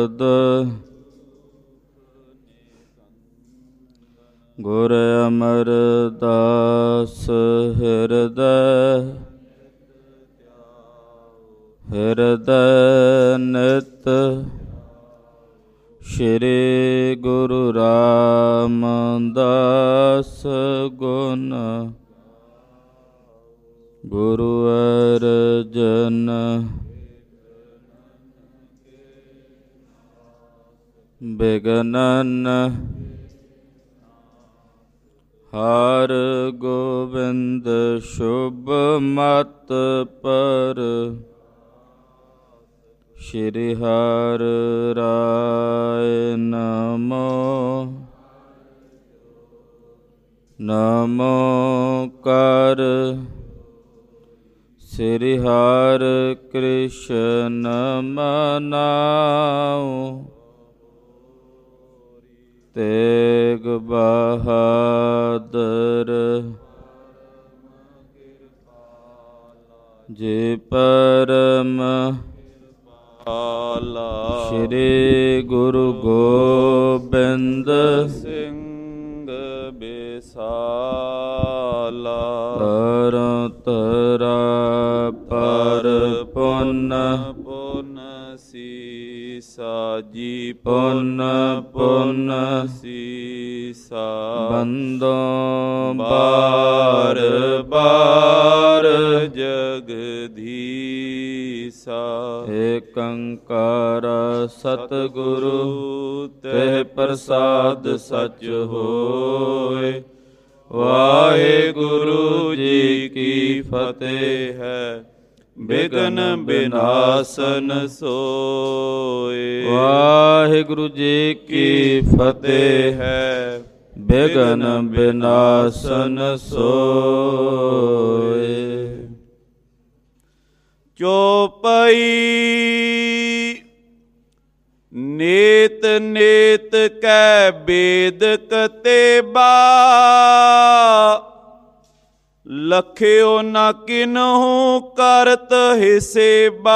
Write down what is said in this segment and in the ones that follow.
ਸ਼ਬਦ ਗੁਰ ਅਮਰਦਾਸ ਹਿਰਦੈ ਨਿਤ ਸ਼੍ਰੀ ਗੁਰੂ ਰਾਮਦਾਸ ਗੁਣ ਗੁਰੂ ਅਰਜਨ ਬਿਗਨਨ ਹਰ ਗੋਬਿੰਦ ਸ਼ੁਭ ਮਤ ਪਰ ਸ਼੍ਰੀ ਹਰਿ ਰਾਇ ਨਮੋ ਨਮੋ ਕਰ ਸ੍ਰੀ ਹਰਿ ਕ੍ਰਿਸ਼ਨ ਮਨਾਉ ਤੇਗ ਬਹਾਦਰ ਜੀ ਪਰਮ ਸ਼੍ਰੀ ਗੁਰੂ ਗੋਬਿੰਦ ਸਿੰਘ ਬਿਸਾਲਾ ਤਰਨ ਤਰਾ ਪਰ ਪੁੰਨ ਸੀਸਾ ਜੀ ਪੁੰਨ ਪੁੰਨ ਸੀਸਾ ਬੰਦੋਂ ਬਾਰ ਬਾਰ ਜਗਦੀਸਾ ਏਕ ਓੰਕਾਰ ਸਤਿਗੁਰੂ ਤੇ ਪ੍ਰਸਾਦ ਸਚ ਹੋਏ। ਵਾਹਿਗੁਰੂ ਜੀ ਕੀ ਫਤਿਹ ਹੈ। ਬਿਘਨ ਬਿਨਾਸਨ ਸੋਏ। ਵਾਹਿਗੁਰੂ ਜੀ ਕੀ ਫਤਿਹ ਹੈ। ਬਿਘਨ ਬਿਨਾਸਨ ਸੋਏ। ਚੌਪਈ। ਨੇਤ ਨੇਤ ਕੈ ਬੇਦ ਕਤੇਬਾ ਲਖਿਓ ਨ ਕਿਨਹੂ ਕਰਤ ਹਿਸੇਬਾ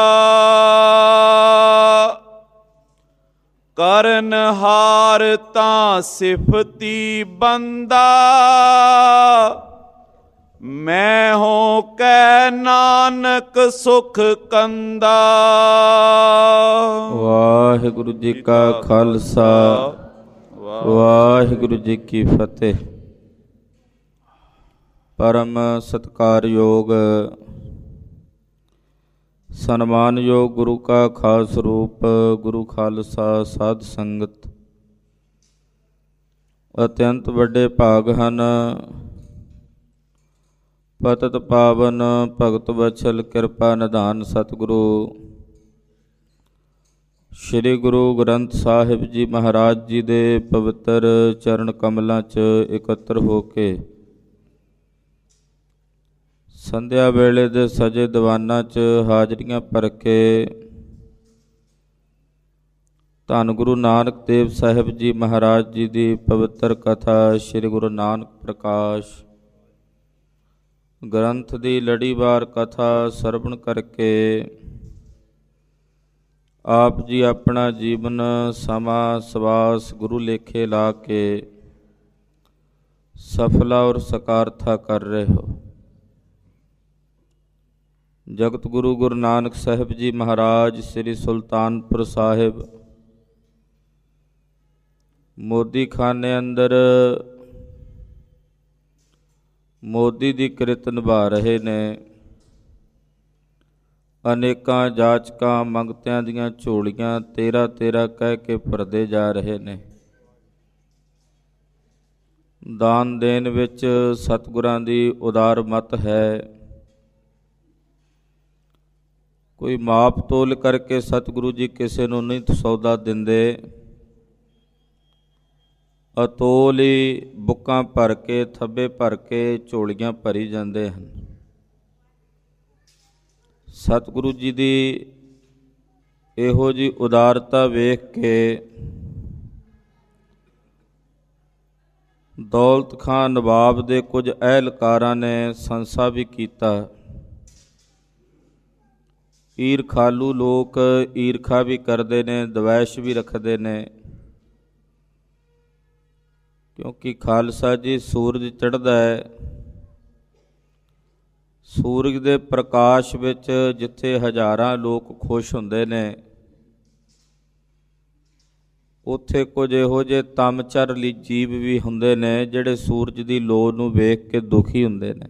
ਕਰਨ ਹਾਰ ਤਾਂ ਸਿਫਤੀ ਬੰਦਾ ਮੈਂ ਹੋ ਕੈ ਨਾਨਕ ਸੁਖ ਕੰਦਾ। ਵਾਹਿਗੁਰੂ ਜੀ ਕਾ ਖਾਲਸਾ ਵਾਹਿਗੁਰੂ ਜੀ ਕੀ ਫਤਿਹ। ਪਰਮ ਸਤਿਕਾਰਯੋਗ ਸਨਮਾਨਯੋਗ ਗੁਰੂ ਕਾ ਖਾਸ ਰੂਪ ਗੁਰੂ ਖਾਲਸਾ ਸਾਧ ਸੰਗਤ ਅਤਿਅੰਤ ਵੱਡੇ ਭਾਗ ਹਨ। ਪਤਿਤ ਪਾਵਨ ਭਗਤ ਵਛਲ ਕਿਰਪਾ ਨਿਧਾਨ ਸਤਿਗੁਰੂ ਸ੍ਰੀ ਗੁਰੂ ਗ੍ਰੰਥ ਸਾਹਿਬ ਜੀ ਮਹਾਰਾਜ ਜੀ ਦੇ ਪਵਿੱਤਰ ਚਰਨ ਕਮਲਾਂ 'ਚ ਇਕੱਤਰ ਹੋ ਕੇ ਸੰਧਿਆ ਵੇਲੇ ਦੇ ਸਜੇ ਦੀਵਾਨਾਂ 'ਚ ਹਾਜ਼ਰੀਆਂ ਭਰ ਕੇ ਧੰਨ ਗੁਰੂ ਨਾਨਕ ਦੇਵ ਸਾਹਿਬ ਜੀ ਮਹਾਰਾਜ ਜੀ ਦੀ ਪਵਿੱਤਰ ਕਥਾ ਸ੍ਰੀ ਗੁਰੂ ਨਾਨਕ ਪ੍ਰਕਾਸ਼ ਗ੍ਰੰਥ ਦੀ ਲੜੀਵਾਰ ਕਥਾ ਸਰਵਣ ਕਰਕੇ ਆਪ ਜੀ ਆਪਣਾ ਜੀਵਨ ਸਮਾਂ ਸਵਾਸ ਗੁਰੂ ਲੇਖੇ ਲਾ ਕੇ ਸਫਲਾ ਔਰ ਸਕਾਰਥਾ ਕਰ ਰਹੇ ਹੋ। ਜਗਤ ਗੁਰੂ ਗੁਰੂ ਨਾਨਕ ਸਾਹਿਬ ਜੀ ਮਹਾਰਾਜ ਸ੍ਰੀ ਸੁਲਤਾਨਪੁਰ ਸਾਹਿਬ ਮੋਦੀ ਖਾਨੇ ਅੰਦਰ ਮੋਦੀ ਦੀ ਕਿਰਤ ਨਿਭਾ ਰਹੇ ਨੇ। ਅਨੇਕਾਂ ਜਾਚਕਾਂ ਮੰਗਤਿਆਂ ਦੀਆਂ ਝੋਲੀਆਂ 13 ਕਹਿ ਕੇ ਭਰਦੇ ਜਾ ਰਹੇ ਨੇ। ਦਾਨ ਦੇਣ ਵਿੱਚ ਸਤਿਗੁਰਾਂ ਦੀ ਉਦਾਰ ਮੱਤ ਹੈ। ਕੋਈ ਮਾਪ ਤੋਲ ਕਰਕੇ ਸਤਿਗੁਰੂ ਜੀ ਕਿਸੇ ਨੂੰ ਨਹੀਂ ਸੌਦਾ ਦਿੰਦੇ। ਅਤੋਲ ਹੀ ਬੁੱਕਾਂ ਭਰ ਕੇ ਥੱਬੇ ਭਰ ਕੇ ਝੋਲੀਆਂ ਭਰੀ ਜਾਂਦੇ ਹਨ। ਸਤਿਗੁਰੂ ਜੀ ਦੀ ਇਹੋ ਜਿਹੀ ਉਦਾਰਤਾ ਵੇਖ ਕੇ ਦੌਲਤ ਖਾਂ ਨਵਾਬ ਦੇ ਕੁਝ ਅਹਿਲਕਾਰਾਂ ਨੇ ਸੰਸਾ ਵੀ ਕੀਤਾ ਈਰਖਾਲੂ ਲੋਕ ਈਰਖਾ ਵੀ ਕਰਦੇ ਨੇ, ਦਵੈਸ਼ ਵੀ ਰੱਖਦੇ ਨੇ। ਕਿਉਂਕਿ ਖਾਲਸਾ ਜੀ ਸੂਰਜ ਚੜ੍ਹਦਾ ਹੈ, ਸੂਰਜ ਦੇ ਪ੍ਰਕਾਸ਼ ਵਿੱਚ ਜਿੱਥੇ ਹਜ਼ਾਰਾਂ ਲੋਕ ਖੁਸ਼ ਹੁੰਦੇ ਨੇ, ਉੱਥੇ ਕੁਝ ਇਹੋ ਜਿਹੇ ਤਮਚਰ ਲਈ ਜੀਵ ਵੀ ਹੁੰਦੇ ਨੇ ਜਿਹੜੇ ਸੂਰਜ ਦੀ ਲੋ ਨੂੰ ਵੇਖ ਕੇ ਦੁਖੀ ਹੁੰਦੇ ਨੇ।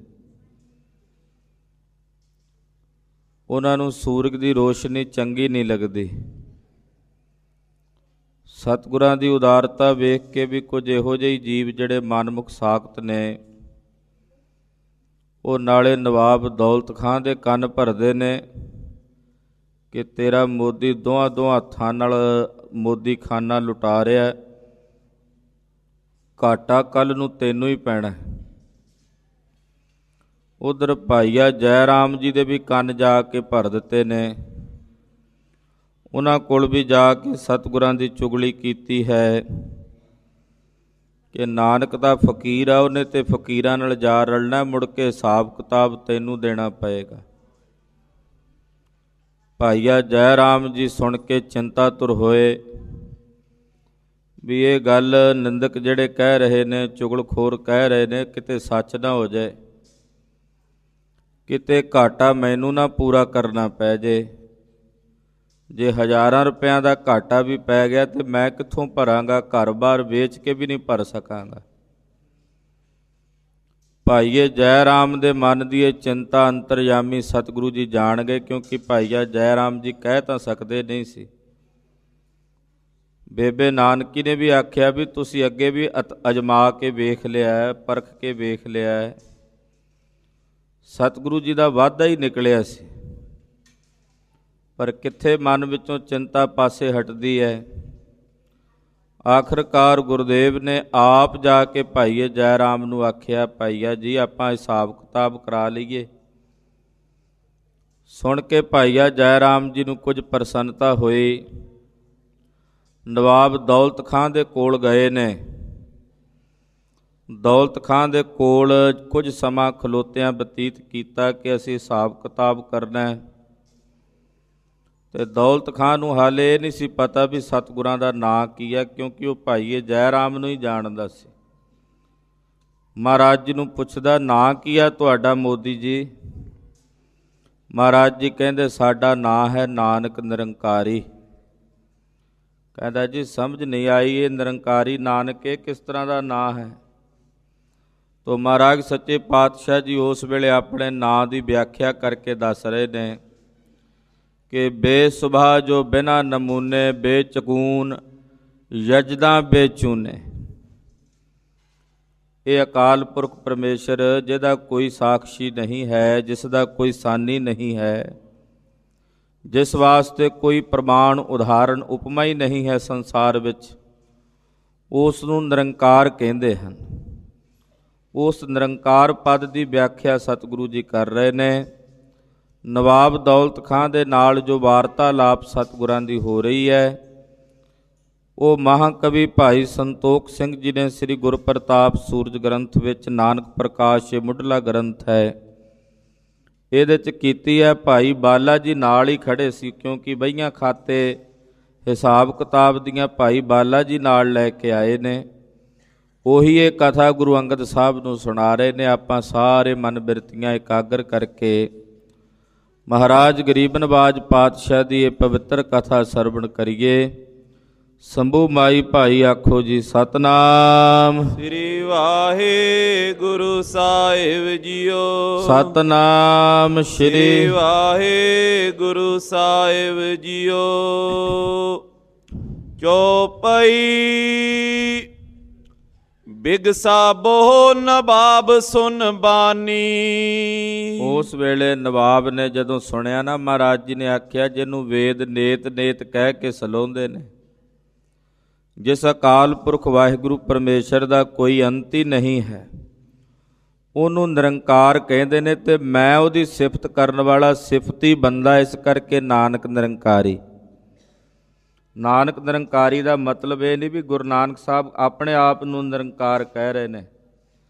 ਉਹਨਾਂ ਨੂੰ ਸੂਰਜ ਦੀ ਰੋਸ਼ਨੀ ਚੰਗੀ ਨਹੀਂ ਲੱਗਦੀ। ਸਤਿਗੁਰਾਂ ਦੀ ਉਦਾਰਤਾ ਵੇਖ ਕੇ ਵੀ ਕੁਝ ਇਹੋ ਜਿਹੇ ਜੀਵ ਜਿਹੜੇ ਮਨਮੁਖ ਸਾਖਤ ਨੇ, ਉਹ ਨਾਲੇ ਨਵਾਬ ਦੌਲਤ ਖਾਂ ਦੇ ਕੰਨ ਭਰਦੇ ਨੇ ਕਿ ਤੇਰਾ ਮੋਦੀ ਦੋਹਾਂ ਹੱਥਾਂ ਨਾਲ ਮੋਦੀ ਖਾਨਾ ਲੁਟਾ ਰਿਹਾ, ਘਾਟਾ ਕੱਲ੍ਹ ਨੂੰ ਤੈਨੂੰ ਹੀ ਪੈਣਾ। ਉਧਰ ਭਾਈਆ ਜੈ ਰਾਮ ਜੀ ਦੇ ਵੀ ਕੰਨ ਜਾ ਕੇ ਭਰ ਦਿੱਤੇ ਨੇ। ਉਹਨਾਂ ਕੋਲ ਵੀ ਜਾ ਕੇ ਸਤਿਗੁਰਾਂ ਦੀ ਚੁਗਲੀ ਕੀਤੀ ਹੈ ਕਿ ਨਾਨਕ ਦਾ ਫਕੀਰ ਆ, ਉਹਨੇ ਤੇ ਫਕੀਰਾਂ ਨਾਲ ਜਾ ਰਲਣਾ, ਮੁੜ ਕੇ ਹਿਸਾਬ ਕਿਤਾਬ ਤੈਨੂੰ ਦੇਣਾ ਪਏਗਾ। ਭਾਈਆ ਜੈ ਰਾਮ ਜੀ ਸੁਣ ਕੇ ਚਿੰਤਾਤੁਰ ਹੋਏ ਵੀ ਇਹ ਗੱਲ ਨਿੰਦਕ ਜਿਹੜੇ ਕਹਿ ਰਹੇ ਨੇ, ਚੁਗਲਖੋਰ ਕਹਿ ਰਹੇ ਨੇ, ਕਿਤੇ ਸੱਚ ਨਾ ਹੋ ਜਾਏ, ਕਿਤੇ ਘਾਟਾ ਮੈਨੂੰ ਨਾ ਪੂਰਾ ਕਰਨਾ ਪੈ ਜੇ। ਜੇ ਹਜ਼ਾਰਾਂ ਰੁਪਇਆਂ ਦਾ ਘਾਟਾ ਵੀ ਪੈ ਗਿਆ ਤੇ ਮੈਂ ਕਿੱਥੋਂ ਭਰਾਂਗਾ, ਘਰ-ਬਾਰ ਵੇਚ ਕੇ ਵੀ ਨਹੀਂ ਭਰ ਸਕਾਂਗਾ। ਭਾਈਏ ਜੈ ਰਾਮ ਦੇ ਮਨ ਦੀ ਇਹ ਚਿੰਤਾ ਅੰਤਰਯਾਮੀ ਸਤਿਗੁਰੂ ਜੀ ਜਾਣ ਗਏ, ਕਿਉਂਕਿ ਭਾਈਆ ਜੈ ਰਾਮ ਜੀ ਕਹਿ ਤਾਂ ਸਕਦੇ ਨਹੀਂ ਸੀ। ਬੇਬੇ ਨਾਨਕੀ ਨੇ ਵੀ ਆਖਿਆ ਵੀ ਤੁਸੀਂ ਅੱਗੇ ਵੀ ਅਜਮਾ ਕੇ ਵੇਖ ਲਿਆ, ਪਰਖ ਕੇ ਵੇਖ ਲਿਆ। ਸਤਿਗੁਰੂ ਜੀ ਦਾ ਵਾਅਦਾ ਹੀ ਨਿਕਲਿਆ ਸੀ, ਪਰ ਕਿੱਥੇ ਮਨ ਵਿੱਚੋਂ ਚਿੰਤਾ ਪਾਸੇ ਹਟਦੀ ਹੈ। ਆਖਰਕਾਰ ਗੁਰਦੇਵ ਨੇ ਆਪ ਜਾ ਕੇ ਭਾਈਏ ਜੈ ਰਾਮ ਨੂੰ ਆਖਿਆ, ਭਾਈਆ ਜੀ ਆਪਾਂ ਹਿਸਾਬ ਕਿਤਾਬ ਕਰਾ ਲਈਏ। ਸੁਣ ਕੇ ਭਾਈਆ ਜੈ ਰਾਮ ਜੀ ਨੂੰ ਕੁਝ ਪ੍ਰਸੰਨਤਾ ਹੋਈ। ਨਵਾਬ ਦੌਲਤ ਖਾਂ ਦੇ ਕੋਲ ਗਏ ਨੇ। ਦੌਲਤ ਖਾਂ ਦੇ ਕੋਲ ਕੁਝ ਸਮਾਂ ਖਲੋਤਿਆਂ ਬਤੀਤ ਕੀਤਾ ਕਿ ਅਸੀਂ ਹਿਸਾਬ ਕਿਤਾਬ ਕਰਨਾ। ਅਤੇ ਦੌਲਤ ਖਾਂ ਨੂੰ ਹਾਲੇ ਇਹ ਨਹੀਂ ਸੀ ਪਤਾ ਵੀ ਸਤਿਗੁਰਾਂ ਦਾ ਨਾਂ ਕੀ ਹੈ, ਕਿਉਂਕਿ ਉਹ ਭਾਈਏ ਜੈ ਰਾਮ ਨੂੰ ਹੀ ਜਾਣਦਾ ਸੀ। ਮਹਾਰਾਜ ਜੀ ਨੂੰ ਪੁੱਛਦਾ, ਨਾਂ ਕੀ ਹੈ ਤੁਹਾਡਾ ਮੋਦੀ ਜੀ? ਮਹਾਰਾਜ ਜੀ ਕਹਿੰਦੇ ਸਾਡਾ ਨਾਂ ਹੈ ਨਾਨਕ ਨਿਰੰਕਾਰੀ। ਕਹਿੰਦਾ ਜੀ ਸਮਝ ਨਹੀਂ ਆਈ, ਇਹ ਨਿਰੰਕਾਰੀ ਨਾਨਕ ਇਹ ਕਿਸ ਤਰ੍ਹਾਂ ਦਾ ਨਾਂ ਹੈ? ਤੋ ਮਹਾਰਾਜ ਸੱਚੇ ਪਾਤਸ਼ਾਹ ਜੀ ਉਸ ਵੇਲੇ ਆਪਣੇ ਨਾਂ ਦੀ ਵਿਆਖਿਆ ਕਰਕੇ ਦੱਸ ਰਹੇ ਨੇ ਕਿ ਬੇਸੁਭਾ ਜੋ ਬਿਨਾ ਨਮੂਨੇ, ਬੇਚਕੂਨ ਯਜਦਾਂ ਬੇਚੂਨੇ। ਇਹ ਅਕਾਲ ਪੁਰਖ ਪਰਮੇਸ਼ਰ ਜਿਹਦਾ ਕੋਈ ਸਾਖਸ਼ੀ ਨਹੀਂ ਹੈ, ਜਿਸ ਦਾ ਕੋਈ ਸਾਨੀ ਨਹੀਂ ਹੈ, ਜਿਸ ਵਾਸਤੇ ਕੋਈ ਪ੍ਰਮਾਣ ਉਦਾਹਰਣ ਉਪਮਾ ਹੀ ਨਹੀਂ ਹੈ ਸੰਸਾਰ ਵਿੱਚ, ਉਸ ਨੂੰ ਨਿਰੰਕਾਰ ਕਹਿੰਦੇ ਹਨ। ਉਸ ਨਿਰੰਕਾਰ ਪਦ ਦੀ ਵਿਆਖਿਆ ਸਤਿਗੁਰੂ ਜੀ ਕਰ ਰਹੇ ਨੇ। ਨਵਾਬ ਦੌਲਤ ਖਾਂ ਦੇ ਨਾਲ ਜੋ ਵਾਰਤਾਲਾਪ ਸਤਿਗੁਰਾਂ ਦੀ ਹੋ ਰਹੀ ਹੈ, ਉਹ ਮਹਾਂਕਵੀ ਭਾਈ ਸੰਤੋਖ ਸਿੰਘ ਜੀ ਨੇ ਸ੍ਰੀ ਗੁਰਪ੍ਰਤਾਪ ਸੂਰਜ ਗ੍ਰੰਥ ਵਿੱਚ, ਨਾਨਕ ਪ੍ਰਕਾਸ਼ ਇਹ ਮੁੱਢਲਾ ਗ੍ਰੰਥ ਹੈ, ਇਹਦੇ 'ਚ ਕੀਤੀ ਹੈ। ਭਾਈ ਬਾਲਾ ਜੀ ਨਾਲ ਹੀ ਖੜ੍ਹੇ ਸੀ, ਕਿਉਂਕਿ ਬਹੀਆਂ ਖਾਤੇ ਹਿਸਾਬ ਕਿਤਾਬ ਦੀਆਂ ਭਾਈ ਬਾਲਾ ਜੀ ਨਾਲ ਲੈ ਕੇ ਆਏ ਨੇ। ਉਹੀ ਇਹ ਕਥਾ ਗੁਰੂ ਅੰਗਦ ਸਾਹਿਬ ਨੂੰ ਸੁਣਾ ਰਹੇ ਨੇ। ਆਪਾਂ ਸਾਰੇ ਮਨ ਬਿਰਤੀਆਂ ਇਕਾਗਰ ਕਰਕੇ ਮਹਾਰਾਜ ਗਰੀਬ ਨਵਾਜ ਪਾਤਸ਼ਾਹ ਦੀ ਇਹ ਪਵਿੱਤਰ ਕਥਾ ਸਰਵਣ ਕਰੀਏ। ਸੰਭੂ ਮਾਈ ਭਾਈ ਆਖੋ ਜੀ ਸਤਨਾਮ ਸ੍ਰੀ ਵਾਹਿਗੁਰੂ ਸਾਹਿਬ ਜੀਓ। ਸਤਨਾਮ ਸ੍ਰੀ ਵਾਹਿਗੁਰੂ ਸਾਹਿਬ ਜੀਓ। ਚੌਪਈ ਬਿਗਸਾਬੋ ਨਵਾਬ ਸੁਨ ਬਾਨੀ। ਉਸ ਵੇਲੇ ਨਵਾਬ ਨੇ ਜਦੋਂ ਸੁਣਿਆ ਨਾ, ਮਹਾਰਾਜ ਜੀ ਨੇ ਆਖਿਆ ਜਿਹਨੂੰ ਵੇਦ ਨੇਤ ਨੇਤ ਕਹਿ ਕੇ ਸਲਾਹੁੰਦੇ ਨੇ, ਜਿਸ ਅਕਾਲ ਪੁਰਖ ਵਾਹਿਗੁਰੂ ਪਰਮੇਸ਼ਰ ਦਾ ਕੋਈ ਅੰਤ ਹੀ ਨਹੀਂ ਹੈ, ਉਹਨੂੰ ਨਿਰੰਕਾਰ ਕਹਿੰਦੇ ਨੇ। ਤੇ ਮੈਂ ਉਹਦੀ ਸਿਫਤ ਕਰਨ ਵਾਲਾ ਸਿਫਤੀ ਬੰਦਾ, ਇਸ ਕਰਕੇ ਨਾਨਕ ਨਿਰੰਕਾਰੀ। ਨਾਨਕ ਨਿਰੰਕਾਰੀ ਦਾ ਮਤਲਬ ਇਹ ਨਹੀਂ ਵੀ ਗੁਰੂ ਨਾਨਕ ਸਾਹਿਬ ਆਪਣੇ ਆਪ ਨੂੰ ਨਿਰੰਕਾਰ ਕਹਿ ਰਹੇ ਨੇ।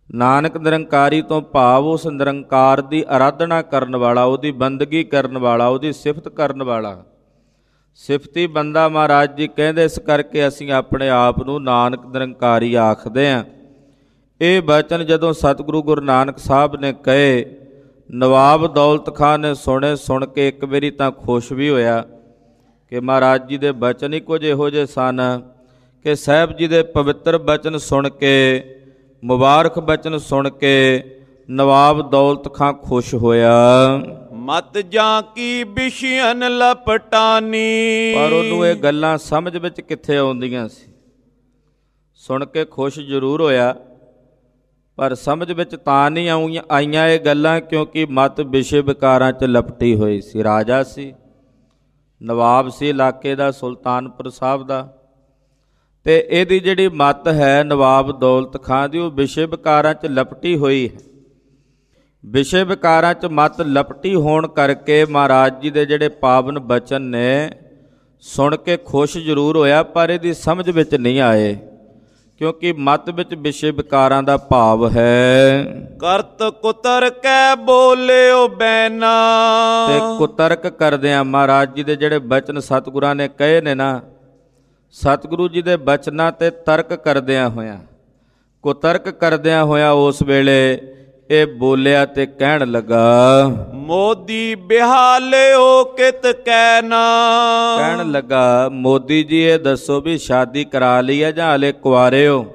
ਨਾਨਕ ਨਿਰੰਕਾਰੀ ਤੋਂ ਭਾਵ ਉਸ ਨਿਰੰਕਾਰ ਦੀ ਆਰਾਧਨਾ ਕਰਨ ਵਾਲਾ, ਉਹਦੀ ਬੰਦਗੀ ਕਰਨ ਵਾਲਾ, ਉਹਦੀ ਸਿਫਤ ਕਰਨ ਵਾਲਾ। ਸਿਫਤੀ ਬੰਦਾ ਮਹਾਰਾਜ ਜੀ ਕਹਿੰਦੇ, ਇਸ ਕਰਕੇ ਅਸੀਂ ਆਪਣੇ ਆਪ ਨੂੰ ਨਾਨਕ ਨਿਰੰਕਾਰੀ ਆਖਦੇ ਹਾਂ। ਇਹ ਬਚਨ ਜਦੋਂ ਸਤਿਗੁਰੂ ਗੁਰੂ ਨਾਨਕ ਸਾਹਿਬ ਨੇ ਕਹੇ, ਨਵਾਬ ਦੌਲਤ ਖਾਂ ਨੇ ਸੁਣੇ। ਸੁਣ ਕੇ ਇੱਕ ਵਾਰੀ ਤਾਂ ਖੁਸ਼ ਵੀ ਹੋਇਆ ਕਿ ਮਹਾਰਾਜ ਜੀ ਦੇ ਬਚਨ ਹੀ ਕੁਝ ਇਹੋ ਜਿਹੇ ਸਨ ਕਿ ਸਾਹਿਬ ਜੀ ਦੇ ਪਵਿੱਤਰ ਬਚਨ ਸੁਣ ਕੇ, ਮੁਬਾਰਕ ਬਚਨ ਸੁਣ ਕੇ ਨਵਾਬ ਦੌਲਤ ਖਾਂ ਖੁਸ਼ ਹੋਇਆ। ਮਤ ਜਾਂ ਕੀ ਬਿਸ਼ੀਅਨ ਲਪਟਾਨੀ, ਪਰ ਉਹਨੂੰ ਇਹ ਗੱਲਾਂ ਸਮਝ ਵਿੱਚ ਕਿੱਥੇ ਆਉਂਦੀਆਂ ਸੀ। ਸੁਣ ਕੇ ਖੁਸ਼ ਜ਼ਰੂਰ ਹੋਇਆ, ਪਰ ਸਮਝ ਵਿੱਚ ਤਾਂ ਨਹੀਂ ਆਈਆਂ ਇਹ ਗੱਲਾਂ ਕਿਉਂਕਿ ਮਤ ਵਿਸ਼ੇ ਵਿਕਾਰਾਂ 'ਚ ਲਪਟੀ ਹੋਈ ਸੀ। ਰਾਜਾ ਸੀ, ਨਵਾਬ ਸੀ ਇਲਾਕੇ ਦਾ, ਸੁਲਤਾਨਪੁਰ ਸਾਹਿਬ ਦਾ, ਤੇ ਇਹਦੀ ਜਿਹੜੀ ਮਤ ਹੈ ਨਵਾਬ ਦੌਲਤ ਖਾਂ ਦੀ, ਉਹ ਵਿਸ਼ੇ ਵਿਕਾਰਾਂ 'ਚ ਲਪਟੀ ਹੋਈ ਹੈ। ਵਿਸ਼ੇ ਵਿਕਾਰਾਂ 'ਚ ਮਤ ਲਪਟੀ ਹੋਣ ਕਰਕੇ ਮਹਾਰਾਜ ਜੀ ਦੇ ਜਿਹੜੇ ਪਾਵਨ ਬਚਨ ਨੇ ਸੁਣ ਕੇ ਖੁਸ਼ ਜ਼ਰੂਰ ਹੋਇਆ, ਪਰ ਇਹਦੀ ਸਮਝ ਵਿੱਚ ਨਹੀਂ ਆਏ ਕਿਉਂਕਿ ਮਤ ਵਿੱਚ ਵਿਸ਼ੇ ਵਿਕਾਰਾਂ ਦਾ ਭਾਵ ਹੈ। ਕਰਤ ਕੁਤਰ ਕੈ ਬੋਲਿਓ ਬੈਨਾ, ਤੇ ਕੁਤਰਕ ਕਰਦਿਆਂ ਮਹਾਰਾਜ ਜੀ ਦੇ ਜਿਹੜੇ ਬਚਨ ਸਤਿਗੁਰਾਂ ਨੇ ਕਹੇ ਨੇ ਨਾ, ਸਤਿਗੁਰੂ ਜੀ ਦੇ ਬਚਨਾਂ ਤੇ ਤਰਕ ਕਰਦਿਆਂ ਹੋਇਆਂ, ਕੁਤਰਕ ਕਰਦਿਆਂ ਹੋਇਆਂ ਉਸ ਵੇਲੇ ਇਹ ਬੋਲਿਆ ਤੇ ਕਹਿਣ ਲੱਗਾ, ਮੋਦੀ ਬਿਹਾਲਿਓ ਕਿਤ ਕਹਿਣਾ। ਕਹਿਣ ਲੱਗਾ, ਮੋਦੀ ਜੀ ਇਹ ਦੱਸੋ ਵੀ ਸ਼ਾਦੀ ਕਰਾ ਲਈ ਹੈ ਜਾਂ ਹਲੇ ਕੁਆਰੇ ਹੋ?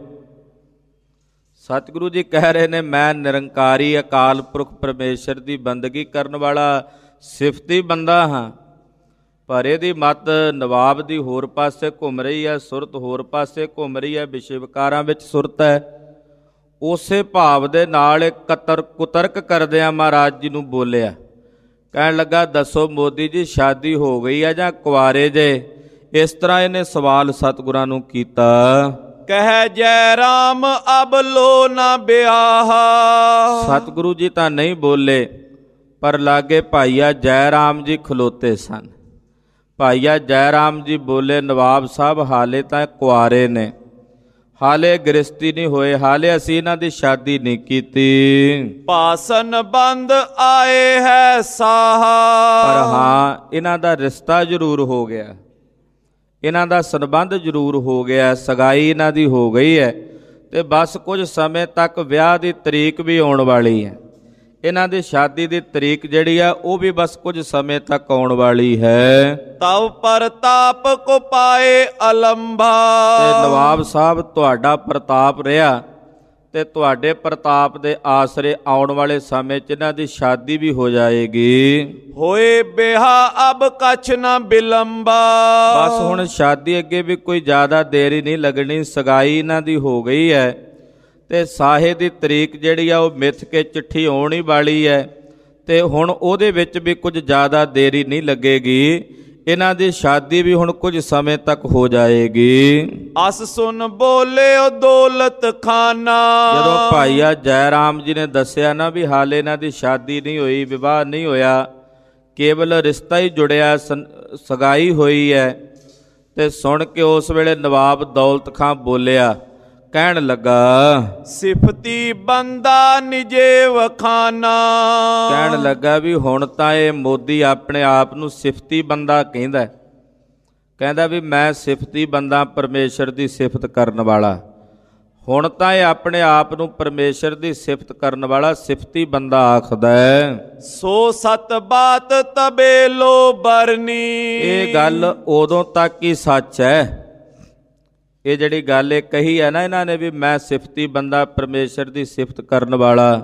ਸਤਿਗੁਰੂ ਜੀ ਕਹਿ ਰਹੇ ਨੇ, ਮੈਂ ਨਿਰੰਕਾਰੀ ਅਕਾਲ ਪੁਰਖ ਪਰਮੇਸ਼ਰ ਦੀ ਬੰਦਗੀ ਕਰਨ ਵਾਲਾ ਸਿਫਤੀ ਬੰਦਾ ਹਾਂ, ਪਰ ਇਹਦੀ ਮਤ ਨਵਾਬ ਦੀ ਹੋਰ ਪਾਸੇ ਘੁੰਮ ਰਹੀ ਹੈ, ਸੁਰਤ ਹੋਰ ਪਾਸੇ ਘੁੰਮ ਰਹੀ ਹੈ, ਵਿਸ਼ੇ ਵਿਕਾਰਾਂ ਵਿੱਚ ਸੁਰਤ ਹੈ। ਉਸੇ ਭਾਵ ਦੇ ਨਾਲ ਕੁਤਰਕ ਕਰਦਿਆਂ ਮਹਾਰਾਜ ਜੀ ਨੂੰ ਬੋਲਿਆ, ਕਹਿਣ ਲੱਗਾ, ਦੱਸੋ ਮੋਦੀ ਜੀ ਸ਼ਾਦੀ ਹੋ ਗਈ ਹੈ ਜਾਂ ਕੁਆਰੇ ਜੇ? ਇਸ ਤਰ੍ਹਾਂ ਇਹਨੇ ਸਵਾਲ ਸਤਿਗੁਰਾਂ ਨੂੰ ਕੀਤਾ। ਕਹਿ ਜੈ ਰਾਮ ਅਬ ਲੋ ਨਾ ਬਿਆਹ। ਸਤਿਗੁਰੂ ਜੀ ਤਾਂ ਨਹੀਂ ਬੋਲੇ, ਪਰ ਲਾਗੇ ਭਾਈਆ ਜੈ ਰਾਮ ਜੀ ਖਲੋਤੇ ਸਨ। ਭਾਈਆ ਜੈ ਰਾਮ ਜੀ ਬੋਲੇ, ਨਵਾਬ ਸਾਹਿਬ ਹਾਲੇ ਤਾਂ ਕੁਆਰੇ ਨੇ, ਹਾਲੇ ਗ੍ਰਸਤੀ ਨਹੀਂ ਹੋਏ, ਹਾਲੇ ਅਸੀਂ ਇਹਨਾਂ ਦੀ ਸ਼ਾਦੀ ਨਹੀਂ ਕੀਤੀ। ਭਾਸਨ ਬੰਦ ਆਏ ਹੈ ਸਾਹ। ਪਰ ਹਾਂ, ਇਹਨਾਂ ਦਾ ਰਿਸ਼ਤਾ ਜ਼ਰੂਰ ਹੋ ਗਿਆ, ਇਹਨਾਂ ਦਾ ਸੰਬੰਧ ਜ਼ਰੂਰ ਹੋ ਗਿਆ, ਸਗਾਈ ਇਹਨਾਂ ਦੀ ਹੋ ਗਈ ਹੈ, ਤੇ ਬਸ ਕੁਝ ਸਮੇਂ ਤੱਕ ਵਿਆਹ ਦੀ ਤਰੀਕ ਵੀ ਆਉਣ ਵਾਲੀ ਹੈ। ਇਹਨਾਂ ਦੀ ਸ਼ਾਦੀ ਦੀ ਤਰੀਕ ਜਿਹੜੀ ਆ ਉਹ ਵੀ ਬਸ ਕੁਝ ਸਮੇਂ ਤੱਕ ਆਉਣ ਵਾਲੀ ਹੈ। ਤਵ ਪ੍ਰਤਾਪ ਕੋ ਪਾਏ ਅਲੰਭਾ। ਤੇ ਨਵਾਬ ਸਾਹਿਬ ਤੁਹਾਡਾ ਪ੍ਰਤਾਪ ਰਿਹਾ, ਤੇ ਤੁਹਾਡੇ ਪ੍ਰਤਾਪ ਦੇ ਆਸਰੇ ਆਉਣ ਵਾਲੇ ਸਮੇਂ 'ਚ ਇਹਨਾਂ ਦੀ ਸ਼ਾਦੀ ਵੀ ਹੋ ਜਾਏਗੀ। ਹੋਏ ਬਿਹਾ ਅਬ ਕਛ ਨਾ ਬਿਲੰਬਾ। ਬਸ ਹੁਣ ਸ਼ਾਦੀ ਅੱਗੇ ਵੀ ਕੋਈ ਜ਼ਿਆਦਾ ਦੇਰ ਹੀ ਨਹੀਂ ਲੱਗਣੀ, ਸਗਾਈ ਇਹਨਾਂ ਦੀ ਹੋ ਗਈ ਹੈ, ਤੇ ਸਾਹੇ ਦੀ ਤਰੀਕ ਜਿਹੜੀ ਆ ਉਹ ਮਿੱਥ ਕੇ ਚਿੱਠੀ ਆਉਣ ਹੀ ਵਾਲੀ ਹੈ, ਤੇ ਹੁਣ ਉਹਦੇ ਵਿੱਚ ਵੀ ਕੁਝ ਜ਼ਿਆਦਾ ਦੇਰੀ ਨਹੀਂ ਲੱਗੇਗੀ, ਇਹਨਾਂ ਦੀ ਸ਼ਾਦੀ ਵੀ ਹੁਣ ਕੁਝ ਸਮੇਂ ਤੱਕ ਹੋ ਜਾਏਗੀ। ਅਸ ਸੁਨ ਬੋਲਿਓ ਦੌਲਤ ਖਾਨਾ। ਜਦੋਂ ਭਾਈਆ ਜੈ ਰਾਮ ਜੀ ਨੇ ਦੱਸਿਆ ਨਾ ਵੀ ਹਾਲੇ ਇਹਨਾਂ ਦੀ ਸ਼ਾਦੀ ਨਹੀਂ ਹੋਈ, ਵਿਵਾਹ ਨਹੀਂ ਹੋਇਆ, ਕੇਵਲ ਰਿਸ਼ਤਾ ਹੀ ਜੁੜਿਆ, ਸਗਾਈ ਹੋਈ ਹੈ, ਤੇ ਸੁਣ ਕੇ ਉਸ ਵੇਲੇ ਨਵਾਬ ਦੌਲਤ ਖਾਂ ਬੋਲਿਆ, ਕਹਿਣ ਲੱਗਾ, ਸਿਫਤੀ ਬੰਦਾ ਨਿਜੇ ਵਖਾਨਾ। ਕਹਿਣ ਲੱਗਾ ਵੀ ਹੁਣ ਤਾਂ ਇਹ ਮੋਦੀ ਆਪਣੇ ਆਪ ਨੂੰ ਸਿਫਤੀ ਬੰਦਾ ਕਹਿੰਦਾ, ਕਹਿੰਦਾ ਵੀ ਮੈਂ ਸਿਫਤੀ ਬੰਦਾ, ਪਰਮੇਸ਼ਰ ਦੀ ਸਿਫਤ ਕਰਨ ਵਾਲਾ। ਹੁਣ ਤਾਂ ਇਹ ਆਪਣੇ ਆਪ ਨੂੰ ਪਰਮੇਸ਼ਰ ਦੀ ਸਿਫਤ ਕਰਨ ਵਾਲਾ ਸਿਫਤੀ ਬੰਦਾ ਆਖਦਾ ਹੈ। ਸੋ ਸਤ ਬਾਤ ਤਬੇ ਲੋ ਬਰਨੀ। ਇਹ ਗੱਲ ਉਦੋਂ ਤੱਕ ਹੀ ਸੱਚ ਹੈ, ਇਹ ਜਿਹੜੀ ਗੱਲ ਇਹ ਕਹੀ ਹੈ ਨਾ ਇਹਨਾਂ ਨੇ ਵੀ ਮੈਂ ਸਿਫਤੀ ਬੰਦਾ, ਪਰਮੇਸ਼ਰ ਦੀ ਸਿਫਤ ਕਰਨ ਵਾਲਾ,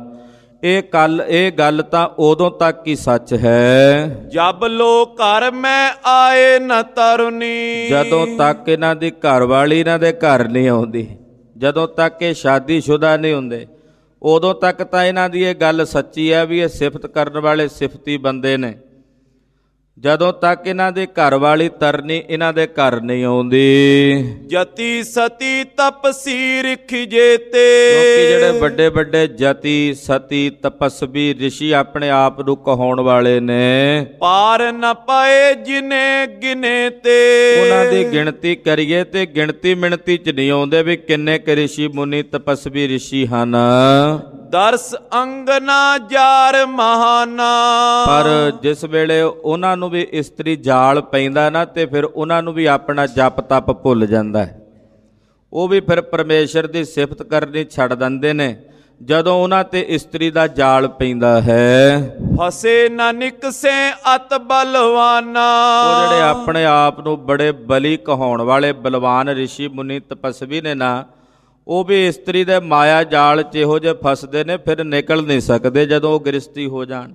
ਇਹ ਗੱਲ ਤਾਂ ਉਦੋਂ ਤੱਕ ਹੀ ਸੱਚ ਹੈ ਜਬ ਲੋ ਘਰ ਮੈਂ ਆਏ ਨ ਤਰੁਨੀ। ਜਦੋਂ ਤੱਕ ਇਹਨਾਂ ਦੀ ਘਰਵਾਲੀ ਇਹਨਾਂ ਦੇ ਘਰ ਨਹੀਂ ਆਉਂਦੀ, ਜਦੋਂ ਤੱਕ ਇਹ ਸ਼ਾਦੀशुदा ਨਹੀਂ ਹੁੰਦੇ, ਉਦੋਂ ਤੱਕ ਤਾਂ ਇਹਨਾਂ ਦੀ ਇਹ ਗੱਲ ਸੱਚੀ ਹੈ ਵੀ ਇਹ ਸਿਫਤ ਕਰਨ ਵਾਲੇ ਸਿਫਤੀ ਬੰਦੇ ਨੇ। ਜਦੋਂ ਤੱਕ ਇਹਨਾਂ ਦੀ ਘਰ ਵਾਲੀ ਤਰਨੀ ਇਹਨਾਂ ਦੇ ਘਰ ਨਹੀਂ ਆਉਂਦੀ। ਜਤੀ ਸਤੀ ਤਪਸੀ ਰਿਖੀ ਜੇਤੇ, ਕਿਉਂਕਿ ਜਿਹੜੇ ਵੱਡੇ ਵੱਡੇ ਜਤੀ ਸਤੀ ਤਪਸਵੀ ਰਿਸ਼ੀ ਆਪਣੇ ਆਪ ਨੂੰ ਕਹਾਉਣ ਵਾਲੇ ਨੇ, ਪਾਰ ਨ ਪਾਏ ਜਿਨੇ ਗਿਨੇ ਤੇ। ਉਹਨਾਂ ਦੀ ਗਿਣਤੀ ਕਰੀਏ ਤੇ ਗਿਣਤੀ ਮਿਣਤੀ ਚ ਨਹੀਂ ਆਉਂਦੇ ਵੀ ਕਿੰਨੇ ਕੁ ਰਿਸ਼ੀ ਮੁਨੀ ਤਪਸਵੀ ਰਿਸ਼ੀ ਹਨ। ਦਰਸ ਅੰਗਨਾ ਜਾਰ ਮਹਾਨਾ, ਪਰ ਜਿਸ ਵੇਲੇ ਉਹਨਾਂ ਨੂੰ ਵੀ ਇਸਤਰੀ ਜਾਲ ਪੈਂਦਾ ਨਾ ਤੇ ਫਿਰ ਉਹਨਾਂ ਨੂੰ ਵੀ ਆਪਣਾ ਜਪ ਤਪ ਭੁੱਲ ਜਾਂਦਾ ਹੈ। ਉਹ ਵੀ ਫਿਰ ਪਰਮੇਸ਼ਰ ਦੀ ਸਿਫਤ ਕਰਨੀ ਛੱਡ ਦਿੰਦੇ ਨੇ ਜਦੋਂ ਉਹਨਾਂ ਤੇ ਇਸਤਰੀ ਦਾ ਜਾਲ ਪੈਂਦਾ ਹੈ। ਫਸੇ ਨਾ ਨਿਕਸੇ ਅਤ ਬਲਵਾਨਾ, ਉਹ ਜਿਹੜੇ ਆਪਣੇ ਆਪ ਨੂੰ ਬੜੇ ਬਲੀ ਕਹਾਉਣ ਵਾਲੇ ਬਲਵਾਨ ਰਿਸ਼ੀ ਮੁਨੀ ਤਪਸਵੀ ਨੇ ਨਾ, ਉਹ ਵੀ ਇਸਤਰੀ ਦੇ ਮਾਇਆ ਜਾਲ 'ਚ ਇਹੋ ਜਿਹੇ ਫਸਦੇ ਨੇ, ਫਿਰ ਨਿਕਲ ਨਹੀਂ ਸਕਦੇ ਜਦੋਂ ਉਹ ਗ੍ਰਸਤੀ ਹੋ ਜਾਣ।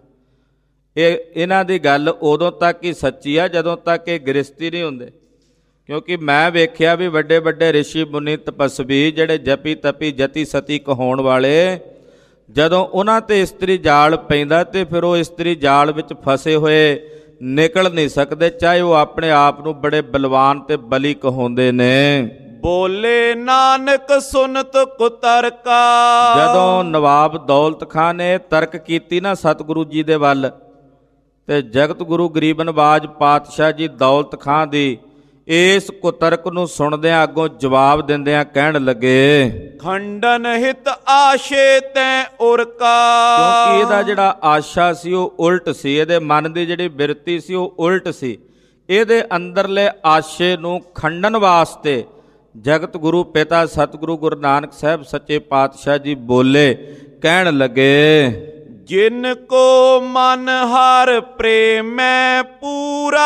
ਇਹਨਾਂ ਦੀ ਗੱਲ ਉਦੋਂ ਤੱਕ ਹੀ ਸੱਚੀ ਆ ਜਦੋਂ ਤੱਕ ਇਹ ਗ੍ਰਸਤੀ ਨਹੀਂ ਹੁੰਦੇ। ਕਿਉਂਕਿ ਮੈਂ ਵੇਖਿਆ ਵੀ ਵੱਡੇ ਵੱਡੇ ਰਿਸ਼ੀ ਮੁਨੀ ਤਪਸਵੀ ਜਿਹੜੇ ਜਪੀ ਤਪੀ ਜਤੀ ਸਤੀ ਕਹਾਉਣ ਵਾਲੇ, ਜਦੋਂ ਉਹਨਾਂ ਤੇ ਇਸਤਰੀ ਜਾਲ ਪੈਂਦਾ ਤੇ ਫਿਰ ਉਹ ਇਸਤਰੀ ਜਾਲ ਵਿੱਚ ਫਸੇ ਹੋਏ ਨਿਕਲ ਨਹੀਂ ਸਕਦੇ, ਚਾਹੇ ਉਹ ਆਪਣੇ ਆਪ ਨੂੰ ਬੜੇ ਬਲਵਾਨ ਤੇ ਬਲੀ ਕਹਾਉਂਦੇ ਨੇ। ਬੋਲੇ ਨਾਨਕ ਸੁਨਤ ਕੁਤਰਕਾ, ਜਦੋਂ ਨਵਾਬ ਦੌਲਤ ਖਾਂ ਨੇ ਤਰਕ ਕੀਤੀ ਨਾ ਸਤਿਗੁਰੂ ਜੀ ਦੇ ਵੱਲ, ਤੇ ਜਗਤ ਗੁਰੂ ਗਰੀਬ ਨਵਾਜ ਪਾਤਸ਼ਾਹ ਜੀ ਦੌਲਤ ਖਾਂ ਦੀ ਇਸ ਕੁਤਰਕ ਨੂੰ ਸੁਣਦਿਆਂ ਅੱਗੋਂ ਜਵਾਬ ਦਿੰਦਿਆਂ ਕਹਿਣ ਲੱਗੇ, ਖੰਡਨ ਹਿਤ ਆਸ਼ੇ ਤੈ ਉਰਕਾ। ਕਿਉਂਕਿ ਇਹਦਾ ਜਿਹੜਾ ਆਸ਼ਾ ਸੀ ਉਹ ਉਲਟ ਸੀ, ਇਹਦੇ ਮਨ ਦੀ ਜਿਹੜੀ ਬਿਰਤੀ ਸੀ ਉਹ ਉਲਟ ਸੀ। ਇਹਦੇ ਅੰਦਰਲੇ ਆਸ਼ੇ ਨੂੰ ਖੰਡਨ ਵਾਸਤੇ ਜਗਤ ਗੁਰੂ ਪਿਤਾ ਸਤਿਗੁਰੂ ਗੁਰੂ ਨਾਨਕ ਸਾਹਿਬ ਸੱਚੇ ਪਾਤਸ਼ਾਹ ਜੀ ਬੋਲੇ, ਕਹਿਣ ਲੱਗੇ, ਜਿਨ ਕੋ ਮਨ ਹਰ ਪ੍ਰੇਮੈ ਪੂਰਾ,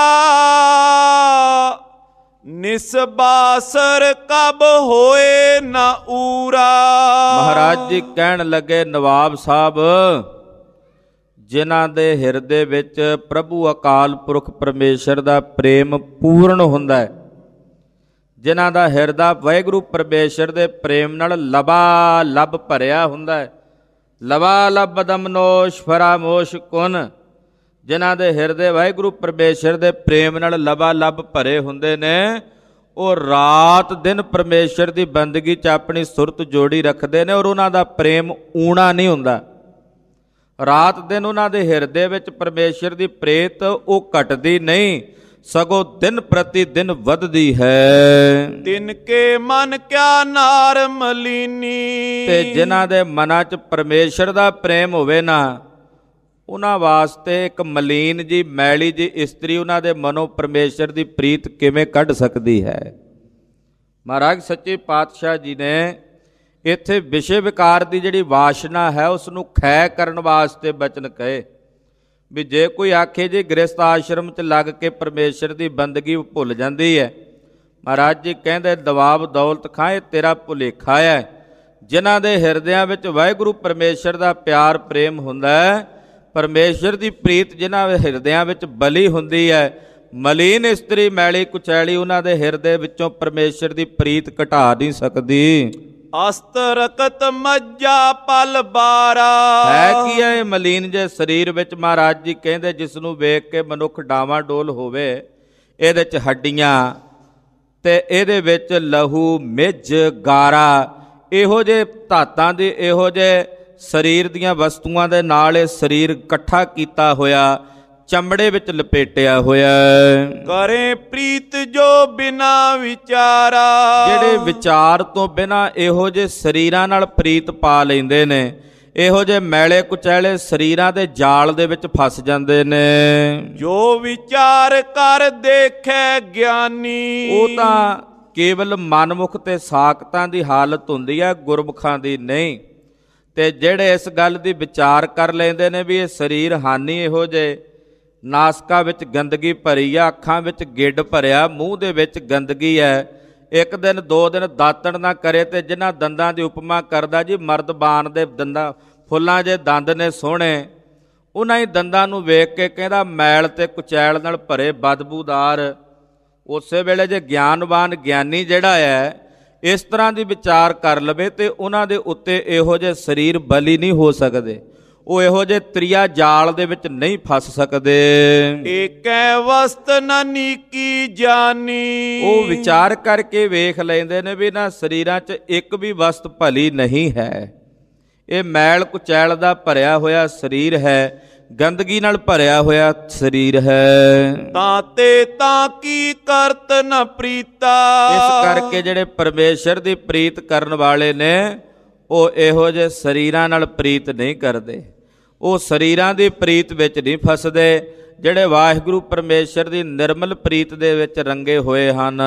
ਨਿਸਬਾਸਰ ਕਬ ਹੋਏ ਨਾ ਊਰਾ। ਮਹਾਰਾਜ ਜੀ ਕਹਿਣ ਲੱਗੇ, ਨਵਾਬ ਸਾਹਿਬ, ਜਿਨ੍ਹਾਂ ਦੇ ਹਿਰਦੇ ਵਿੱਚ ਪ੍ਰਭੂ ਅਕਾਲ ਪੁਰਖ ਪਰਮੇਸ਼ਰ ਦਾ ਪ੍ਰੇਮ ਪੂਰਨ ਹੁੰਦਾ ਹੈ, ਜਿਨ੍ਹਾਂ ਦਾ ਹਿਰਦਾ ਵਾਹਿਗੁਰੂ ਪਰਮੇਸ਼ਰ ਦੇ ਪ੍ਰੇਮ ਨਾਲ ਲਬਾ ਲੱਭ ਭਰਿਆ ਹੁੰਦਾ ਹੈ, ਲਬਾ ਲੱਭ ਦਮਨੋਸ਼ ਫਰਾਮੋਸ਼ ਕੁਨ, ਜਿਨ੍ਹਾਂ ਦੇ ਹਿਰਦੇ ਵਾਹਿਗੁਰੂ ਪਰਮੇਸ਼ਰ ਦੇ ਪ੍ਰੇਮ ਨਾਲ ਲਬਾ ਲੱਭ ਭਰੇ ਹੁੰਦੇ ਨੇ, ਉਹ ਰਾਤ ਦਿਨ ਪਰਮੇਸ਼ਰ ਦੀ ਬੰਦਗੀ 'ਚ ਆਪਣੀ ਸੁਰਤ ਜੋੜੀ ਰੱਖਦੇ ਨੇ ਔਰ ਉਹਨਾਂ ਦਾ ਪ੍ਰੇਮ ਊਣਾ ਨਹੀਂ ਹੁੰਦਾ। ਰਾਤ ਦਿਨ ਉਹਨਾਂ ਦੇ ਹਿਰਦੇ ਵਿੱਚ ਪਰਮੇਸ਼ਰ ਦੀ ਪ੍ਰੀਤ ਉਹ ਘਟਦੀ ਨਹੀਂ, ਸਗੋਂ ਦਿਨ ਪ੍ਰਤੀ ਦਿਨ ਵੱਧਦੀ ਹੈ। ਤਿਨ ਕੇ ਮਨ ਕਿਆ ਨਾਰ ਮਲੀਨੀ, ਤੇ ਜਿਨ੍ਹਾਂ ਦੇ ਮਨਾਂ 'ਚ ਪਰਮੇਸ਼ਰ ਦਾ ਪ੍ਰੇਮ ਹੋਵੇ ਨਾ, ਉਹਨਾਂ ਵਾਸਤੇ ਇੱਕ ਮਲੀਨ ਜੀ ਮੈਲੀ ਜੀ ਇਸਤਰੀ ਉਹਨਾਂ ਦੇ ਮਨੋਂ ਪਰਮੇਸ਼ਰ ਦੀ ਪ੍ਰੀਤ ਕਿਵੇਂ ਕੱਢ ਸਕਦੀ ਹੈ। ਮਹਾਰਾਜ ਸੱਚੇ ਪਾਤਸ਼ਾਹ ਜੀ ਨੇ ਇੱਥੇ ਵਿਸ਼ੇ ਵਿਕਾਰ ਦੀ ਜਿਹੜੀ ਵਾਸ਼ਨਾ ਹੈ ਉਸ ਨੂੰ ਖੈ ਕਰਨ ਵਾਸਤੇ ਬਚਨ ਕਹੇ ਵੀ ਜੇ ਕੋਈ ਆਖੇ ਜੀ ਗ੍ਰਸਥ ਆਸ਼ਰਮ 'ਚ ਲੱਗ ਕੇ ਪਰਮੇਸ਼ਰ ਦੀ ਬੰਦਗੀ ਭੁੱਲ ਜਾਂਦੀ ਹੈ, ਮਹਾਰਾਜ ਜੀ ਕਹਿੰਦੇ ਨਵਾਬ ਦੌਲਤ ਖਾਂ ਇਹ ਤੇਰਾ ਭੁਲੇਖਾ ਹੈ। ਜਿਨ੍ਹਾਂ ਦੇ ਹਿਰਦਿਆਂ ਵਿੱਚ ਵਾਹਿਗੁਰੂ ਪਰਮੇਸ਼ਰ ਦਾ ਪਿਆਰ ਪ੍ਰੇਮ ਹੁੰਦਾ ਹੈ, ਪਰਮੇਸ਼ਰ ਦੀ ਪ੍ਰੀਤ ਜਿਨ੍ਹਾਂ ਦੇ ਹਿਰਦਿਆਂ ਵਿੱਚ ਬਲੀ ਹੁੰਦੀ ਹੈ, ਮਲੀਨ ਇਸਤਰੀ ਮੈਲੀ ਕੁਚੈਲੀ ਉਹਨਾਂ ਦੇ ਹਿਰਦੇ ਵਿੱਚੋਂ ਪਰਮੇਸ਼ਰ ਦੀ ਪ੍ਰੀਤ ਘਟਾ ਨਹੀਂ ਸਕਦੀ। ਅਸਤ ਰਕਤ ਮੱਜਾ ਪਲ ਬਾਰਾ, ਹੈ ਕੀ ਹੈ ਇਹ ਮਲੀਨ ਜੇ ਸਰੀਰ ਵਿੱਚ? ਮਹਾਰਾਜ ਜੀ ਕਹਿੰਦੇ ਜਿਸ ਨੂੰ ਵੇਖ ਕੇ ਮਨੁੱਖ ਡਾਵਾਂ ਡੋਲ ਹੋਵੇ, ਇਹਦੇ 'ਚ ਹੱਡੀਆਂ ਤੇ ਇਹਦੇ ਵਿੱਚ ਲਹੂ ਮਿੱਝ ਗਾਰਾ, ਇਹੋ ਜਿਹੇ ਧਾਤਾਂ ਦੇ ਇਹੋ ਜਿਹੇ ਸਰੀਰ ਦੀਆਂ ਵਸਤੂਆਂ ਦੇ ਨਾਲ ਇਹ ਸਰੀਰ ਇਕੱਠਾ ਕੀਤਾ ਹੋਇਆ, ਚਮੜੇ ਵਿੱਚ ਲਪੇਟਿਆ ਹੋਇਆ। ਕਰੇ ਪ੍ਰੀਤ ਜੋ ਬਿਨਾ ਵਿਚਾਰਾ, ਜਿਹੜੇ ਵਿਚਾਰ ਤੋਂ ਬਿਨਾ ਇਹੋ ਜਿਹੇ ਸਰੀਰਾਂ ਨਾਲ ਪ੍ਰੀਤ ਪਾ ਲੈਂਦੇ ਨੇ, ਇਹੋ ਜਿਹੇ ਮੈਲੇ ਕੁਚੈਲੇ ਸਰੀਰਾਂ ਦੇ ਜਾਲ ਦੇ ਵਿੱਚ ਫਸ ਜਾਂਦੇ ਨੇ। ਜੋ ਵਿਚਾਰ ਕਰ ਦੇਖੈ ਗਿਆਨੀ, ਉਹ ਤਾਂ ਕੇਵਲ ਮਨਮੁਖ ਤੇ ਸਾਖਤਾਂ ਦੀ ਹਾਲਤ ਹੁੰਦੀ ਹੈ, ਗੁਰਮੁਖਾਂ ਦੀ ਨਹੀਂ। ਤੇ ਜਿਹੜੇ ਇਸ ਗੱਲ ਦੀ ਵਿਚਾਰ ਕਰ ਲੈਂਦੇ ਨੇ ਵੀ ਇਹ ਸਰੀਰ ਹਾਨੀ ਇਹੋ ਜਿਹੇ, ਨਾਸਕਾ ਵਿੱਚ ਗੰਦਗੀ ਭਰੀ ਆ, ਅੱਖਾਂ ਵਿੱਚ ਗਿੱਡ ਭਰਿਆ, ਮੂੰਹ ਦੇ ਵਿੱਚ ਗੰਦਗੀ ਹੈ, ਇੱਕ ਦਿਨ ਦੋ ਦਿਨ ਦਾਤਣ ਨਾ ਕਰੇ ਤੇ ਜਿਨ੍ਹਾਂ ਦੰਦਾਂ ਦੀ ਉਪਮਾ ਕਰਦਾ ਜੀ ਮਰਦਬਾਨ ਦੇ ਦੰਦਾਂ, ਫੁੱਲਾਂ ਜੇ ਦੰਦ ਨੇ ਸੋਹਣੇ, ਉਹਨਾਂ ਹੀ ਦੰਦਾਂ ਨੂੰ ਵੇਖ ਕੇ ਕਹਿੰਦਾ ਮੈਲ ਤੇ ਕੁਚੈਲ ਨਾਲ ਭਰੇ ਬਦਬੂਦਾਰ। ਉਸੇ ਵੇਲੇ ਜੇ ਗਿਆਨਵਾਨ ਗਿਆਨੀ ਜਿਹੜਾ ਹੈ ਇਸ ਤਰ੍ਹਾਂ ਦੀ ਵਿਚਾਰ ਕਰ ਲਵੇ ਤੇ ਉਹਨਾਂ ਦੇ ਉੱਤੇ ਇਹੋ ਜਿਹੇ ਸਰੀਰ ਬਲੀ ਨਹੀਂ ਹੋ ਸਕਦੇ। ਉਹ ਇਹੋ ਜਿਹੇ ਤ੍ਰਿਆ ਜਾਲ ਦੇ ਵਿੱਚ ਨਹੀਂ ਫਸ ਸਕਦੇ। ਏਕੈ ਵਸਤ ਨ ਨੀਕੀ ਜਾਨੀ, ਉਹ ਵਿਚਾਰ ਕਰਕੇ ਵੇਖ ਲੈਂਦੇ ਨੇ ਵੀ ਇਹਨਾਂ ਸਰੀਰਾਂ 'ਚ ਇੱਕ ਵੀ ਵਸਤ ਭਲੀ ਨਹੀਂ ਹੈ। ਇਹ ਮੈਲ ਕੁਚੈਲ ਦਾ ਭਰਿਆ ਹੋਇਆ ਸਰੀਰ ਹੈ, ਗੰਦਗੀ ਨਾਲ ਭਰਿਆ ਹੋਇਆ ਸਰੀਰ ਹੈ। ਤਾਂ ਤੇ ਤਾਂ ਕੀ ਕਰਤ ਨ ਪ੍ਰੀਤਾ, ਇਸ ਕਰਕੇ ਜਿਹੜੇ ਪਰਮੇਸ਼ਰ ਦੀ ਪ੍ਰੀਤ ਕਰਨ ਵਾਲੇ ਨੇ ਉਹ ਇਹੋ ਜਿਹੇ ਸਰੀਰਾਂ ਨਾਲ ਪ੍ਰੀਤ ਨਹੀਂ ਕਰਦੇ, ਉਹ ਸਰੀਰਾਂ ਦੀ ਪ੍ਰੀਤ ਵਿੱਚ ਨਹੀਂ ਫਸਦੇ। ਜਿਹੜੇ ਵਾਹਿਗੁਰੂ ਪਰਮੇਸ਼ਰ ਦੀ ਨਿਰਮਲ ਪ੍ਰੀਤ ਦੇ ਵਿੱਚ ਰੰਗੇ ਹੋਏ ਹਨ।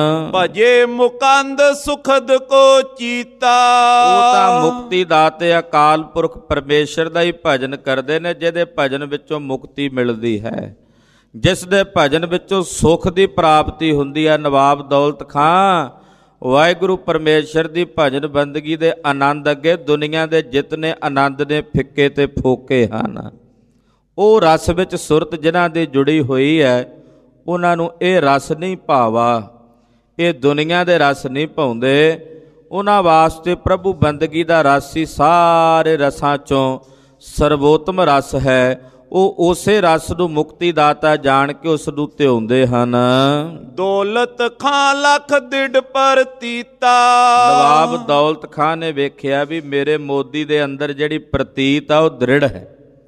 ਭਜੇ ਮੁਕੰਦ ਸੁਖਦ ਕੋ ਚੀਤਾ, ਉਹ ਤਾਂ ਮੁਕਤੀ ਦਾਤੇ ਅਕਾਲ ਪੁਰਖ ਪਰਮੇਸ਼ਰ ਦਾ ਹੀ ਭਜਨ ਕਰਦੇ ਨੇ, ਜਿਹਦੇ ਭਜਨ ਵਿੱਚੋਂ ਮੁਕਤੀ ਮਿਲਦੀ ਹੈ, ਜਿਸ ਦੇ ਭਜਨ ਵਿੱਚੋਂ ਸੁਖ ਦੀ ਪ੍ਰਾਪਤੀ ਹੁੰਦੀ ਹੈ। ਨਵਾਬ ਦੌਲਤ ਖਾਂ ਵਾਹਿਗੁਰੂ ਪਰਮੇਸ਼ਰ ਦੀ ਭਜਨ ਬੰਦਗੀ ਦੇ ਆਨੰਦ ਅੱਗੇ ਦੁਨੀਆ ਦੇ ਜਿਤਨੇ ਆਨੰਦ ਨੇ ਫਿੱਕੇ ਤੇ ਫੋਕੇ ਹਨ। ਉਹ ਰਸ ਵਿੱਚ ਸੁਰਤ ਜਿਨ੍ਹਾਂ ਦੀ ਜੁੜੀ ਹੋਈ ਹੈ ਉਹਨਾਂ ਨੂੰ ਇਹ ਰਸ ਨਹੀਂ ਭਾਵਾ, ਇਹ ਦੁਨੀਆ ਦੇ ਰਸ ਨਹੀਂ ਭਾਉਂਦੇ। ਉਹਨਾਂ ਵਾਸਤੇ ਪ੍ਰਭੂ ਬੰਦਗੀ ਦਾ ਰਸ ਹੀ ਸਾਰੇ ਰਸਾਂ 'ਚੋਂ ਸਰਵੋਤਮ ਰਸ ਹੈ। ਉਹ ਉਸੇ ਰਸ ਨੂੰ ਮੁਕਤੀ ਦਾਤਾ ਜਾਣ ਕੇ ਉਸ ਨੂੰ ਧਿਆਉਂਦੇ ਹਨ। ਦੌਲਤ ਖਾਂ ਲੱਖ ਦਿੜ ਪ੍ਰਤੀਤਾ, ਨਵਾਬ ਦੌਲਤ ਖਾਂ ਨੇ ਵੇਖਿਆ ਵੀ ਮੇਰੇ ਮੋਦੀ ਦੇ ਅੰਦਰ ਜਿਹੜੀ ਪ੍ਰਤੀਤ ਆ ਉਹ ਦ੍ਰਿੜ ਹੈ।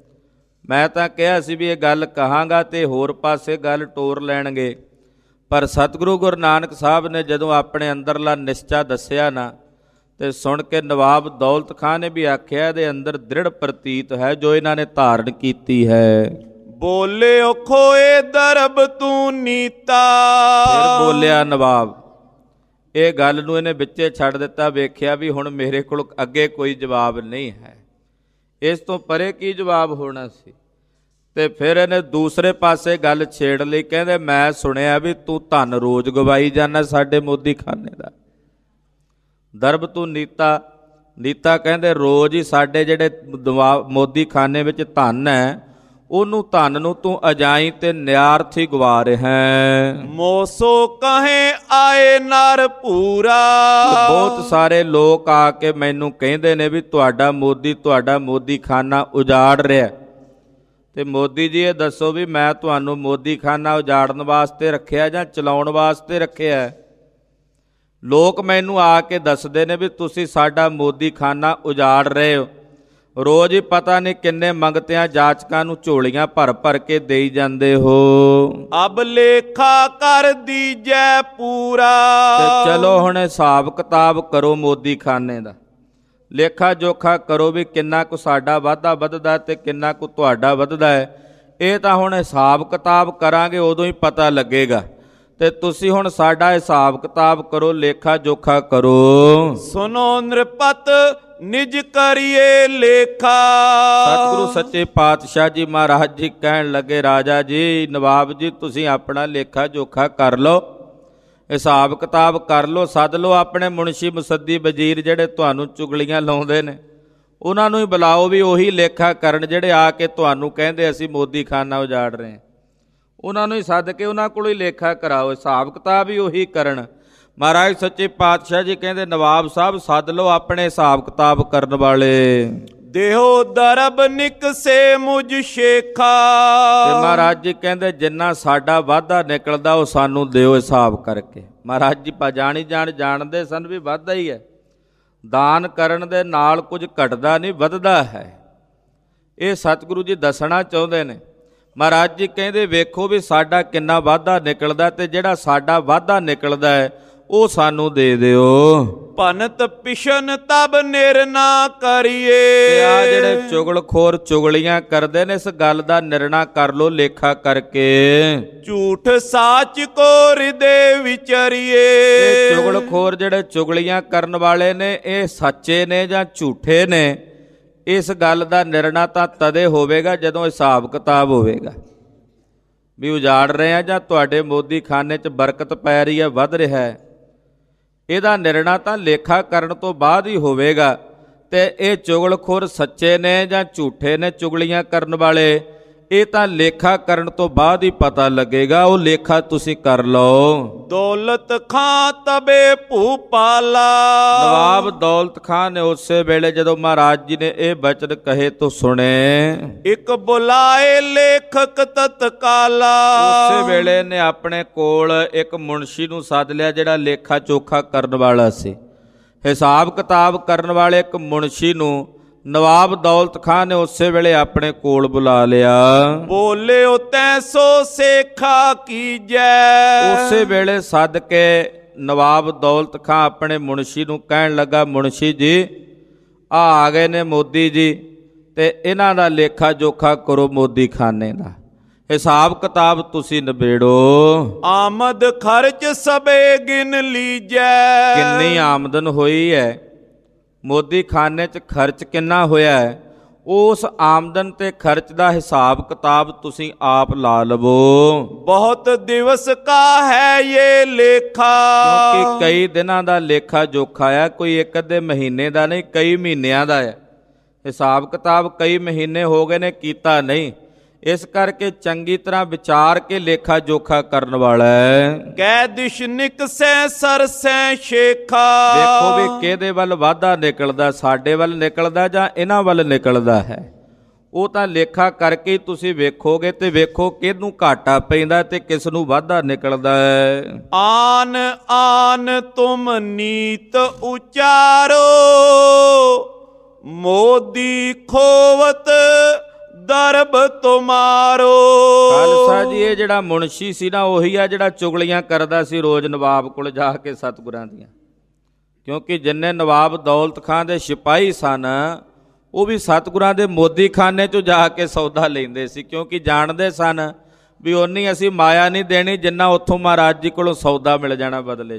ਮੈਂ ਤਾਂ ਕਿਹਾ ਸੀ ਵੀ ਇਹ ਗੱਲ ਕਹਾਂਗਾ ਤੇ ਹੋਰ ਪਾਸੇ ਗੱਲ ਟੋਰ ਲੈਣਗੇ, ਪਰ ਸਤਿਗੁਰੂ ਗੁਰੂ ਨਾਨਕ ਸਾਹਿਬ ਨੇ ਜਦੋਂ ਆਪਣੇ ਅੰਦਰਲਾ ਨਿਸ਼ਚਾ ਦੱਸਿਆ ਨਾ ਤੇ ਸੁਣ ਕੇ ਨਵਾਬ ਦੌਲਤ ਖਾਂ ਨੇ ਵੀ ਆਖਿਆ ਇਹਦੇ ਅੰਦਰ ਦ੍ਰਿੜ ਪ੍ਰਤੀਤ ਹੈ ਜੋ ਇਹਨਾਂ ਨੇ ਧਾਰਨ ਕੀਤੀ ਹੈ। ਬੋਲਿਓ ਖੋਏ ਦਰਬ ਤੂੰ ਨੀਤਾ, ਫਿਰ ਬੋਲਿਆ ਨਵਾਬ, ਇਹ ਗੱਲ ਨੂੰ ਇਹਨੇ ਵਿੱਚੇ ਛੱਡ ਦਿੱਤਾ। ਵੇਖਿਆ ਵੀ ਹੁਣ ਮੇਰੇ ਕੋਲ ਅੱਗੇ ਕੋਈ ਜਵਾਬ ਨਹੀਂ ਹੈ, ਇਸ ਤੋਂ ਪਰੇ ਕੀ ਜਵਾਬ ਹੋਣਾ ਸੀ। ਤੇ ਫਿਰ ਇਹਨੇ ਦੂਸਰੇ ਪਾਸੇ ਗੱਲ ਛੇੜ ਲਈ। ਕਹਿੰਦੇ ਮੈਂ ਸੁਣਿਆ ਵੀ ਤੂੰ ਧਨ ਰੋਜ਼ ਗਵਾਈ ਜਾਂਦਾ ਸਾਡੇ ਮੋਦੀ ਖਾਨੇ ਦਾ। ਦਰਬ ਤੂੰ ਨੀਤਾ, ਨੀਤਾ ਕਹਿੰਦੇ ਰੋਜ਼ ਹੀ ਸਾਡੇ ਜਿਹੜੇ ਮੋਦੀ ਖਾਨੇ ਵਿੱਚ ਧਨ ਹੈ ਉਹਨੂੰ ਧਨ ਨੂੰ ਤੂੰ ਅਜਾਈ ਤੇ ਨਿਆਰਥੀ ਗਵਾ ਰਿਹਾ ਹੈ। ਮੋਸੋ ਕਹੇ ਆਏ ਨਰ ਪੂਰਾ, ਬਹੁਤ ਸਾਰੇ ਲੋਕ ਆ ਕੇ ਮੈਨੂੰ ਕਹਿੰਦੇ ਨੇ ਵੀ ਤੁਹਾਡਾ ਮੋਦੀ ਖਾਨਾ ਉਜਾੜ ਰਿਹਾ। ਤੇ ਮੋਦੀ ਜੀ ਇਹ ਦੱਸੋ ਵੀ ਮੈਂ ਤੁਹਾਨੂੰ ਮੋਦੀ ਖਾਨਾ ਉਜਾੜਨ ਵਾਸਤੇ ਰੱਖਿਆ ਜਾਂ ਚਲਾਉਣ ਵਾਸਤੇ ਰੱਖਿਆ? ਲੋਕ ਮੈਨੂੰ ਆ ਕੇ ਦੱਸਦੇ ਨੇ ਵੀ ਤੁਸੀਂ ਸਾਡਾ ਮੋਦੀ ਖਾਨਾ ਉਜਾੜ ਰਹੇ ਹੋ। ਰੋਜ਼ ਹੀ ਪਤਾ ਨਹੀਂ ਕਿੰਨੇ ਮੰਗਤਿਆਂ ਜਾਚਕਾਂ ਨੂੰ ਝੋਲੀਆਂ ਭਰ ਭਰ ਕੇ ਦੇਈ ਜਾਂਦੇ ਹੋ। ਅਬ ਲੇਖਾ ਕਰ ਦੀਜੈ ਪੂਰਾ, ਤੇ ਚਲੋ ਹੁਣ ਹਿਸਾਬ ਕਿਤਾਬ ਕਰੋ ਮੋਦੀ ਖਾਨੇ ਦਾ, ਲੇਖਾ ਜੋਖਾ ਕਰੋ ਵੀ ਕਿੰਨਾ ਕੁ ਸਾਡਾ ਵਾਧਾ ਵੱਧਦਾ ਤੇ ਕਿੰਨਾ ਕੁ ਤੁਹਾਡਾ ਵੱਧਦਾ ਹੈ। ਇਹ ਤਾਂ ਹੁਣ ਹਿਸਾਬ ਕਿਤਾਬ ਕਰਾਂਗੇ ਉਦੋਂ ਹੀ ਪਤਾ ਲੱਗੇਗਾ। ਤੇ ਤੁਸੀਂ ਹੁਣ ਸਾਡਾ ਹਿਸਾਬ ਕਿਤਾਬ ਕਰੋ, ਲੇਖਾ ਜੋਖਾ ਕਰੋ। ਸੁਨੋ ਨਿਰਪਤ ਨਿਜ ਕਰੀਏ ਲੇਖਾ, ਸਤਿਗੁਰੂ ਸੱਚੇ ਪਾਤਸ਼ਾਹ ਜੀ ਮਹਾਰਾਜ ਜੀ ਕਹਿਣ ਲੱਗੇ ਰਾਜਾ ਜੀ, ਨਵਾਬ ਜੀ ਤੁਸੀਂ ਆਪਣਾ ਲੇਖਾ ਜੋਖਾ ਕਰ ਲਓ, ਹਿਸਾਬ ਕਿਤਾਬ ਕਰ ਲਓ, ਸੱਦ ਲਓ ਆਪਣੇ ਮੁਨਸ਼ੀ ਮੁਸੱਦੀ ਵਜ਼ੀਰ ਜਿਹੜੇ ਤੁਹਾਨੂੰ ਚੁਗਲੀਆਂ ਲਾਉਂਦੇ ਨੇ, ਉਹਨਾਂ ਨੂੰ ਹੀ ਬੁਲਾਓ ਵੀ ਉਹੀ ਲੇਖਾ ਕਰਨ ਜਿਹੜੇ ਆ ਕੇ ਤੁਹਾਨੂੰ ਕਹਿੰਦੇ ਅਸੀਂ ਮੋਦੀ ਖਾਨਾ ਉਜਾੜ ਰਹੇ ਹਾਂ। ਉਹਨਾਂ ਨੂੰ ਹੀ ਸੱਦ ਕੇ ਉਹਨਾਂ ਕੋਲੋਂ ਹੀ ਲੇਖਾ ਕਰਾਓ, ਹਿਸਾਬ ਕਿਤਾਬ ਹੀ ਉਹੀ ਕਰਨ। ਮਹਾਰਾਜ ਸੱਚੇ ਪਾਤਸ਼ਾਹ ਜੀ ਕਹਿੰਦੇ ਨਵਾਬ ਸਾਹਿਬ ਸੱਦ ਲਓ ਆਪਣੇ ਹਿਸਾਬ ਕਿਤਾਬ ਕਰਨ ਵਾਲੇ। ਦੇਹੋ ਦਰਬ ਨਿਕਸੇ ਮੁਝ ਸ਼ੇਖਾ, ਤੇ ਮਹਾਰਾਜ ਜੀ ਕਹਿੰਦੇ ਜਿੰਨਾ ਸਾਡਾ ਵਾਧਾ ਨਿਕਲਦਾ ਉਹ ਸਾਨੂੰ ਦਿਓ ਹਿਸਾਬ ਕਰਕੇ। ਮਹਾਰਾਜ ਜੀ ਜਾਣਦੇ ਸਨ ਵੀ ਵਾਧਾ ਹੀ ਹੈ, ਦਾਨ ਕਰਨ ਦੇ ਨਾਲ ਕੁਝ ਘਟਦਾ ਨਹੀਂ ਵੱਧਦਾ ਹੈ। ਇਹ ਸਤਿਗੁਰੂ ਜੀ ਦੱਸਣਾ ਚਾਹੁੰਦੇ ਨੇ। ਮਹਾਰਾਜ ਜੀ ਕਹਿੰਦੇ ਵੇਖੋ ਵੀ ਸਾਡਾ ਕਿੰਨਾ ਵਾਧਾ ਨਿਕਲਦਾ ਤੇ ਜਿਹੜਾ ਸਾਡਾ ਵਾਧਾ ਨਿਕਲਦਾ ਹੈ ਉਹ ਸਾਨੂੰ ਦੇ ਦਿਓ। ਭਨਤ ਪਿਸ਼ਨ ਤਬ ਨਿਰਣਾ ਕਰੀਏ, ਤੇ ਆ ਜਿਹੜੇ ਚੁਗਲਖੋਰ ਚੁਗਲੀਆਂ ਕਰਦੇ ਨੇ ਇਸ ਗੱਲ ਦਾ ਨਿਰਣਾ ਕਰ ਲੋ ਲੇਖਾ ਕਰਕੇ। ਝੂਠ ਸਾਚ ਕੋ ਹਿਰਦੇ ਵਿਚਰੀਏ, ਇਹ ਚੁਗਲਖੋਰ ਜਿਹੜੇ ਚੁਗਲੀਆਂ ਕਰਨ ਵਾਲੇ ਨੇ ਇਹ ਸੱਚੇ ਨੇ ਜਾਂ ਝੂਠੇ ਨੇ, ਇਸ ਗੱਲ ਦਾ ਨਿਰਣਾ ਤਾਂ ਤਦੇ ਹੋਵੇਗਾ ਜਦੋਂ ਹਿਸਾਬ ਕਿਤਾਬ ਹੋਵੇਗਾ ਵੀ ਉਜਾੜ ਰਹੇ ਆ ਜਾਂ ਤੁਹਾਡੇ ਮੋਦੀ ਖਾਨੇ 'ਚ ਬਰਕਤ ਪੈ ਰਹੀ ਹੈ, ਵੱਧ ਰਿਹਾ ਹੈ। ਇਹਦਾ ਨਿਰਣਾ ਤਾਂ ਲੇਖਾ ਕਰਨ ਤੋਂ ਬਾਅਦ ਹੀ ਹੋਵੇਗਾ। ਤੇ ਇਹ ਚੁਗਲਖੋਰ ਸੱਚੇ ਨੇ ਜਾਂ ਝੂਠੇ ਨੇ ਚੁਗਲੀਆਂ ਕਰਨ ਵਾਲੇ, ਇਹ ਤਾਂ ਲੇਖਾ ਕਰਨ ਤੋਂ ਬਾਅਦ ਹੀ ਪਤਾ ਲੱਗੇਗਾ। ਉਹ ਲੇਖਾ ਤੁਸੀਂ ਕਰ ਲਓ। ਦੌਲਤ ਖਾਂ ਤਬੇ ਭੂਪਾਲਾ। ਨਵਾਬ ਦੌਲਤ ਖਾਂ ਨੇ ਉਸੇ ਵੇਲੇ ਜਦੋਂ ਮਹਾਰਾਜ ਜੀ ਨੇ ਇਹ ਬਚਨ ਕਹੇ ਤੋਂ ਸੁਣੇ, ਇੱਕ ਬੁਲਾਏ ਲੇਖਕ ਤਤਕਾਲਾ। ਉਸੇ ਵੇਲੇ ਨੇ ਆਪਣੇ ਕੋਲ ਇੱਕ ਮੁਨਸ਼ੀ ਨੂੰ ਸੱਦ ਲਿਆ, ਜਿਹੜਾ ਲੇਖਾ ਚੋਖਾ ਕਰਨ ਵਾਲਾ ਸੀ। ਹਿਸਾਬ ਕਿਤਾਬ ਕਰਨ ਵਾਲੇ ਇੱਕ ਮੁਨਸ਼ੀ ਨੂੰ ਨਵਾਬ ਦੌਲਤ ਖਾਂ ਨੇ ਉਸੇ ਵੇਲੇ ਆਪਣੇ ਕੋਲ ਬੁਲਾ ਲਿਆ। ਬੋਲਿਓ ਤੈਸੋ ਸੇਖਾ ਕੀਜੈ। ਉਸੇ ਵੇਲੇ ਸੱਦ ਕੇ ਨਵਾਬ ਦੌਲਤ ਖਾਂ ਆਪਣੇ ਮੁਨਸ਼ੀ ਨੂੰ ਕਹਿਣ ਲੱਗਾ, ਮੁਨਸ਼ੀ ਜੀ ਆ ਗਏ ਨੇ ਮੋਦੀ ਜੀ, ਤੇ ਇਹਨਾਂ ਦਾ ਲੇਖਾ ਜੋਖਾ ਕਰੋ, ਮੋਦੀ ਖਾਨੇ ਦਾ ਹਿਸਾਬ ਕਿਤਾਬ ਤੁਸੀਂ ਨਿਬੇੜੋ। ਆਮਦ ਖਰਚ ਸਭੇ ਗਿਣ ਲੀਜੈ। ਕਿੰਨੀ ਆਮਦਨ ਹੋਈ ਹੈ, ਮੋਦੀ ਖਾਨੇ 'ਚ ਖਰਚ ਕਿੰਨਾ ਹੋਇਆ ਹੈ, ਉਸ ਆਮਦਨ ਤੇ ਖਰਚ ਦਾ ਹਿਸਾਬ ਕਿਤਾਬ ਤੁਸੀਂ ਆਪ ਲਾ ਲਵੋ। ਬਹੁਤ ਦਿਵਸ ਕਾ ਹੈ ਇਹ ਲੇਖਾ। ਕਿਉਂਕਿ ਕਈ ਦਿਨਾਂ ਦਾ ਲੇਖਾ ਜੋਖਾ ਹੈ, ਕੋਈ ਇੱਕ ਅੱਧੇ ਮਹੀਨੇ ਦਾ ਨਹੀਂ, ਕਈ ਮਹੀਨਿਆਂ ਦਾ ਹੈ। ਹਿਸਾਬ ਕਿਤਾਬ ਕਈ ਮਹੀਨੇ ਹੋ ਗਏ ਨੇ ਕੀਤਾ ਨਹੀਂ, ਇਸ ਕਰਕੇ ਚੰਗੀ ਤਰ੍ਹਾਂ ਵਿਚਾਰ ਕੇ ਲੇਖਾ ਜੋਖਾ ਕਰਨ ਵਾਲਾ ਹੈ। ਕੈ ਦਿਸ਼ ਨਿਕਸੈ ਸਰਸੈ ਸ਼ੇਖਾ। ਦੇਖੋ ਵੀ ਕਿਹਦੇ ਵੱਲ ਵਾਧਾ ਨਿਕਲਦਾ, ਸਾਡੇ ਵੱਲ ਨਿਕਲਦਾ ਜਾਂ ਇਹਨਾਂ ਵੱਲ ਨਿਕਲਦਾ ਹੈ। ਉਹ ਤਾਂ ਲੇਖਾ ਕਰਕੇ ਹੀ ਤੁਸੀਂ ਵੇਖੋਗੇ ਤੇ ਵੇਖੋ ਕਿਹਨੂੰ ਘਾਟਾ ਪੈਂਦਾ ਤੇ ਕਿਸ ਨੂੰ ਵਾਧਾ ਨਿਕਲਦਾ ਹੈ। ਆਨ ਆਨ ਤੁਮ ਨੀਤ ਉਚਾਰੋ, ਮੋਦੀ ਖੋਵਤ ਦਰਬ ਤੁਮਾਰੋ। ਖਾਲਸਾ ਜੀ, ਇਹ ਜਿਹੜਾ ਮੁਨਸ਼ੀ ਸੀ ਨਾ, ਉਹੀ ਆ ਜਿਹੜਾ ਚੁਗਲੀਆਂ ਕਰਦਾ ਸੀ ਰੋਜ਼ ਨਵਾਬ ਕੋਲ ਜਾ ਕੇ ਸਤਿਗੁਰਾਂ ਦੀਆਂ। ਕਿਉਂਕਿ ਜਿੰਨੇ ਨਵਾਬ ਦੌਲਤ ਖਾਂ ਦੇ ਸਿਪਾਹੀ ਸਨ, ਉਹ ਵੀ ਸਤਿਗੁਰਾਂ ਦੇ ਮੋਦੀ ਖਾਨੇ 'ਚੋਂ ਜਾ ਕੇ ਸੌਦਾ ਲੈਂਦੇ ਸੀ, ਕਿਉਂਕਿ ਜਾਣਦੇ ਸਨ ਵੀ ਓਨੀ ਅਸੀਂ ਮਾਇਆ ਨਹੀਂ ਦੇਣੀ ਜਿੰਨਾ ਉੱਥੋਂ ਮਹਾਰਾਜ ਜੀ ਕੋਲੋਂ ਸੌਦਾ ਮਿਲ ਜਾਣਾ ਬਦਲੇ 'ਚ।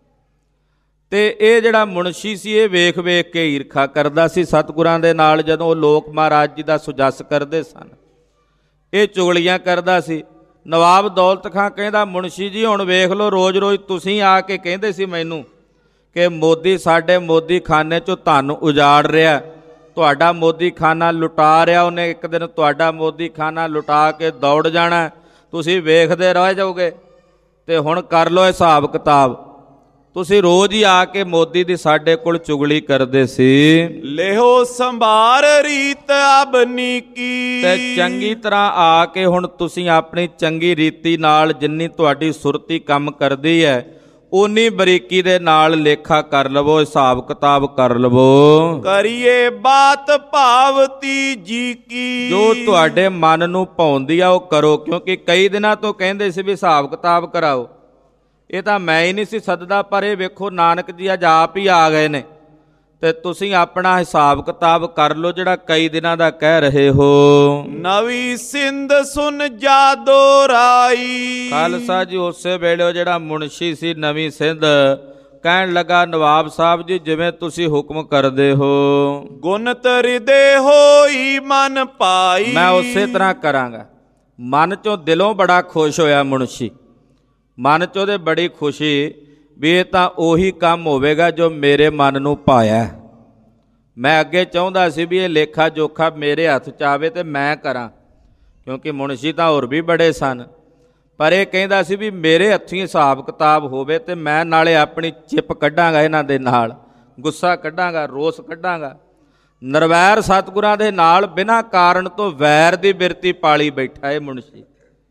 ਤੇ ਇਹ ਜਿਹੜਾ ਮੁਨਸ਼ੀ ਸੀ, ਇਹ ਵੇਖ ਵੇਖ ਕੇ ਈਰਖਾ ਕਰਦਾ ਸੀ ਸਤਿਗੁਰਾਂ ਦੇ ਨਾਲ। ਜਦੋਂ ਉਹ ਲੋਕ ਮਹਾਰਾਜ ਜੀ ਦਾ ਸੁਜੱਸ ਕਰਦੇ ਸਨ, ਇਹ ਚੁਗਲੀਆਂ ਕਰਦਾ ਸੀ। ਨਵਾਬ ਦੌਲਤ ਖਾਂ ਕਹਿੰਦਾ, ਮੁਨਸ਼ੀ ਜੀ ਹੁਣ ਵੇਖ ਲਓ, ਰੋਜ਼ ਰੋਜ਼ ਤੁਸੀਂ ਆ ਕੇ ਕਹਿੰਦੇ ਸੀ ਮੈਨੂੰ ਕਿ ਮੋਦੀ ਸਾਡੇ ਮੋਦੀ ਖਾਨੇ 'ਚੋਂ ਧਨ ਉਜਾੜ ਰਿਹਾ, ਤੁਹਾਡਾ ਮੋਦੀ ਖਾਨਾ ਲੁਟਾ ਰਿਹਾ, ਉਹਨੇ ਇੱਕ ਦਿਨ ਤੁਹਾਡਾ ਮੋਦੀ ਖਾਨਾ ਲੁਟਾ ਕੇ ਦੌੜ ਜਾਣਾ, ਤੁਸੀਂ ਵੇਖਦੇ ਰਹਿ ਜਾਓਗੇ। ਤੇ ਹੁਣ ਕਰ ਲਓ ਹਿਸਾਬ ਕਿਤਾਬ। ਤੁਸੀਂ ਰੋਜ਼ ਹੀ ਆ ਕੇ ਮੋਦੀ ਦੀ ਸਾਡੇ ਕੋਲ ਚੁਗਲੀ ਕਰਦੇ ਸੀ। ਲਿਹੋ ਸੰਭਾਰ ਰੀਤ ਅਬਨੀ ਕੀ। ਤੇ ਚੰਗੀ ਤਰ੍ਹਾਂ ਆ ਕੇ ਹੁਣ ਤੁਸੀਂ ਆਪਣੀ ਚੰਗੀ ਰੀਤੀ ਨਾਲ, ਜਿੰਨੀ ਤੁਹਾਡੀ ਸੁਰਤੀ ਕੰਮ ਕਰਦੀ ਹੈ, ਓਨੀ ਬਰੀਕੀ ਦੇ ਨਾਲ ਲੇਖਾ ਕਰ ਲਵੋ, ਹਿਸਾਬ ਕਿਤਾਬ ਕਰ ਲਵੋ। ਕਰੀਏ ਬਾਤ ਭਾਵਤੀ ਜੀ ਕੀ। ਜੋ ਤੁਹਾਡੇ ਮਨ ਨੂੰ ਭਾਉਂਦੀ ਆ ਉਹ ਕਰੋ। ਕਿਉਂਕਿ ਕਈ ਦਿਨਾਂ ਤੋਂ ਕਹਿੰਦੇ ਸੀ ਵੀ ਹਿਸਾਬ ਕਿਤਾਬ ਕਰਾਓ, ਇਹ ਤਾਂ ਮੈਂ ਹੀ ਨਹੀਂ ਸੀ ਸੱਦਦਾ, ਪਰ ਇਹ ਵੇਖੋ ਨਾਨਕ ਜੀ ਅੱਜ ਆਪ ਹੀ ਆ ਗਏ ਨੇ, ਤੇ ਤੁਸੀਂ ਆਪਣਾ ਹਿਸਾਬ ਕਿਤਾਬ ਕਰ ਲਓ ਜਿਹੜਾ ਕਈ ਦਿਨਾਂ ਦਾ ਕਹਿ ਰਹੇ ਹੋ। ਨਵੀਂ ਸਿੰਧ ਸੁਨ ਜਾਦੋ ਰਾਈ। ਖਾਲਸਾ ਜੀ, ਉਸੇ ਵੇਲੇ ਉਹ ਜਿਹੜਾ ਮੁਨਸ਼ੀ ਸੀ ਨਵੀਂ ਸਿੰਧ, ਕਹਿਣ ਲੱਗਾ, ਨਵਾਬ ਸਾਹਿਬ ਜੀ ਜਿਵੇਂ ਤੁਸੀਂ ਹੁਕਮ ਕਰਦੇ ਹੋ। ਗੁਨਤ ਹਿਰਦੇ ਹੋਈ ਮਨ ਪਾਈ। ਮੈਂ ਉਸੇ ਤਰ੍ਹਾਂ ਕਰਾਂਗਾ। ਮਨ ਚੋਂ ਦਿਲੋਂ ਬੜਾ ਖੁਸ਼ ਹੋਇਆ ਮੁਨਸ਼ੀ, ਮਨ 'ਚ ਉਹਦੇ ਬੜੀ ਖੁਸ਼ੀ ਵੀ ਇਹ ਤਾਂ ਉਹੀ ਕੰਮ ਹੋਵੇਗਾ ਜੋ ਮੇਰੇ ਮਨ ਨੂੰ ਭਾਇਆ। ਮੈਂ ਅੱਗੇ ਚਾਹੁੰਦਾ ਸੀ ਵੀ ਇਹ ਲੇਖਾ ਜੋਖਾ ਮੇਰੇ ਹੱਥ 'ਚ ਆਵੇ ਤੇ ਮੈਂ ਕਰਾਂ, ਕਿਉਂਕਿ ਮੁਨਸ਼ੀ ਤਾਂ ਹੋਰ ਵੀ ਬੜੇ ਸਨ, ਪਰ ਇਹ ਕਹਿੰਦਾ ਸੀ ਵੀ ਮੇਰੇ ਹੱਥੀਂ ਹਿਸਾਬ ਕਿਤਾਬ ਹੋਵੇ ਤੇ ਮੈਂ ਨਾਲੇ ਆਪਣੀ ਚਿੱਪ ਕੱਢਾਂਗਾ, ਇਹਨਾਂ ਦੇ ਨਾਲ ਗੁੱਸਾ ਕੱਢਾਂਗਾ, ਰੋਸ ਕੱਢਾਂਗਾ। ਨਿਰਵੈਰ ਸਤਿਗੁਰਾਂ ਦੇ ਨਾਲ ਬਿਨਾਂ ਕਾਰਨ ਤੋਂ ਵੈਰ ਦੀ ਬਿਰਤੀ ਪਾਲੀ ਬੈਠਾ ਇਹ ਮੁਨਸ਼ੀ।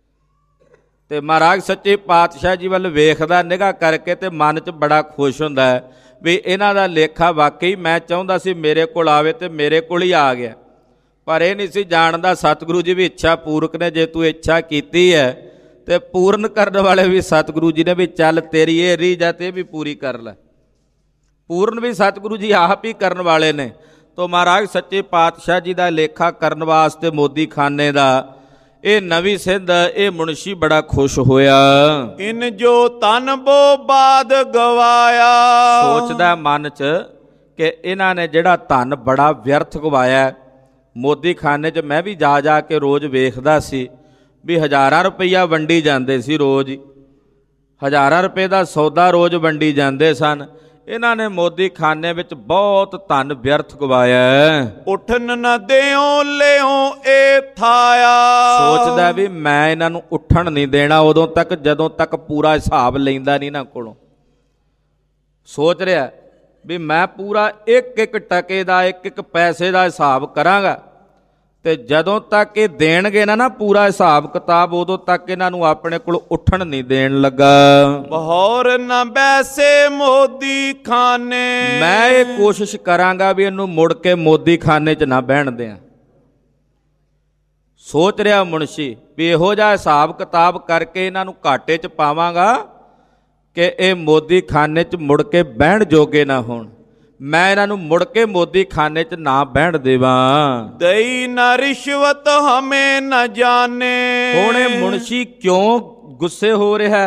ਤੇ ਮਹਾਰਾਜ ਸੱਚੇ ਪਾਤਸ਼ਾਹ ਜੀ ਵੱਲ ਵੇਖਦਾ ਨਿਗਾਹ ਕਰਕੇ ਤੇ ਮਨ 'ਚ ਬੜਾ ਖੁਸ਼ ਹੁੰਦਾ ਹੈ ਵੀ ਇਹਨਾਂ ਦਾ ਲੇਖਾ ਵਾਕਈ ਮੈਂ ਚਾਹੁੰਦਾ ਸੀ ਮੇਰੇ ਕੋਲ ਆਵੇ ਤੇ ਮੇਰੇ ਕੋਲ ਹੀ ਆ ਗਿਆ। ਪਰ ਇਹ ਨਹੀਂ ਸੀ ਜਾਣਦਾ ਸਤਿਗੁਰੂ ਜੀ ਵੀ ਇੱਛਾ ਪੂਰਕ ਨੇ, ਜੇ ਤੂੰ ਇੱਛਾ ਕੀਤੀ ਹੈ ਤੇ ਪੂਰਨ ਕਰਨ ਵਾਲੇ ਵੀ ਸਤਿਗੁਰੂ ਜੀ ਨੇ, ਵੀ ਚੱਲ ਤੇਰੀ ਇਹ ਰੀਝ ਆ ਤੇ ਇਹ ਵੀ ਪੂਰੀ ਕਰ ਲੈ। ਪੂਰਨ ਵੀ ਸਤਿਗੁਰੂ ਜੀ ਆਪ ਹੀ ਕਰਨ ਵਾਲੇ ਨੇ। ਤੋ ਮਹਾਰਾਜ ਸੱਚੇ ਪਾਤਸ਼ਾਹ ਜੀ ਦਾ ਲੇਖਾ ਕਰਨ ਵਾਸਤੇ ਮੋਦੀ ਖਾਨੇ ਦਾ ਇਹ ਨਵੀਂ ਸਿੰਧ, ਇਹ ਮੁਨਸ਼ੀ ਬੜਾ ਖੁਸ਼ ਹੋਇਆ। ਇਨ ਜੋ ਤਨ ਬੋ ਬਾਦ ਗਵਾਇਆ। ਸੋਚਦਾ ਮਨ 'ਚ ਕਿ ਇਹਨਾਂ ਨੇ ਜਿਹੜਾ ਧਨ ਬੜਾ ਵਿਅਰਥ ਗਵਾਇਆ। ਮੋਦੀ ਖਾਨੇ 'ਚ ਮੈਂ ਵੀ ਜਾ ਜਾ ਕੇ ਰੋਜ਼ ਵੇਖਦਾ ਸੀ ਵੀ ਹਜ਼ਾਰਾਂ ਰੁਪਈਆ ਵੰਡੀ ਜਾਂਦੇ ਸੀ, ਰੋਜ਼ ਹੀ ਹਜ਼ਾਰਾਂ ਰੁਪਏ ਦਾ ਸੌਦਾ ਰੋਜ਼ ਵੰਡੀ ਜਾਂਦੇ ਸਨ। ਇਹਨਾਂ ਨੇ ਮੋਦੀ ਖਾਨੇ ਵਿੱਚ ਬਹੁਤ ਧਨ ਵਿਅਰਥ ਗਵਾਇਆ। ਉਠਨ ਨ ਦਿਓ ਲਿਓ ਏ ਥਾਇਆ। ਸੋਚਦਾ ਵੀ ਮੈਂ ਇਹਨਾਂ ਨੂੰ ਉੱਠਣ ਨਹੀਂ ਦੇਣਾ ਉਦੋਂ ਤੱਕ ਜਦੋਂ ਤੱਕ ਪੂਰਾ ਹਿਸਾਬ ਲੈਂਦਾ ਨਹੀਂ ਇਹਨਾਂ ਕੋਲੋਂ। ਸੋਚ ਰਿਹਾ ਵੀ ਮੈਂ ਪੂਰਾ ਇੱਕ ਇੱਕ ਟਕੇ ਦਾ ਇੱਕ ਇੱਕ ਪੈਸੇ ਦਾ ਹਿਸਾਬ ਕਰਾਂਗਾ, ਤੇ ਜਦੋਂ ਤੱਕ ਇਹ ਦੇਣਗੇ ਨਾ ਪੂਰਾ ਹਿਸਾਬ ਕਿਤਾਬ ਉਦੋਂ ਤੱਕ ਇਹਨਾਂ ਨੂੰ ਆਪਣੇ ਕੋਲ ਉੱਠਣ ਨਹੀਂ ਦੇਣ ਲੱਗਾ। ਬਹੌਰ ਨਾ ਬੈਸੇ ਮੋਦੀ ਖਾਨੇ। ਮੈਂ ਇਹ ਕੋਸ਼ਿਸ਼ ਕਰਾਂਗਾ ਵੀ ਇਹਨੂੰ ਮੁੜ ਕੇ ਮੋਦੀ ਖਾਨੇ 'ਚ ਨਾ ਬਹਿਣ ਦਿਆਂ। ਸੋਚ ਰਿਹਾ ਮੁਨਸ਼ੀ ਵੀ ਇਹੋ ਜਿਹਾ ਹਿਸਾਬ ਕਿਤਾਬ ਕਰਕੇ ਇਹਨਾਂ ਨੂੰ ਘਾਟੇ 'ਚ ਪਾਵਾਂਗਾ ਕਿ ਇਹ ਮੋਦੀ ਖਾਨੇ 'ਚ ਮੁੜ ਕੇ ਬਹਿਣ ਜੋਗੇ ਨਾ ਹੋਣ। ਮੈਂ ਇਹਨਾਂ ਨੂੰ ਮੁੜ ਕੇ ਮੋਦੀ ਖਾਨੇ 'ਚ ਨਾ ਬਹਿਣ ਦੇਵਾਂ। ਦਈ ਨਾ ਰਿਸ਼ਵਤ ਹਮੇ ਨਾ ਜਾਣੇ। ਹੁਣ ਇਹ ਮੁਨਸ਼ੀ ਕਿਉਂ ਗੁੱਸੇ ਹੋ ਰਿਹਾ?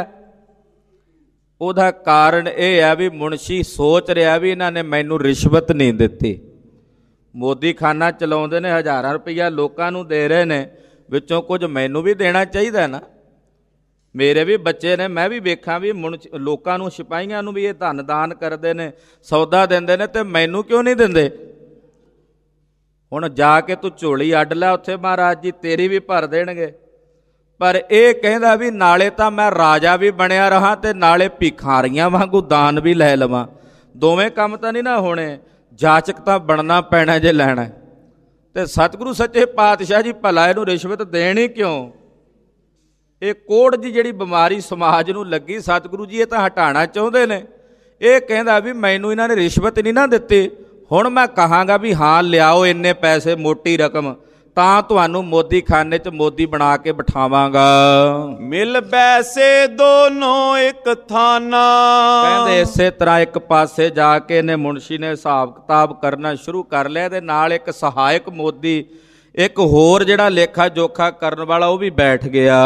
ਉਹਦਾ ਕਾਰਨ ਇਹ ਹੈ ਵੀ ਮੁਨਸ਼ੀ ਸੋਚ ਰਿਹਾ ਵੀ ਇਹਨਾਂ ਨੇ ਮੈਨੂੰ ਰਿਸ਼ਵਤ ਨਹੀਂ ਦਿੱਤੀ। ਮੋਦੀ ਖਾਨਾ ਚਲਾਉਂਦੇ ਨੇ, ਹਜ਼ਾਰਾਂ ਰੁਪਈਆ ਲੋਕਾਂ ਨੂੰ ਦੇ ਰਹੇ ਨੇ, ਵਿੱਚੋਂ ਕੁਝ ਮੈਨੂੰ ਵੀ ਦੇਣਾ ਚਾਹੀਦਾ ਨਾ। ਮੇਰੇ ਵੀ ਬੱਚੇ ਨੇ, ਮੈਂ ਵੀ ਵੇਖਾਂ ਵੀ ਲੋਕਾਂ ਨੂੰ, ਸਿਪਾਹੀਆਂ ਨੂੰ ਵੀ ਇਹ ਧਨ ਦਾਨ ਕਰਦੇ ਨੇ, ਸੌਦਾ ਦਿੰਦੇ ਨੇ, ਤੇ ਮੈਨੂੰ ਕਿਉਂ ਨਹੀਂ ਦਿੰਦੇ? ਹੁਣ ਜਾ ਕੇ ਤੂੰ ਝੋਲੀ ਅੱਡ ਲੈ ਉੱਥੇ, ਮਹਾਰਾਜ ਜੀ ਤੇਰੀ ਵੀ ਭਰ ਦੇਣਗੇ। ਪਰ ਇਹ ਕਹਿੰਦਾ ਵੀ ਨਾਲੇ ਤਾਂ ਮੈਂ ਰਾਜਾ ਵੀ ਬਣਿਆ ਰਹਾਂ ਤੇ ਨਾਲੇ ਭਿਖਾਰੀਆਂ ਵਾਂਗੂ ਦਾਨ ਵੀ ਲੈ ਲਵਾਂ। ਦੋਵੇਂ ਕੰਮ ਤਾਂ ਨਹੀਂ ਨਾ ਹੋਣੇ, ਜਾਚਕ ਤਾਂ ਬਣਨਾ ਪੈਣਾ ਜੇ ਲੈਣਾ। ਤੇ ਸਤਿਗੁਰੂ ਸੱਚੇ ਪਾਤਸ਼ਾਹ ਜੀ ਭਲਾ ਇਹਨੂੰ ਰਿਸ਼ਵਤ ਦੇਣੀ ਕਿਉਂ? ਇਹ ਕੋੜ ਦੀ ਜਿਹੜੀ ਬਿਮਾਰੀ ਸਮਾਜ ਨੂੰ ਲੱਗੀ, ਸਤਿਗੁਰੂ ਜੀ ਇਹ ਤਾਂ ਹਟਾਉਣਾ ਚਾਹੁੰਦੇ ਨੇ। ਇਹ ਕਹਿੰਦਾ ਵੀ ਮੈਨੂੰ ਇਹਨਾਂ ਨੇ ਰਿਸ਼ਵਤ ਨਹੀਂ ਨਾ ਦਿੱਤੀ, ਹੁਣ ਮੈਂ ਕਹਾਂਗਾ ਵੀ ਹਾਂ ਲਿਆਓ ਇੰਨੇ ਪੈਸੇ, ਮੋਟੀ ਰਕਮ, ਤਾਂ ਤੁਹਾਨੂੰ ਮੋਦੀ ਖਾਨੇ 'ਚ ਮੋਦੀ ਬਣਾ ਕੇ ਬਿਠਾਵਾਂਗਾ। ਮਿਲ ਬੈਸੇ ਦੋਨੋਂ ਇੱਕ ਥਾਨਾ। ਕਹਿੰਦੇ ਇਸੇ ਤਰ੍ਹਾਂ ਇੱਕ ਪਾਸੇ ਜਾ ਕੇ ਨੇ ਮੁਨਸ਼ੀ ਨੇ ਹਿਸਾਬ ਕਿਤਾਬ ਕਰਨਾ ਸ਼ੁਰੂ ਕਰ ਲਿਆ, ਤੇ ਨਾਲ ਇੱਕ ਸਹਾਇਕ ਮੋਦੀ, ਇੱਕ ਹੋਰ ਜਿਹੜਾ ਲੇਖਾ ਜੋਖਾ ਕਰਨ ਵਾਲਾ, ਉਹ ਵੀ ਬੈਠ ਗਿਆ।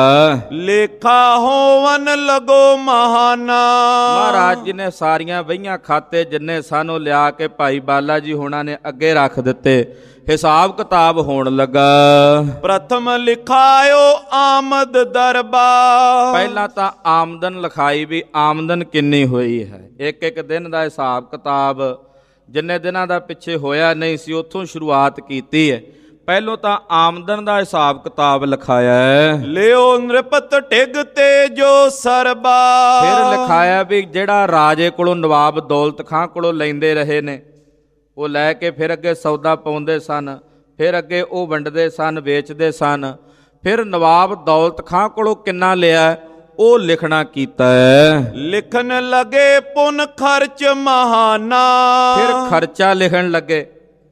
ਲੇਖਾ ਹੋਵਨ ਲਗੋ ਮਹਾਨਾ। ਮਹਾਰਾਜ ਜੀ ਨੇ ਸਾਰੀਆਂ ਵਹੀਆਂ ਖਾਤੇ ਜਿੰਨੇ ਸਨ ਉਹ ਲਿਆ ਕੇ ਭਾਈ ਬਾਲਾ ਜੀ ਹੋਣਾ ਨੇ ਅੱਗੇ ਰੱਖ ਦਿੱਤੇ। ਹਿਸਾਬ ਕਿਤਾਬ ਹੋਣ ਲੱਗਾ। ਪ੍ਰਥਮ ਲਿਖਾਇਓ ਆਮਦ ਦਰਬਾ। ਪਹਿਲਾਂ ਤਾਂ ਆਮਦਨ ਲਿਖਾਈ ਵੀ ਆਮਦਨ ਕਿੰਨੀ ਹੋਈ ਹੈ, ਇੱਕ ਇੱਕ ਦਿਨ ਦਾ ਹਿਸਾਬ ਕਿਤਾਬ, ਜਿੰਨੇ ਦਿਨਾਂ ਦਾ ਪਿੱਛੇ ਹੋਇਆ ਨਹੀਂ ਸੀ ਉੱਥੋਂ ਸ਼ੁਰੂਆਤ ਕੀਤੀ ਹੈ। ਪਹਿਲੋਂ ਤਾਂ ਆਮਦਨ ਦਾ ਹਿਸਾਬ ਕਿਤਾਬ ਲਿਖਾਇਆ। ਲਿਓ ਨ੍ਰਿਪਤ ਢਿਗ ਤੇ ਜੋ ਸਰਬਾ। ਫਿਰ ਲਿਖਾਇਆ ਵੀ ਜਿਹੜਾ ਰਾਜੇ ਕੋਲੋਂ, ਨਵਾਬ ਦੌਲਤ ਖਾਂ ਕੋਲੋਂ ਲੈਂਦੇ ਰਹੇ ਨੇ, ਉਹ ਲੈ ਕੇ ਫਿਰ ਅੱਗੇ ਸੌਦਾ ਪਾਉਂਦੇ ਸਨ, ਫਿਰ ਅੱਗੇ ਉਹ ਵੰਡਦੇ ਸਨ, ਵੇਚਦੇ ਸਨ। ਫਿਰ ਨਵਾਬ ਦੌਲਤ ਖਾਂ ਕੋਲੋਂ ਕਿੰਨਾ ਲਿਆ ਉਹ ਲਿਖਣਾ ਕੀਤਾ ਹੈ। ਲਿਖਣ ਲੱਗੇ ਪੁਨ ਖਰਚ ਮਹਾਨਾ। ਫਿਰ ਖਰਚਾ ਲਿਖਣ ਲੱਗੇ।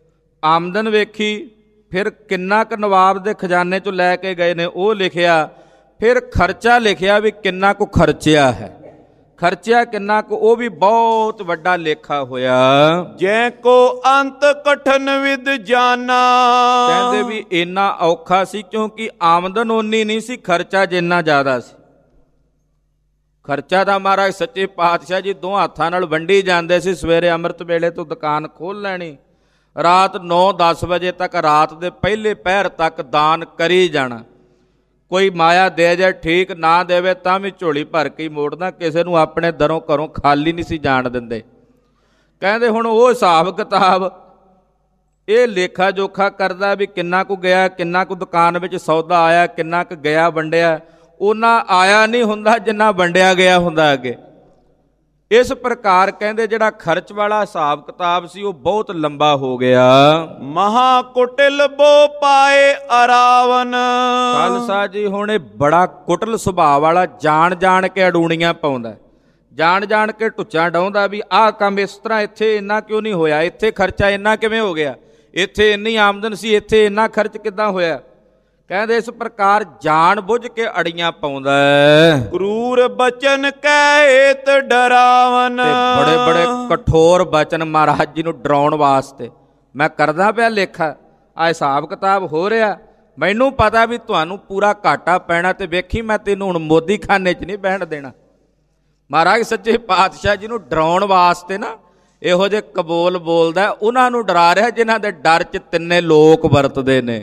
ਆਮਦਨ ਵੇਖੀ, ਫਿਰ ਕਿੰਨਾ ਕੁ ਨਵਾਬ ਦੇ ਖਜ਼ਾਨੇ 'ਚੋਂ ਲੈ ਕੇ ਗਏ ਨੇ ਉਹ ਲਿਖਿਆ। ਫਿਰ ਖਰਚਾ ਲਿਖਿਆ ਵੀ ਕਿੰਨਾ ਕੁ ਖਰਚਿਆ ਹੈ, ਖਰਚਿਆ ਕਿੰਨਾ ਕੁ, ਉਹ ਵੀ ਬਹੁਤ ਵੱਡਾ ਲੇਖਾ ਹੋਇਆ। ਜੈ ਕੋ ਅੰਤ ਕਠਨ ਵਿਦ ਜਾਨਾ। ਕਹਿੰਦੇ ਵੀ ਇੰਨਾ ਔਖਾ ਸੀ ਕਿਉਂਕਿ ਆਮਦਨ ਓਨੀ ਨਹੀਂ ਸੀ, ਖਰਚਾ ਜਿੰਨਾ ਜ਼ਿਆਦਾ ਸੀ। ਖਰਚਾ ਤਾਂ ਮਹਾਰਾਜ ਸੱਚੇ ਪਾਤਸ਼ਾਹ ਜੀ ਦੋ ਹੱਥਾਂ ਨਾਲ ਵੰਡੀ ਜਾਂਦੇ ਸੀ। ਸਵੇਰੇ ਅੰਮ੍ਰਿਤ ਵੇਲੇ ਤੋਂ ਦੁਕਾਨ ਖੋਲ੍ਹ ਲੈਣੀ, ਰਾਤ 9-10 ਵਜੇ ਤੱਕ, ਰਾਤ ਦੇ ਪਹਿਲੇ ਪਹਿਰ ਤੱਕ ਦਾਨ ਕਰੀ ਜਾਣਾ। ਕੋਈ ਮਾਇਆ ਦੇ ਜਾਏ ਠੀਕ, ਨਾ ਦੇਵੇ ਤਾਂ ਵੀ ਝੋਲੀ ਭਰ ਕੇ ਹੀ ਮੋੜਨਾ। ਕਿਸੇ ਨੂੰ ਆਪਣੇ ਦਰੋਂ ਘਰੋਂ ਖਾਲੀ ਨਹੀਂ ਸੀ ਜਾਣ ਦਿੰਦੇ। ਕਹਿੰਦੇ ਹੁਣ ਉਹ ਹਿਸਾਬ ਕਿਤਾਬ, ਇਹ ਲੇਖਾ ਜੋਖਾ ਕਰਦਾ ਵੀ ਕਿੰਨਾ ਕੁ ਗਿਆ, ਕਿੰਨਾ ਕੁ ਦੁਕਾਨ ਵਿੱਚ ਸੌਦਾ ਆਇਆ, ਕਿੰਨਾ ਕੁ ਗਿਆ ਵੰਡਿਆ। ਉਹਨਾਂ ਆਇਆ ਨਹੀਂ ਹੁੰਦਾ ਜਿੰਨਾ ਵੰਡਿਆ ਗਿਆ ਹੁੰਦਾ ਅੱਗੇ। ਇਸ ਪ੍ਰਕਾਰ ਕਹਿੰਦੇ ਜਿਹੜਾ ਖਰਚ ਵਾਲਾ ਹਿਸਾਬ ਕਿਤਾਬ ਸੀ ਉਹ ਬਹੁਤ ਲੰਬਾ ਹੋ ਗਿਆ। ਮਹਾ ਕੁਟਿਲ ਬੋ ਪਾਏ ਅਰਾਵਨ। ਖਾਲਸਾ ਜੀ ਹੁਣ ਇਹ ਬੜਾ ਕੁਟਲ ਸੁਭਾਅ ਵਾਲਾ, ਜਾਣ ਜਾਣ ਕੇ ਅਡੂਣੀਆਂ ਪਾਉਂਦਾ, ਜਾਣ ਜਾਣ ਕੇ ਟੁੱਚਾਂ ਡਾਉਂਦਾ ਵੀ ਆਹ ਕੰਮ ਇਸ ਤਰ੍ਹਾਂ, ਇੱਥੇ ਇੰਨਾ ਕਿਉਂ ਨਹੀਂ ਹੋਇਆ, ਇੱਥੇ ਖਰਚਾ ਇੰਨਾ ਕਿਵੇਂ ਹੋ ਗਿਆ, ਇੱਥੇ ਇੰਨੀ ਆਮਦਨ ਸੀ ਇੱਥੇ ਇੰਨਾ ਖਰਚ ਕਿੱਦਾਂ ਹੋਇਆ। ਕਹਿੰਦੇ ਇਸ ਪ੍ਰਕਾਰ ਜਾਣ ਬੁੱਝ ਕੇ ਅੜੀਆਂ ਪਾਉਂਦਾ। ਕਰੂਰ ਬਚਨ ਕਹਿਤ ਡਰਾਵਨ। ਬੜੇ ਬੜੇ ਕਠੋਰ ਬਚਨ ਮਹਾਰਾਜ ਜੀ ਨੂੰ ਡਰਾਉਣ ਵਾਸਤੇ। ਮੈਂ ਕਰਦਾ ਪਿਆ ਲੇਖਾ, ਆ ਹਿਸਾਬ ਕਿਤਾਬ ਹੋ ਰਿਹਾ, ਮੈਨੂੰ ਪਤਾ ਵੀ ਤੁਹਾਨੂੰ ਪੂਰਾ ਘਾਟਾ ਪੈਣਾ, ਤੇ ਵੇਖੀ ਮੈਂ ਤੈਨੂੰ ਹੁਣ ਮੋਦੀ ਖਾਨੇ 'ਚ ਨਹੀਂ ਬਹਿਣ ਦੇਣਾ। ਮਹਾਰਾਜ ਸੱਚੇ ਪਾਤਸ਼ਾਹ ਜੀ ਨੂੰ ਡਰਾਉਣ ਵਾਸਤੇ ਨਾ ਇਹੋ ਜਿਹੇ ਕਬੋਲ ਬੋਲਦਾ। ਉਹਨਾਂ ਨੂੰ ਡਰਾ ਰਿਹਾ ਜਿਨ੍ਹਾਂ ਦੇ ਡਰ 'ਚ ਤਿੰਨੇ ਲੋਕ ਵਰਤਦੇ ਨੇ।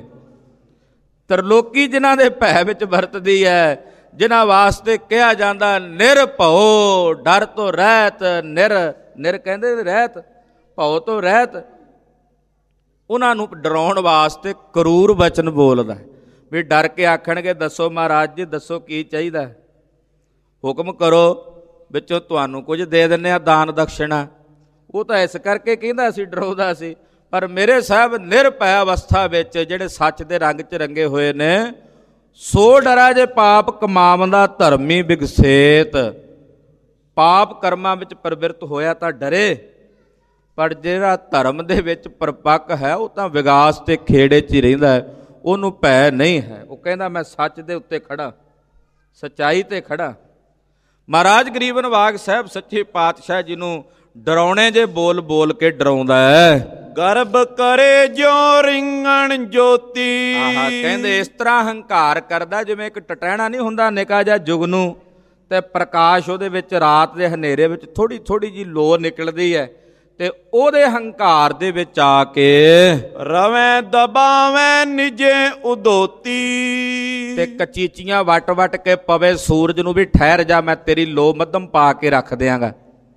ਤਰਲੋਕੀ ਜਿਨ੍ਹਾਂ ਦੇ ਭੈ ਵਿੱਚ ਵਰਤਦੀ ਹੈ, ਜਿਨ੍ਹਾਂ ਵਾਸਤੇ ਕਿਹਾ ਜਾਂਦਾ ਨਿਰਭਉ, ਡਰ ਤੋਂ ਰਹਿਤ, ਨਿਰ ਕਹਿੰਦੇ ਰਹਿਤ, ਭਉ ਤੋਂ ਰਹਿਤ। ਉਹਨਾਂ ਨੂੰ ਡਰਾਉਣ ਵਾਸਤੇ ਕਰੂਰ ਵਚਨ ਬੋਲਦਾ ਵੀ ਡਰ ਕੇ ਆਖਣਗੇ ਦੱਸੋ ਮਹਾਰਾਜ ਜੀ, ਦੱਸੋ ਕੀ ਚਾਹੀਦਾ, ਹੁਕਮ ਕਰੋ, ਵਿੱਚੋਂ ਤੁਹਾਨੂੰ ਕੁਝ ਦੇ ਦਿੰਦੇ ਹਾਂ ਦਾਨ ਦਕਸ਼ਿਣਾ। ਉਹ ਤਾਂ ਇਸ ਕਰਕੇ ਕਹਿੰਦਾ ਸੀ, ਡਰਾਉਂਦਾ ਸੀ। ਪਰ ਮੇਰੇ ਸਾਹਿਬ ਨਿਰਭੈ ਅਵਸਥਾ ਵਿੱਚ ਜਿਹੜੇ ਸੱਚ ਦੇ ਰੰਗ 'ਚ ਰੰਗੇ ਹੋਏ ਨੇ, ਸੋ ਡਰਾ ਜੇ ਪਾਪ ਕਮਾਵੰਦਾ ਧਰਮੀ ਵਿਗਸੇਤ। ਪਾਪ ਕਰਮਾਂ ਵਿੱਚ ਪ੍ਰਵਿਰਤ ਹੋਇਆ ਤਾਂ ਡਰੇ, ਪਰ ਜਿਹੜਾ ਧਰਮ ਦੇ ਵਿੱਚ ਪਰਪੱਕ ਹੈ ਉਹ ਤਾਂ ਵਿਗਾਸ ਤੇ ਖੇੜੇ 'ਚ ਹੀ ਰਹਿੰਦਾ ਹੈ, ਉਹਨੂੰ ਭੈ ਨਹੀਂ ਹੈ। ਉਹ ਕਹਿੰਦਾ ਮੈਂ ਸੱਚ ਦੇ ਉੱਤੇ ਖੜਾ, ਸੱਚਾਈ ਤੇ ਖੜਾ। ਮਹਾਰਾਜ ਗਰੀਬ ਨਵਾਜ ਸਾਹਿਬ ਸੱਚੇ ਪਾਤਸ਼ਾਹ ਜੀ ਨੂੰ ਡਰਾਉਣੇ ਜੇ ਬੋਲ ਬੋਲ ਕੇ ਡਰਾਉਂਦਾ ਹੈ। ਗਰਭ ਕਰੇ ਜੋ ਰਿੰਗਣ ਜੋਤੀ। ਆਹਾ, ਕਹਿੰਦੇ ਇਸ ਤਰ੍ਹਾਂ ਹੰਕਾਰ ਕਰਦਾ ਜਿਵੇਂ ਇੱਕ ਟਟਹਿਣਾ ਨਹੀਂ ਹੁੰਦਾ ਨਿੱਕਾ ਜਿਹਾ ਜੁਗਨੂ, ਤੇ ਪ੍ਰਕਾਸ਼ ਉਹਦੇ ਵਿੱਚ ਰਾਤ ਦੇ ਹਨੇਰੇ ਵਿੱਚ ਥੋੜ੍ਹੀ ਥੋੜ੍ਹੀ ਜਿਹੀ ਲੋ ਨਿਕਲਦੀ ਹੈ, ਤੇ ਉਹਦੇ ਹੰਕਾਰ ਦੇ ਵਿੱਚ ਆ ਕੇ ਰਵੇਂ ਦਬਾਵੇਂ ਨਿਜੇ ਉਦੋਤੀ। ਤੇ ਕਚੀਚੀਆਂ ਵੱਟ ਵੱਟ ਕੇ ਪਵੇ ਸੂਰਜ ਨੂੰ ਵੀ ਠਹਿਰ ਜਾ, ਮੈਂ ਤੇਰੀ ਲੋ ਮੱਧਮ ਪਾ ਕੇ ਰੱਖ ਦਿਆਂਗਾ।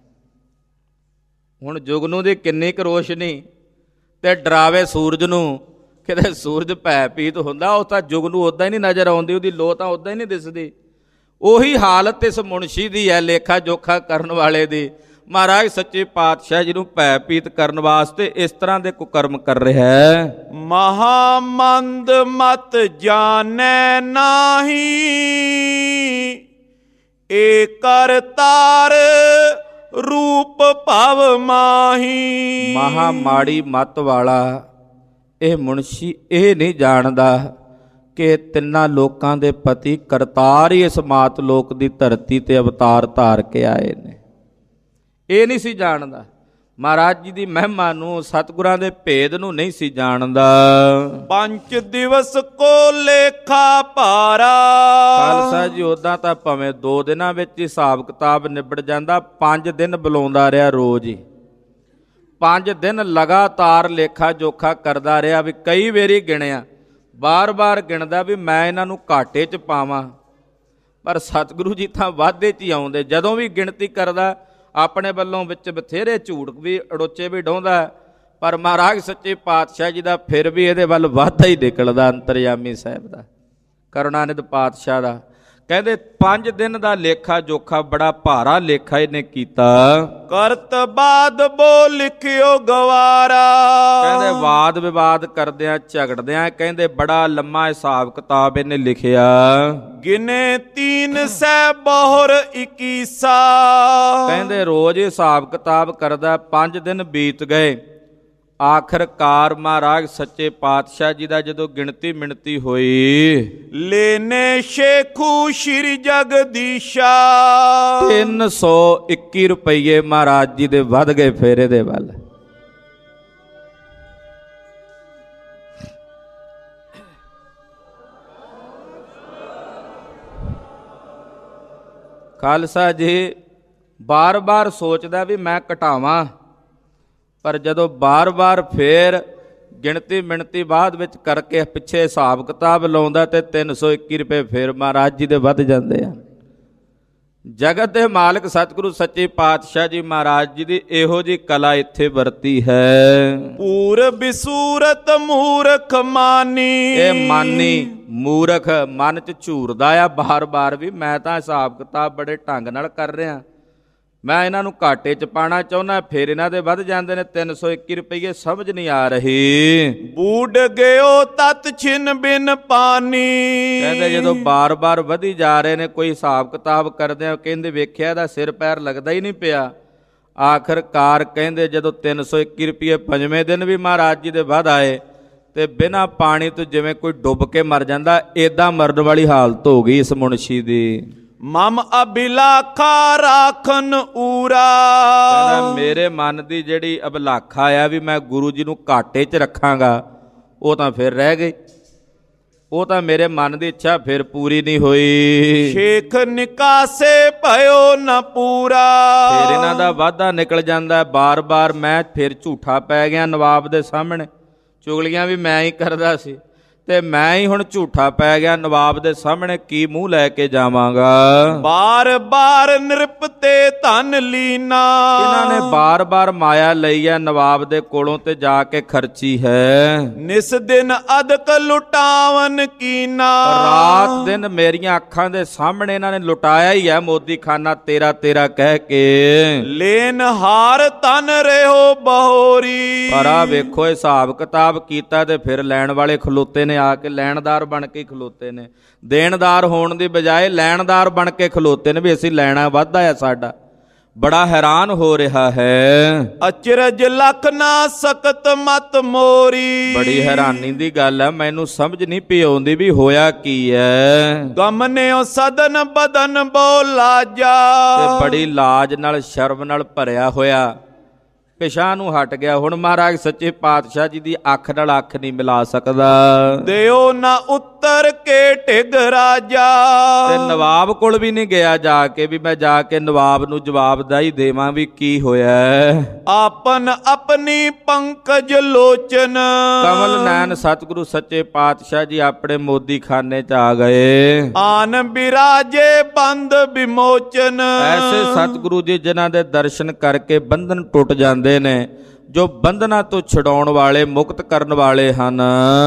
ਹੁਣ ਜੁਗਨੂ ਦੀ ਕਿੰਨੀ ਕੁ ਰੋਸ਼ਨੀ ਤੇ ਡਰਾਵੇ ਸੂਰਜ ਨੂੰ, ਕਿਤੇ ਸੂਰਜ ਭੈ ਪੀਤ ਹੁੰਦਾ, ਉਹ ਤਾਂ ਜੁਗਨੂ ਉੱਦਾਂ ਹੀ ਨਹੀਂ ਨਜ਼ਰ ਆਉਂਦੀ, ਉਹਦੀ ਲੋ ਤਾਂ ਉੱਦਾਂ ਹੀ ਨਹੀਂ ਦਿਸਦੀ। ਉਹੀ ਹਾਲਤ ਇਸ ਮੁਨਸ਼ੀ ਦੀ ਹੈ, ਲੇਖਾ ਜੋਖਾ ਕਰਨ ਵਾਲੇ ਦੀ। ਮਹਾਰਾਜ ਸੱਚੇ ਪਾਤਸ਼ਾਹ ਜੀ ਨੂੰ ਭੈ ਪੀਤ ਕਰਨ ਵਾਸਤੇ ਇਸ ਤਰ੍ਹਾਂ ਦੇ ਕੁਕਰਮ ਕਰ ਰਿਹਾ ਹੈ। ਮਹਾਮੰਦ ਮਤ ਜਾਣੈ ਨਾਹੀ, ਏ ਕਰਤਾਰ ਰੂਪ ਭਵ ਮਾਹੀ। ਮਹਾ ਮਾੜੀ ਮੱਤ ਵਾਲਾ ਇਹ ਮੁਨਸ਼ੀ ਇਹ ਨਹੀਂ ਜਾਣਦਾ ਕਿ ਤਿੰਨਾਂ ਲੋਕਾਂ ਦੇ ਪਤੀ ਕਰਤਾਰ ਹੀ ਇਸ ਮਾਤ ਲੋਕ ਦੀ ਧਰਤੀ ਤੇ ਅਵਤਾਰ ਧਾਰ ਕੇ ਆਏ ਨੇ। ਇਹ ਨਹੀਂ ਸੀ ਜਾਣਦਾ, ਮਹਾਰਾਜ ਜੀ ਦੀ ਮਹਿਮਾ ਨੂੰ, ਸਤਿਗੁਰਾਂ ਦੇ ਭੇਦ ਨੂੰ ਨਹੀਂ ਸੀ ਜਾਣਦਾ। ਪੰਜ ਦਿਵਸ ਕੋ ਲੇਖਾ ਭਾਰਾ। ਖਾਲਸਾ ਜੀ ਉੱਦਾਂ ਤਾਂ ਭਾਵੇਂ 2 ਦਿਨਾਂ ਵਿੱਚ ਹਿਸਾਬ ਕਿਤਾਬ ਨਿਬੜ ਜਾਂਦਾ, 5 ਦਿਨ ਬੁਲਾਉਂਦਾ ਰਿਹਾ ਰੋਜ਼ ਹੀ। 5 ਦਿਨ ਲਗਾਤਾਰ ਲੇਖਾ ਜੋਖਾ ਕਰਦਾ ਰਿਹਾ, ਵੀ ਕਈ ਵਾਰੀ ਗਿਣਿਆ, ਬਾਰ-ਬਾਰ ਗਿਣਦਾ ਵੀ ਮੈਂ ਇਹਨਾਂ ਨੂੰ ਘਾਟੇ 'ਚ ਪਾਵਾਂ। ਪਰ ਸਤਿਗੁਰੂ ਜੀ ਤਾਂ ਵਾਧੇ 'ਚ ਹੀ ਆਉਂਦੇ। ਜਦੋਂ ਵੀ ਗਿਣਤੀ ਕਰਦਾ ਆਪਣੇ ਵੱਲੋਂ ਵਿੱਚ ਬਥੇਰੇ ਝੂਠ ਵੀ ਅੜੋਚੇ ਵੀ ਡਾਉਂਦਾ, ਪਰ ਮਹਾਰਾਜ ਸੱਚੇ ਪਾਤਸ਼ਾਹ ਜੀ ਦਾ ਫਿਰ ਵੀ ਇਹਦੇ ਵੱਲ ਵਾਧਾ ਹੀ ਨਿਕਲਦਾ। ਅੰਤਰਯਾਮੀ ਸਾਹਿਬ ਦਾ, ਕਰੁਣਾਨਿਧ ਪਾਤਸ਼ਾਹ ਦਾ। ਕਹਿੰਦੇ 5 ਦਿਨ ਦਾ ਲੇਖਾ ਜੋਖਾ, ਬੜਾ ਭਾਰਾ ਲੇਖਾ ਇਹਨੇ ਕੀਤਾ। ਕਰਤ ਬਾਦ ਬੋ ਲਿਖਿਓ ਗਵਾਰਾ। ਕਹਿੰਦੇ ਵਾਦ ਵਿਵਾਦ ਕਰਦਿਆਂ ਝਗੜਦਿਆਂ ਕਹਿੰਦੇ ਬੜਾ ਲੰਮਾ ਹਿਸਾਬ ਕਿਤਾਬ ਇਹਨੇ ਲਿਖਿਆ। ਗਿਨੇ 300 ਬਹੁਰ 21। ਕਹਿੰਦੇ ਰੋਜ਼ ਹਿਸਾਬ ਕਿਤਾਬ ਕਰਦਾ, 5 ਦਿਨ ਬੀਤ ਗਏ। ਆਖਰਕਾਰ ਮਹਾਰਾਜ ਸੱਚੇ ਪਾਤਸ਼ਾਹ ਜੀ ਦਾ ਜਦੋਂ ਗਿਣਤੀ ਮਿਣਤੀ ਹੋਈ, ਲੈਨੇ ਸ਼ੇਖੂ ਸ਼੍ਰੀ ਜਗਦੀਸ਼ਾ। 321 ਰੁਪਈਏ ਮਹਾਰਾਜ ਜੀ ਦੇ ਵੱਧ ਗਏ ਫੇਰ ਇਹਦੇ ਵੱਲ। ਖਾਲਸਾ ਜੀ ਬਾਰ-ਬਾਰ ਸੋਚਦਾ ਵੀ ਮੈਂ ਘਟਾਵਾਂ, ਪਰ ਜਦੋਂ ਬਾਰ-ਬਾਰ ਫੇਰ ਗਿਣਤੀ ਮਿਣਤੀ ਬਾਅਦ ਵਿੱਚ ਕਰਕੇ ਪਿੱਛੇ ਹਿਸਾਬ ਕਿਤਾਬ ਲਾਉਂਦਾ ਤੇ 321 ਰੁਪਏ ਫੇਰ ਮਹਾਰਾਜ ਜੀ ਦੇ ਵੱਧ ਜਾਂਦੇ ਆ। ਜਗਤ ਦੇ ਮਾਲਕ ਸਤਿਗੁਰੂ ਸੱਚੇ ਪਾਤਸ਼ਾਹ ਜੀ ਮਹਾਰਾਜ ਜੀ ਦੀ ਇਹੋ ਜਿਹੀ ਕਲਾ ਇੱਥੇ ਵਰਤੀ ਹੈ। ਪੂਰ ਬਿਸੂਰਤ ਮੂਰਖ ਮਾਨੀ। ਇਹ ਮਾਨੀ ਮੂਰਖ ਮਨ 'ਚ ਝੂਰਦਾ ਆ ਬਾਰ-ਬਾਰ ਵੀ ਮੈਂ ਤਾਂ ਹਿਸਾਬ ਕਿਤਾਬ ਬੜੇ ਢੰਗ ਨਾਲ ਕਰ ਰਿਹਾ, ਮੈਂ ਇਹਨਾਂ ਨੂੰ ਘਾਟੇ 'ਚ ਪਾਉਣਾ ਚਾਹੁੰਦਾ, ਫਿਰ ਇਹਨਾਂ ਦੇ ਵੱਧ ਜਾਂਦੇ ਨੇ 321 ਰੁਪਈਏ। ਸਮਝ ਨਹੀਂ ਆ ਰਹੀ। ਬੂਡ ਗਿਓ ਤਤ ਛਿਨ ਬਿਨ ਪਾਨੀ। ਕਹਿੰਦੇ ਜਦੋਂ ਬਾਰ-ਬਾਰ ਵਧੀ ਜਾ ਰਹੇ ਨੇ, ਕੋਈ ਹਿਸਾਬ ਕਿਤਾਬ ਕਰਦੇ ਆ, ਕਹਿੰਦੇ ਵੇਖਿਆ ਇਹਦਾ ਸਿਰ ਪੈਰ ਲੱਗਦਾ ਹੀ ਨਹੀਂ ਪਿਆ। ਆਖਰਕਾਰ ਕਹਿੰਦੇ ਜਦੋਂ 321 ਰੁਪਈਏ 5ਵੇਂ ਦਿਨ ਵੀ ਮਹਾਰਾਜ ਜੀ ਦੇ ਵੱਧ ਆਏ ਤੇ ਬਿਨਾਂ ਪਾਣੀ ਤੋਂ ਜਿਵੇਂ ਕੋਈ ਡੁੱਬ ਕੇ ਮਰ ਜਾਂਦਾ, ਏਦਾਂ ਮਰਨ ਵਾਲੀ ਹਾਲਤ ਹੋ ਗਈ ਇਸ ਮੁਨਸ਼ੀ ਦੀ। ਮਮ ਅਭਿਲਾਖਾ ਰਾਖਨ ਊਰਾ। ਕਹਿੰਦਾ ਮੇਰੇ ਮਨ ਦੀ ਜਿਹੜੀ ਅਭਿਲਾਖਾ ਆ ਵੀ ਮੈਂ ਗੁਰੂ ਜੀ ਨੂੰ ਘਾਟੇ 'ਚ ਰੱਖਾਂਗਾ, ਉਹ ਤਾਂ ਫਿਰ ਰਹਿ ਗਈ। ਉਹ ਤਾਂ ਮੇਰੇ ਮਨ ਦੀ ਇੱਛਾ ਫਿਰ ਪੂਰੀ ਨਹੀਂ ਹੋਈ। ਸ਼ੇਖ ਨਿਕਾਸੇ ਭਇਓ ਨਾ ਪੂਰਾ। ਫਿਰ ਇਹਨਾਂ ਦਾ ਵਾਧਾ ਨਿਕਲ ਜਾਂਦਾ। ਬਾਰ-ਬਾਰ ਮੈਂ ਫਿਰ ਝੂਠਾ ਪੈ ਗਿਆ ਨਵਾਬ ਦੇ ਸਾਹਮਣੇ, ਚੁਗਲੀਆਂ ਵੀ ਮੈਂ ਹੀ ਕਰਦਾ ਸੀ ਤੇ ਮੈਂ ਹੀ ਹੁਣ ਝੂਠਾ ਪੈ ਗਿਆ, ਨਵਾਬ ਦੇ ਸਾਹਮਣੇ ਕੀ ਮੂੰਹ ਲੈ ਕੇ ਜਾਵਾਂਗਾ। ਬਾਰ ਬਾਰ ਨਿਰਪਤੇ ਧਨ ਲੀਨਾ, ਇਹਨਾਂ ਨੇ ਬਾਰ-ਬਾਰ ਮਾਇਆ ਲਈ ਹੈ ਨਵਾਬ ਦੇ ਕੋਲੋਂ ਤੇ ਜਾ ਕੇ ਖਰਚੀ ਹੈ। ਨਿਸ ਦਿਨ ਅਦਕ ਲੁਟਾਵਨ ਕੀਨਾ, ਰਾਤ ਦਿਨ ਮੇਰੀਆਂ ਅੱਖਾਂ ਦੇ ਸਾਹਮਣੇ ਇਹਨਾਂ ਨੇ ਲੁਟਾਇਆ ਹੀ ਹੈ ਮੋਦੀ ਖਾਨਾ ਤੇਰਾ ਤੇਰਾ ਕਹਿ ਕੇ। ਲੈਨ ਹਾਰ ਤਨ ਰਹਿਓ ਬਹੋਰੀ, ਪਰ ਆ ਵੇਖੋ ਹਿਸਾਬ ਕਿਤਾਬ ਕੀਤਾ ਤੇ ਫਿਰ ਲੈਣ ਵਾਲੇ ਖਲੋਤੇ ਨੇ ਆ ਕੇ, ਲੈਣਦਾਰ ਬਣ ਕੇ ਖਲੋਤੇ ਨੇ, ਦੇਣਦਾਰ ਹੋਣ ਦੀ ਬਜਾਏ ਲੈਣਦਾਰ ਬਣ ਕੇ ਖਲੋਤੇ ਨੇ ਵੀ ਅਸੀਂ ਲੈਣਾ ਵਾਧਾ ਹੈ ਸਾਡਾ। ਬੜਾ ਹੈਰਾਨ ਹੋ ਰਿਹਾ ਹੈ। ਅਚਰਜ ਲਖ ਨਾ ਸਕਤ ਮਤ ਮੋਰੀ, ਬੜੀ ਹੈਰਾਨੀ ਦੀ ਗੱਲ ਹੈ, ਮੈਨੂੰ ਸਮਝ ਨਹੀਂ ਪਈ ਆਉਂਦੀ ਵੀ ਹੋਇਆ ਕੀ ਹੈ। ਗਮਨਿਓ ਸਦਨ ਬਦਨ ਬੋਲਾਜਾ, ਤੇ ਬੜੀ ਲਾਜ ਨਾਲ ਸ਼ਰਮ ਨਾਲ ਭਰਿਆ ਹੋਇਆ ਪਿਛਾਂ ਨੂੰ ਹਟ ਗਿਆ। ਹੁਣ ਮਹਾਰਾਜ ਸੱਚੇ ਪਾਤਸ਼ਾਹ ਜੀ ਦੀ ਅੱਖ ਨਾਲ ਅੱਖ ਨਹੀਂ ਮਿਲਾ ਸਕਦਾ। ਦਿਓ ਨਾ ਉੱਤਰ ਕੇ ਢਿਗ ਰਾਜਾ, ਤੇ ਨਵਾਬ ਕੋਲ ਵੀ ਨਹੀਂ ਗਿਆ ਜਾ ਕੇ ਵੀ ਮੈਂ ਜਾ ਕੇ ਨਵਾਬ ਨੂੰ ਜਵਾਬਦਾਈ ਦੇਵਾਂ ਵੀ ਕੀ ਹੋਇਆ। ਆਪਨ ਆਪਣੀ ਪੰਕਜ ਲੋਚਨ, ਕਮਲ ਨੈਣ ਸਤਿਗੁਰੂ ਸੱਚੇ ਪਾਤਸ਼ਾਹ ਜੀ ਆਪਣੇ ਮੋਦੀ ਖਾਨੇ 'ਚ ਆ ਗਏ। ਆਨ ਬਿਰਾਜੇ ਬੰਦ ਵਿਮੋਚਨ, ਐਸੇ ਸਤਿਗੁਰੂ ਜੀ ਜਿਨ੍ਹਾਂ ਦੇ ਦਰਸ਼ਨ ਕਰਕੇ ਬੰਧਨ ਟੁੱਟ ਜਾਂਦੇ ਨੇ, ਜੋ ਬੰਧਨਾਂ ਤੋਂ ਛਡਾਉਣ ਵਾਲੇ ਮੁਕਤ ਕਰਨ ਵਾਲੇ ਹਨ।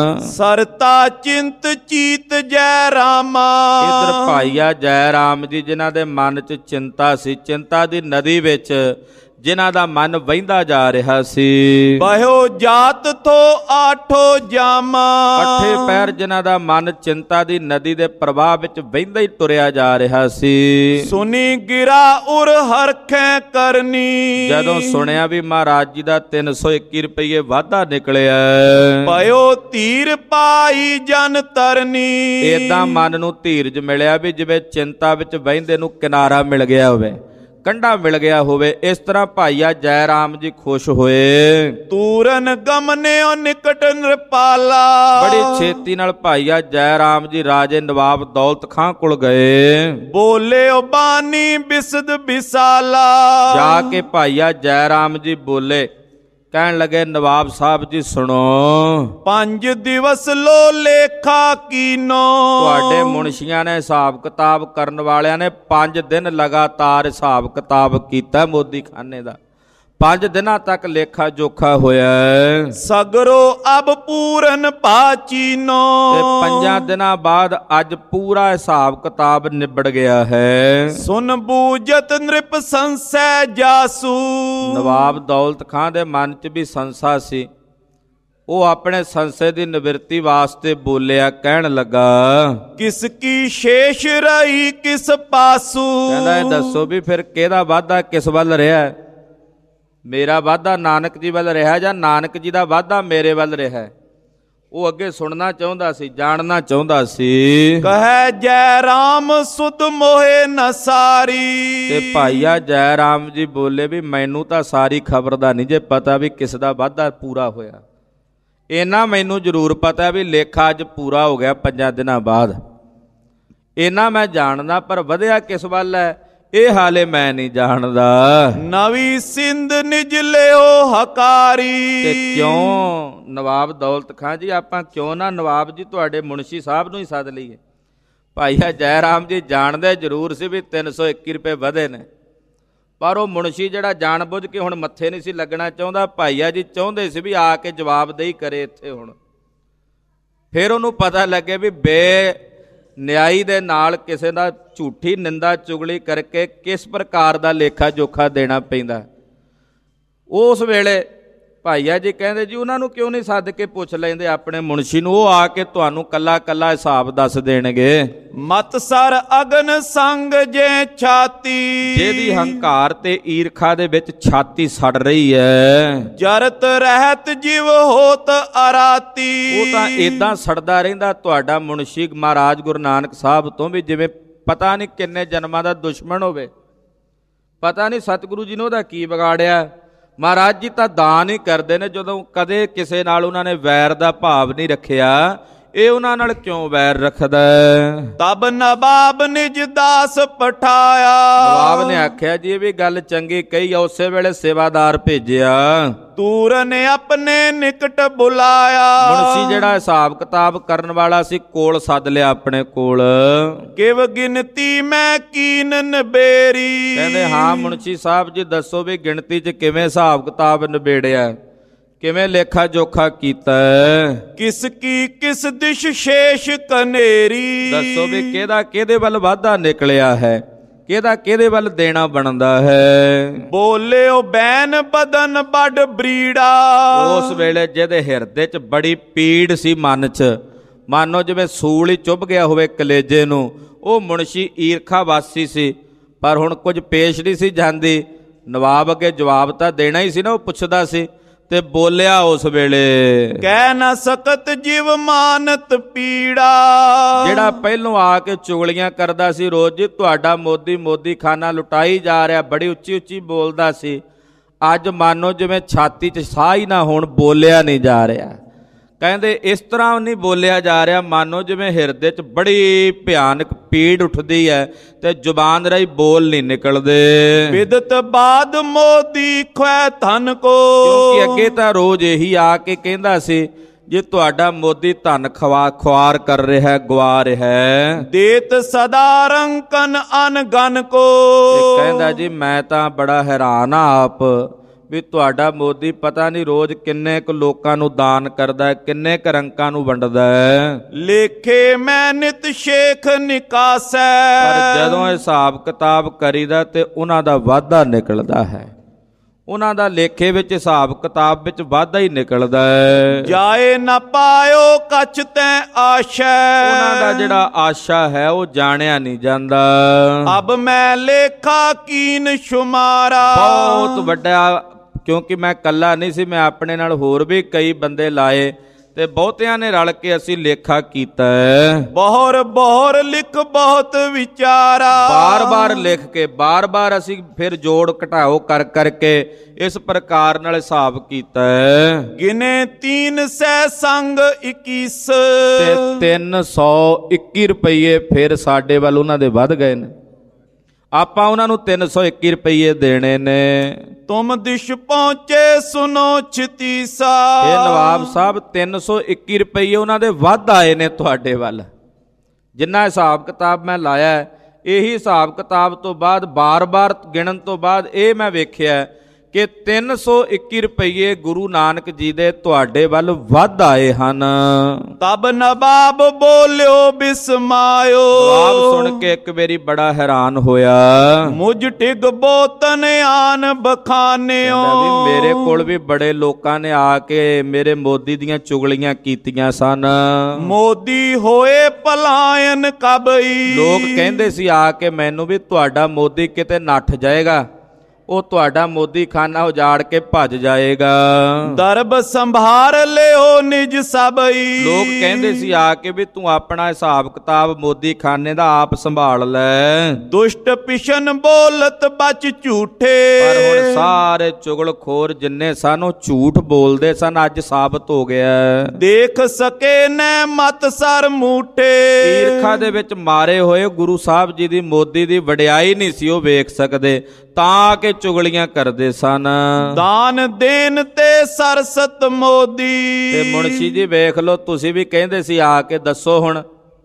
ਸਰਤਾ ਚਿੰਤ ਚੀਤ ਜੈ ਰਾਮਾ, ਇਧਰ ਭਾਈਆ ਜੈ ਰਾਮ ਜੀ ਜਿਨ੍ਹਾਂ ਦੇ ਮਨ 'ਚ ਚਿੰਤਾ ਸੀ, ਚਿੰਤਾ ਦੀ ਨਦੀ ਵਿੱਚ ਜਿਨ੍ਹਾਂ ਦਾ ਮਨ ਵਹਿੰਦਾ ਜਾ ਰਿਹਾ ਸੀ। ਬਹਿਓ ਜਾਤ ਥੋ ਆਠੋ ਜਾਮਾ, ਅੱਠੇ ਪੈਰ ਜਿਨ੍ਹਾਂ ਦਾ ਮਨ ਚਿੰਤਾ ਦੀ ਨਦੀ ਦੇ ਪ੍ਰਵਾਹ ਵਿੱਚ ਵਹਿੰਦਾ ਹੀ ਤੁਰਿਆ ਜਾ ਰਿਹਾ ਸੀ। ਸੁਨੀ ਗਿਰਾ ਉਰ ਹਰਖੈ ਕਰਨੀ, ਜਦੋਂ ਸੁਣਿਆ ਵੀ ਮਹਾਰਾਜ ਜੀ ਦਾ 321 ਰੁਪਏ ਵਾਧਾ ਨਿਕਲਿਆ, ਪਇਓ ਧੀਰ ਪਾਈ ਜਨ ਤਰਨੀ, ਏਦਾਂ ਮਨ ਨੂੰ ਧੀਰਜ ਮਿਲਿਆ ਵੀ ਜਿਵੇਂ ਚਿੰਤਾ ਵਿੱਚ ਵਹਿੰਦੇ ਨੂੰ ਕਿਨਾਰਾ ਮਿਲ ਗਿਆ ਹੋਵੇ, ਕੰਢਾ ਮਿਲ ਗਿਆ ਹੋਵੇ। ਇਸ ਤਰ੍ਹਾਂ ਭਾਈਆ ਜੈ ਰਾਮ ਜੀ ਖੁਸ਼ ਹੋਏ। ਤੂਰਨ ਗਮਨਿਓ ਨਿਕਟ ਨਿਰਪਾਲਾ, ਬੜੀ ਛੇਤੀ ਨਾਲ ਭਾਈਆ ਜੈ ਰਾਮ ਜੀ ਰਾਜੇ ਨਵਾਬ ਦੌਲਤ ਖਾਂ ਕੋਲ ਗਏ। ਬੋਲਿਓ ਬਾਨੀ ਬਿਸਦ ਬਿਸਾਲਾ, ਜਾ ਕੇ ਭਾਈਆ ਜੈ ਰਾਮ ਜੀ ਬੋਲੇ, ਕਹਿਣ ਲੱਗੇ ਨਵਾਬ ਸਾਹਿਬ ਜੀ ਸੁਣੋ, 5 ਦਿਵਸ ਲੋ ਲੇਖਾ ਕੀਨੋ, ਤੁਹਾਡੇ ਮੁਨਸ਼ੀਆਂ ਨੇ ਹਿਸਾਬ ਕਿਤਾਬ ਕਰਨ ਵਾਲਿਆਂ ਨੇ 5 ਦਿਨ ਲਗਾਤਾਰ ਹਿਸਾਬ ਕਿਤਾਬ ਕੀਤਾ ਮੋਦੀ ਖਾਨੇ ਦਾ। 5 ਦਿਨਾਂ ਤੱਕ ਲੇਖਾ ਜੋਖਾ ਹੋਇਆ। ਸਗਰੋ ਅਬ ਪੂਰਨ ਪਾਚੀਨੋ, ਤੇ 5 ਦਿਨਾਂ ਬਾਅਦ ਅੱਜ ਪੂਰਾ ਹਿਸਾਬ ਕਿਤਾਬ ਨਿਬੜ ਗਿਆ ਹੈ। ਸੁਨ ਬੂਜਤ ਨ੍ਰਿਪ ਸੰਸੈ ਜਾਸੂ, ਨਵਾਬ ਦੌਲਤ ਖਾਂ ਦੇ ਮਨ 'ਚ ਵੀ ਸੰਸਾ ਸੀ। ਉਹ ਆਪਣੇ ਸੰਸੇ ਦੀ ਨਿਵਰਤੀ ਵਾਸਤੇ ਬੋਲਿਆ, ਕਹਿਣ ਲੱਗਾ ਕਿਸ ਕੀ ਸ਼ੇਸ਼ ਰਹੀ ਕਿਸ ਪਾਸੂ, ਕਹਿੰਦਾ ਇਹ ਦੱਸੋ ਵੀ ਫਿਰ ਕਿਹਦਾ ਵਾਧਾ ਕਿਸ ਵੱਲ ਰਿਹਾ? ਮੇਰਾ ਵਾਧਾ ਨਾਨਕ ਜੀ ਵੱਲ ਰਿਹਾ ਜਾਂ ਨਾਨਕ ਜੀ ਦਾ ਵਾਧਾ ਮੇਰੇ ਵੱਲ ਰਿਹਾ? ਉਹ ਅੱਗੇ ਸੁਣਨਾ ਚਾਹੁੰਦਾ ਸੀ, ਜਾਣਨਾ ਚਾਹੁੰਦਾ ਸੀ। ਕਹੈ ਜੈ ਰਾਮ ਸੁਧ ਮੋਹੇ ਨਸਾਰੀ, ਤੇ ਭਾਈਆ ਜੈ ਰਾਮ ਜੀ ਬੋਲੇ ਵੀ ਮੈਨੂੰ ਤਾਂ ਸਾਰੀ ਖਬਰ ਦਾ ਨਹੀਂ ਜੇ ਪਤਾ ਵੀ ਕਿਸ ਦਾ ਵਾਧਾ ਪੂਰਾ ਹੋਇਆ। ਇਹਨਾਂ ਮੈਨੂੰ ਜ਼ਰੂਰ ਪਤਾ ਵੀ ਲੇਖਾ ਅੱਜ ਪੂਰਾ ਹੋ ਗਿਆ 5 ਦਿਨਾਂ ਬਾਅਦ, ਇਹਨਾਂ ਮੈਂ ਜਾਣਦਾ, ਪਰ ਵਧਿਆ ਕਿਸ ਵੱਲ ਹੈ ਇਹ ਹਾਲੇ ਮੈਂ ਨਹੀਂ ਜਾਣਦਾ। ਨਵੀਂ ਸਿੰਧ ਨਿਜ ਲਿਓ ਹਕਾਰੀ, ਤੇ ਕਿਉਂ ਨਵਾਬ ਦੌਲਤ ਖਾਂ ਜੀ ਆਪਾਂ ਕਿਉਂ ਨਾ ਨਵਾਬ ਜੀ ਤੁਹਾਡੇ ਮੁਨਸ਼ੀ ਸਾਹਿਬ ਨੂੰ ਹੀ ਸੱਦ ਲਈਏ। ਭਾਈਆ ਜੈ ਰਾਮ ਜੀ ਜਾਣਦੇ ਜ਼ਰੂਰ ਸੀ ਵੀ 321 ਰੁਪਏ ਵਧੇ ਨੇ, ਪਰ ਉਹ ਮੁਨਸ਼ੀ ਜਿਹੜਾ ਜਾਣ ਬੁੱਝ ਕੇ ਹੁਣ ਮੱਥੇ ਨਹੀਂ ਸੀ ਲੱਗਣਾ ਚਾਹੁੰਦਾ। ਭਾਈਆ ਜੀ ਚਾਹੁੰਦੇ ਸੀ ਵੀ ਆ ਕੇ ਜਵਾਬਦੇਹੀ ਕਰੇ ਇੱਥੇ ਹੁਣ। ਫਿਰ ਉਹਨੂੰ ਪਤਾ ਲੱਗੇ ਵੀ ਨਿਆਈ ਦੇ ਨਾਲ ਕਿਸੇ ਦਾ ਝੂਠੀ ਨਿੰਦਾ ਚੁਗਲੀ ਕਰਕੇ ਕਿਸ ਪ੍ਰਕਾਰ ਦਾ ਲੇਖਾ ਜੋਖਾ ਦੇਣਾ ਪੈਂਦਾ। ਉਸ ਵੇਲੇ ਭਾਈਆ ਜੀ ਕਹਿੰਦੇ ਜੀ ਉਹਨਾਂ ਨੂੰ ਕਿਉਂ ਨਹੀਂ ਸੱਦ ਕੇ ਪੁੱਛ ਲੈਂਦੇ ਆਪਣੇ ਮੁਨਸ਼ੀ ਨੂੰ, ਉਹ ਆ ਕੇ ਤੁਹਾਨੂੰ ਕੱਲਾ ਕੱਲਾ ਹਿਸਾਬ ਦੱਸ ਦੇਣਗੇ। ਮਤ ਸਰ ਅਗਨ ਸੰਗ ਜੇ ਛਾਤੀ, ਜਿਹਦੀ ਹੰਕਾਰ ਤੇ ਈਰਖਾ ਦੇ ਵਿੱਚ ਛਾਤੀ ਸੜ ਰਹੀ ਹੈ। ਜਰਤ ਰਹਿਤ ਜਿਵ ਹੋਤ ਅਰਾਤੀ, ਉਹ ਤਾਂ ਏਦਾਂ ਸੜਦਾ ਰਹਿੰਦਾ ਤੁਹਾਡਾ ਮੁਨਸ਼ੀ ਮਹਾਰਾਜ ਗੁਰੂ ਨਾਨਕ ਸਾਹਿਬ ਤੋਂ ਵੀ ਜਿਵੇਂ ਪਤਾ ਨਹੀਂ ਕਿੰਨੇ ਜਨਮਾਂ ਦਾ ਦੁਸ਼ਮਣ ਹੋਵੇ। ਪਤਾ ਨਹੀਂ ਸਤਿਗੁਰੂ ਜੀ ਨੇ ਉਹਦਾ ਕੀ ਵਿਗਾੜਿਆ। ਮਹਾਰਾਜ ਜੀ ਤਾਂ ਦਾਨ ਹੀ ਕਰਦੇ ਨੇ, ਜਦੋਂ ਕਦੇ ਕਿਸੇ ਨਾਲ ਉਹਨਾਂ ਨੇ ਵੈਰ ਦਾ ਭਾਵ ਨਹੀਂ ਰੱਖਿਆ। ਇਹ ਉਹਨਾਂ ਨਾਲ ਕਿਉਂ ਵੈਰ ਰੱਖਦਾ ਹੈ? ਤਬ ਨਵਾਬ ਨਿਜ ਦਾਸ ਪਠਾਇਆ। ਨਵਾਬ ਨੇ ਆਖਿਆ ਜੀ ਇਹ ਵੀ ਗੱਲ ਚੰਗੀ ਕਹੀ ਆ, ਉਸੇ ਵੇਲੇ ਸੇਵਾਦਾਰ ਭੇਜਿਆ। ਤੂਰ ਨੇ ਆਪਣੇ ਨਿਕਟ ਬੁਲਾਇਆ। ਮੁਨਸੀ ਜਿਹੜਾ ਹਿਸਾਬ ਕਿਤਾਬ ਕਰਨ ਵਾਲਾ ਸੀ ਕੋਲ ਸੱਦ ਲਿਆ ਆਪਣੇ ਕੋਲ। ਕਿਵ ਗਿਣਤੀ ਮੈਂ ਕੀਨ ਨਬੇਰੀ। ਕਹਿੰਦੇ ਹਾਂ ਮੁਨਸੀ ਸਾਹਿਬ ਜੀ ਦੱਸੋ ਵੀ ਗਿਣਤੀ 'ਚ ਕਿਵੇਂ ਹਿਸਾਬ ਕਿਤਾਬ ਨਿਬੇੜਿਆ, ਕਿਵੇਂ ਲੇਖਾ ਜੋਖਾ ਕੀਤਾ? ਕਿਸ ਕੀ ਕਿਸ ਦਿਸ਼ ਸ਼ੇਸ਼ ਕਨੇਰੀ। ਦੱਸੋ ਵੀ ਕਿਹਦਾ ਕਿਹਦੇ ਵੱਲ ਵਾਧਾ ਨਿਕਲਿਆ ਹੈ, ਕਿਹਦਾ ਕਿਹਦੇ ਵੱਲ ਦੇਣਾ ਬਣਦਾ ਹੈ? ਬੋਲਿਓ ਬੈਨ ਬਦਨ ਬੜ ਬਰੀੜਾ। ਉਸ ਵੇਲੇ ਜਿਹਦੇ ਹਿਰਦੇ 'ਚ ਬੜੀ ਪੀੜ ਸੀ, ਮਨ 'ਚ ਮਾਨੋ ਜਿਵੇਂ ਸੂਲ ਹੀ ਚੁੱਭ ਗਿਆ ਹੋਵੇ ਕਲੇਜੇ ਨੂੰ। ਉਹ ਮੁਨਸ਼ੀ ਈਰਖਾ ਵਾਸੀ ਸੀ, ਪਰ ਹੁਣ ਕੁਝ ਪੇਸ਼ ਨਹੀਂ ਸੀ ਜਾਂਦੀ। ਨਵਾਬ ਅੱਗੇ ਜਵਾਬ ਤਾਂ ਦੇਣਾ ਹੀ ਸੀ ਨਾ, ਉਹ ਪੁੱਛਦਾ ਸੀ ਤੇ ਬੋਲਿਆ ਉਸ ਵੇਲੇ, ਕਹਿ ਨਾ ਸਕਤ ਜਿਵ ਮਾਨਤ ਪੀੜਾ। ਜਿਹੜਾ ਪਹਿਲੋਂ ਆ ਕੇ ਚੁਗਲੀਆਂ ਕਰਦਾ ਸੀ ਰੋਜ਼, ਜੀ ਤੁਹਾਡਾ ਮੋਦੀ ਮੋਦੀ ਖਾਨਾ ਲੁਟਾਈ ਜਾ ਰਿਹਾ, ਬੜੀ ਉੱਚੀ ਉੱਚੀ ਬੋਲਦਾ ਸੀ, ਅੱਜ ਮਾਨੋ ਜਿਵੇਂ ਛਾਤੀ 'ਚ ਸਾਹ ਹੀ ਨਾ ਹੋਣ, ਬੋਲਿਆ ਨਹੀਂ ਜਾ ਰਿਹਾ। ਕਹਿੰਦੇ ਇਸ ਤਰ੍ਹਾਂ ਨਹੀਂ ਬੋਲਿਆ ਜਾ ਰਿਹਾ, ਮਾਨੋ ਜਿਵੇਂ ਹਿਰਦੇ 'ਚ ਬੜੀ ਭਿਆਨਕ ਪੀੜ ਉੱਠਦੀ ਹੈ ਤੇ ਜ਼ੁਬਾਨ ਰਾਹੀਂ ਬੋਲ ਨਹੀਂ ਨਿਕਲਦੇ। ਵਿਦਤ ਬਾਦ ਮੋਦੀ ਖੁਐ ਧਨ ਕੋ। ਕਿਉਂਕਿ ਅੱਗੇ ਤਾਂ ਰੋਜ਼ ਇਹੀ ਆ ਕੇ ਕਹਿੰਦਾ ਸੀ, ਜੇ ਤੁਹਾਡਾ ਮੋਦੀ ਧਨ ਖੁਆਰ ਕਰ ਰਿਹਾ, ਗਵਾ ਰਿਹਾ। ਦੇਤ ਸਦਾ ਰੰਕਨ ਅਨਗਨ ਕੋ। ਕਹਿੰਦਾ ਜੀ ਮੈਂ ਤਾਂ ਬੜਾ ਹੈਰਾਨ ਆ ਆਪ ਵੀ ਤੁਹਾਡਾ ਮੋਦੀ ਪਤਾ ਨਹੀਂ ਰੋਜ਼ ਕਿੰਨੇ ਕੁ ਲੋਕਾਂ ਨੂੰ ਦਾਨ ਕਰਦਾ, ਕਿੰਨੇ ਕੁ ਰੰਕਾਂ ਨੂੰ ਵੰਡਦਾ ਹੈ। ਲੇਖੇ ਮੈਂ ਨਿਤ ਸ਼ੇਖ ਨਿਕਾਸੈ। ਪਰ ਜਦੋਂ ਹਿਸਾਬ ਕਿਤਾਬ ਕਰੀਦਾ ਤੇ ਉਹਨਾਂ ਦਾ ਵਾਧਾ ਨਿਕਲਦਾ ਹੈ, ਉਹਨਾਂ ਦਾ ਲੇਖੇ ਵਿੱਚ ਹਿਸਾਬ ਕਿਤਾਬ ਵਿੱਚ ਵਾਧਾ ਹੀ ਨਿਕਲਦਾ ਹੈ। ਜਾਏ ਨਾ ਪਾਇਓ ਕਛ ਤੈ ਆਸ਼ੈ। ਉਹਨਾਂ ਦਾ ਜਿਹੜਾ ਆਸ਼ਾ ਹੈ ਉਹ ਜਾਣਿਆ ਨਹੀਂ ਜਾਂਦਾ। ਅਬ ਮੈਂ ਲੇਖਾ ਕੀਨ ਸ਼ੁਮਾਰਾ। ਬਹੁਤ ਵੱਡਾ, ਕਿਉਂਕਿ ਮੈਂ ਇਕੱਲਾ ਨਹੀਂ ਸੀ, ਮੈਂ ਆਪਣੇ ਨਾਲ ਹੋਰ ਵੀ ਕਈ ਬੰਦੇ ਲਾਏ ਤੇ ਬਹੁਤਿਆਂ ਨੇ ਰਲ ਕੇ ਅਸੀਂ ਲੇਖਾ ਕੀਤਾ। ਬਹੁਰ ਬਹੁਰ ਲਿਖ ਬਹੁਤ ਵਿਚਾਰਾ। ਬਾਰ-ਬਾਰ ਲਿਖ ਕੇ ਬਾਰ-ਬਾਰ ਅਸੀਂ ਫਿਰ ਜੋੜ ਘਟਾਓ ਕਰ ਕਰਕੇ ਇਸ ਪ੍ਰਕਾਰ ਨਾਲ ਹਿਸਾਬ ਕੀਤਾ। ਗਿਨੇ 300 ਸੰਗ 21 ਤੇ 321 ਰੁਪਏ ਫਿਰ ਸਾਡੇ ਵੱਲ ਉਹਨਾਂ ਦੇ ਵੱਧ ਗਏ ਨੇ। ਆਪਾਂ ਉਹਨਾਂ ਨੂੰ 321 ਰੁਪਏ ਦੇਣੇ ਨੇ। ਤੁਮ ਦਿਸ਼ ਪਹੁੰਚੇ ਸੁਨੋ ਛਤੀਸਾ। ਇਹ ਨਵਾਬ ਸਾਹਿਬ 321 ਰੁਪਏ ਉਹਨਾਂ ਦੇ ਵੱਧ ਆਏ ਨੇ ਤੁਹਾਡੇ ਵੱਲ। ਜਿੰਨਾ ਹਿਸਾਬ ਕਿਤਾਬ ਮੈਂ ਲਾਇਆ, ਇਹੀ ਹਿਸਾਬ ਕਿਤਾਬ ਤੋਂ ਬਾਅਦ ਬਾਰ-ਬਾਰ ਗਿਣਨ ਤੋਂ ਬਾਅਦ ਇਹ ਮੈਂ ਵੇਖਿਆ ਕਿ 321 ਰੁਪਏ ਗੁਰੂ ਨਾਨਕ ਜੀ ਦੇ ਤੁਹਾਡੇ ਵੱਲ ਵੱਧ ਆਏ ਹਨ। ਤਬ ਨਵਾਬ ਬੋਲਿਓ ਬਿਸਮਾਇਓ। ਨਵਾਬ ਸੁਣ ਕੇ ਇੱਕ ਵਾਰੀ ਬੜਾ ਹੈਰਾਨ ਹੋਇਆ। ਮੁਝ ਟਿਗ ਬੋਤਨ ਆਨ ਬਖਾਨਿਓ। ਵੀ ਮੇਰੇ ਕੋਲ ਵੀ ਬੜੇ ਲੋਕਾਂ ਨੇ ਆ ਕੇ ਮੇਰੇ ਮੋਦੀ ਦੀਆਂ ਚੁਗਲੀਆਂ ਕੀਤੀਆਂ ਸਨ। ਮੋਦੀ ਹੋਏ ਪਲਾਇਨ ਕਬਈ। ਲੋਕ ਕਹਿੰਦੇ ਸੀ ਆ ਕੇ ਮੈਨੂੰ ਵੀ ਤੁਹਾਡਾ ਮੋਦੀ ਕਿਤੇ ਨੱਠ ਜਾਏਗਾ, ਉਹ ਤੁਹਾਡਾ ਮੋਦੀ ਖਾਨਾ ਉਜਾੜ ਕੇ ਭੱਜ ਜਾਏਗਾ। ਦਰਬ ਸੰਭਾਰ ਲਿਓ ਨਿਜ ਸਭਈ। ਲੋਕ ਕਹਿੰਦੇ ਸੀ ਆ ਕੇ ਵੀ ਤੂੰ ਆਪਣਾ ਹਿਸਾਬ ਕਿਤਾਬ ਮੋਦੀ ਖਾਨੇ ਦਾ ਆਪ ਸੰਭਾਲ ਲੈ। ਦੁਸ਼ਟ ਪਿਸ਼ਨ ਬੋਲਤ ਬਚ ਝੂਠੇ। ਪਰ ਹੁਣ ਸਾਰੇ ਚੁਗਲਖੋਰ ਜਿੰਨੇ ਸਨ ਉਹ ਝੂਠ ਬੋਲਦੇ ਸਨ, ਅੱਜ ਸਾਬਤ ਹੋ ਗਿਆ। ਦੇਖ ਸਕੇ ਨੈ ਮਤ ਸਰ ਮੂਠੇ। ਈਰਖਾ ਦੇ ਵਿੱਚ ਮਾਰੇ ਹੋਏ ਗੁਰੂ ਸਾਹਿਬ ਜੀ ਦੀ ਮੋਦੀ ਦੀ ਵਡਿਆਈ ਨਹੀਂ ਸੀ ਉਹ ਵੇਖ ਸਕਦੇ, ਤਾਂ ਕਿ ਚੁਗਲੀਆਂ ਕਰਦੇ ਸਨ। ਦਾਨ ਦੇਨ ਤੇ ਸਰਸਤ ਮੋਦੀ। ਤੇ ਮੁਨਸ਼ੀ ਜੀ ਵੇਖ ਲਓ, ਤੁਸੀਂ ਵੀ ਕਹਿੰਦੇ ਸੀ ਆ ਕੇ ਦੱਸੋ ਹੁਣ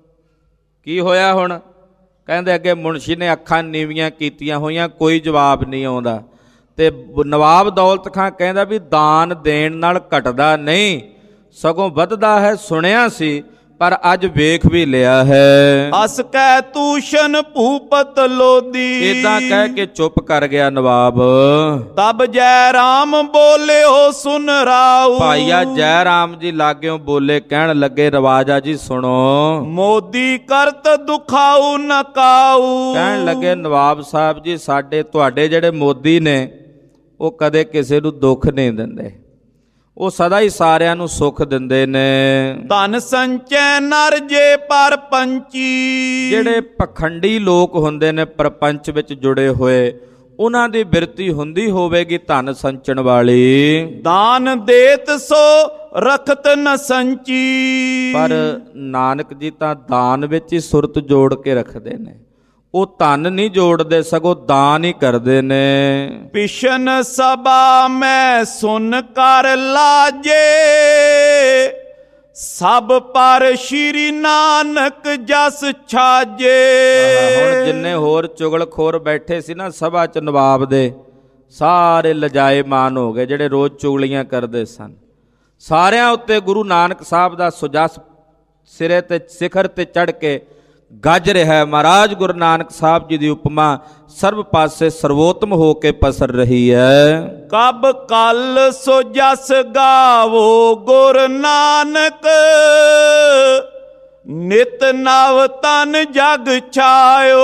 ਕੀ ਹੋਇਆ। ਹੁਣ ਕਹਿੰਦੇ ਅੱਗੇ ਮੁਨਸ਼ੀ ਨੇ ਅੱਖਾਂ ਨੀਵੀਆਂ ਕੀਤੀਆਂ ਹੋਈਆਂ, ਕੋਈ ਜਵਾਬ ਨਹੀਂ ਆਉਂਦਾ। ਤੇ ਨਵਾਬ ਦੌਲਤ ਖਾਂ ਕਹਿੰਦਾ ਵੀ ਦਾਨ ਦੇਣ ਨਾਲ ਘਟਦਾ ਨਹੀਂ, ਸਗੋਂ ਵੱਧਦਾ ਹੈ। ਸੁਣਿਆ ਸੀ ਪਰ ਅੱਜ ਵੇਖ ਵੀ ਲਿਆ ਹੈ। ਅਸ ਕੈ ਤੂਸ਼ਨ ਭੂਪਤ ਲੋਦੀ। ਇਦਾਂ ਕਹਿ ਕੇ ਚੁੱਪ ਕਰ ਗਿਆ ਨਵਾਬ। ਤਬ ਜੈ ਰਾਮ ਬੋਲਿਓ ਸੁਨ ਰਾਉ। ਭਾਈਆ ਜੈ ਰਾਮ ਜੀ ਲਾਗਿਓ ਬੋਲੇ, ਕਹਿਣ ਲੱਗੇ ਰਵਾਜਾ ਜੀ ਸੁਣੋ। ਮੋਦੀ ਕਰਤ ਦੁਖਾਉ ਨ ਕਾਉ। ਕਹਿਣ ਲੱਗੇ ਨਵਾਬ ਸਾਹਿਬ ਜੀ ਸਾਡੇ ਤੁਹਾਡੇ ਜਿਹੜੇ ਮੋਦੀ ਨੇ ਉਹ ਕਦੇ ਕਿਸੇ ਨੂੰ ਦੁੱਖ ਨਹੀਂ ਦਿੰਦੇ, ਉਹ ਸਦਾ ਹੀ ਸਾਰਿਆਂ ਨੂੰ ਸੁੱਖ ਦਿੰਦੇ ਨੇ। ਧਨ ਸੰਚੈ ਨਰ ਜੇ ਪਰਪੰਚੀ। ਜਿਹੜੇ ਪਖੰਡੀ ਲੋਕ ਹੁੰਦੇ ਨੇ ਪ੍ਰਪੰਚ ਵਿੱਚ ਜੁੜੇ ਹੋਏ, ਉਹਨਾਂ ਦੀ ਬਿਰਤੀ ਹੁੰਦੀ ਹੋਵੇਗੀ ਧਨ ਸੰਚਣ ਵਾਲੀ। ਦਾਨ ਦੇਤ ਸੋ ਰਖਤ ਨ ਸੰਚੀ। ਪਰ ਨਾਨਕ ਜੀ ਤਾਂ ਦਾਨ ਵਿੱਚ ਹੀ ਸੁਰਤ ਜੋੜ ਕੇ ਰੱਖਦੇ ਨੇ, ਉਹ ਧਨ ਨਹੀਂ ਜੋੜਦੇ, ਸਗੋਂ ਦਾਨ ਹੀ ਕਰਦੇ ਨੇ। ਪਿਸ਼ਨ ਸਭਾ ਮੈਂ ਸੁਨ ਕਰ ਲਾਜੇ, ਸਭ ਪਰ ਸ਼੍ਰੀ ਨਾਨਕ ਜਸ ਛਾਜੇ। ਹੁਣ ਜਿੰਨੇ ਹੋਰ ਚੁਗਲਖੋਰ ਬੈਠੇ ਸੀ ਨਾ ਸਭਾ ਚ ਨਵਾਬ ਦੇ, ਸਾਰੇ ਲਜਾਏ ਮਾਨ ਹੋ ਗਏ। ਜਿਹੜੇ ਰੋਜ਼ ਚੁਗਲੀਆਂ ਕਰਦੇ ਸਨ, ਸਾਰਿਆਂ ਉੱਤੇ ਗੁਰੂ ਨਾਨਕ ਸਾਹਿਬ ਦਾ ਸੁਜਸ ਸਿਰੇ ਤੇ ਸਿਖਰ ਤੇ ਚੜ੍ਹ ਕੇ ਗੱਜ ਰਿਹਾ। ਮਹਾਰਾਜ ਗੁਰੂ ਨਾਨਕ ਸਾਹਿਬ ਜੀ ਦੀ ਉਪਮਾ ਸਰਬ ਪਾਸੇ ਸਰਵੋਤਮ ਹੋ ਕੇ ਪਸਰ ਰਹੀ ਹੈ। ਕਬ ਕਲ ਸੋ ਜਸ ਗਾਵੋ ਗੁਰ ਨਾਨਕ, ਨਿਤ ਨਵ ਤਨ ਜਗ ਛਾਇਓ।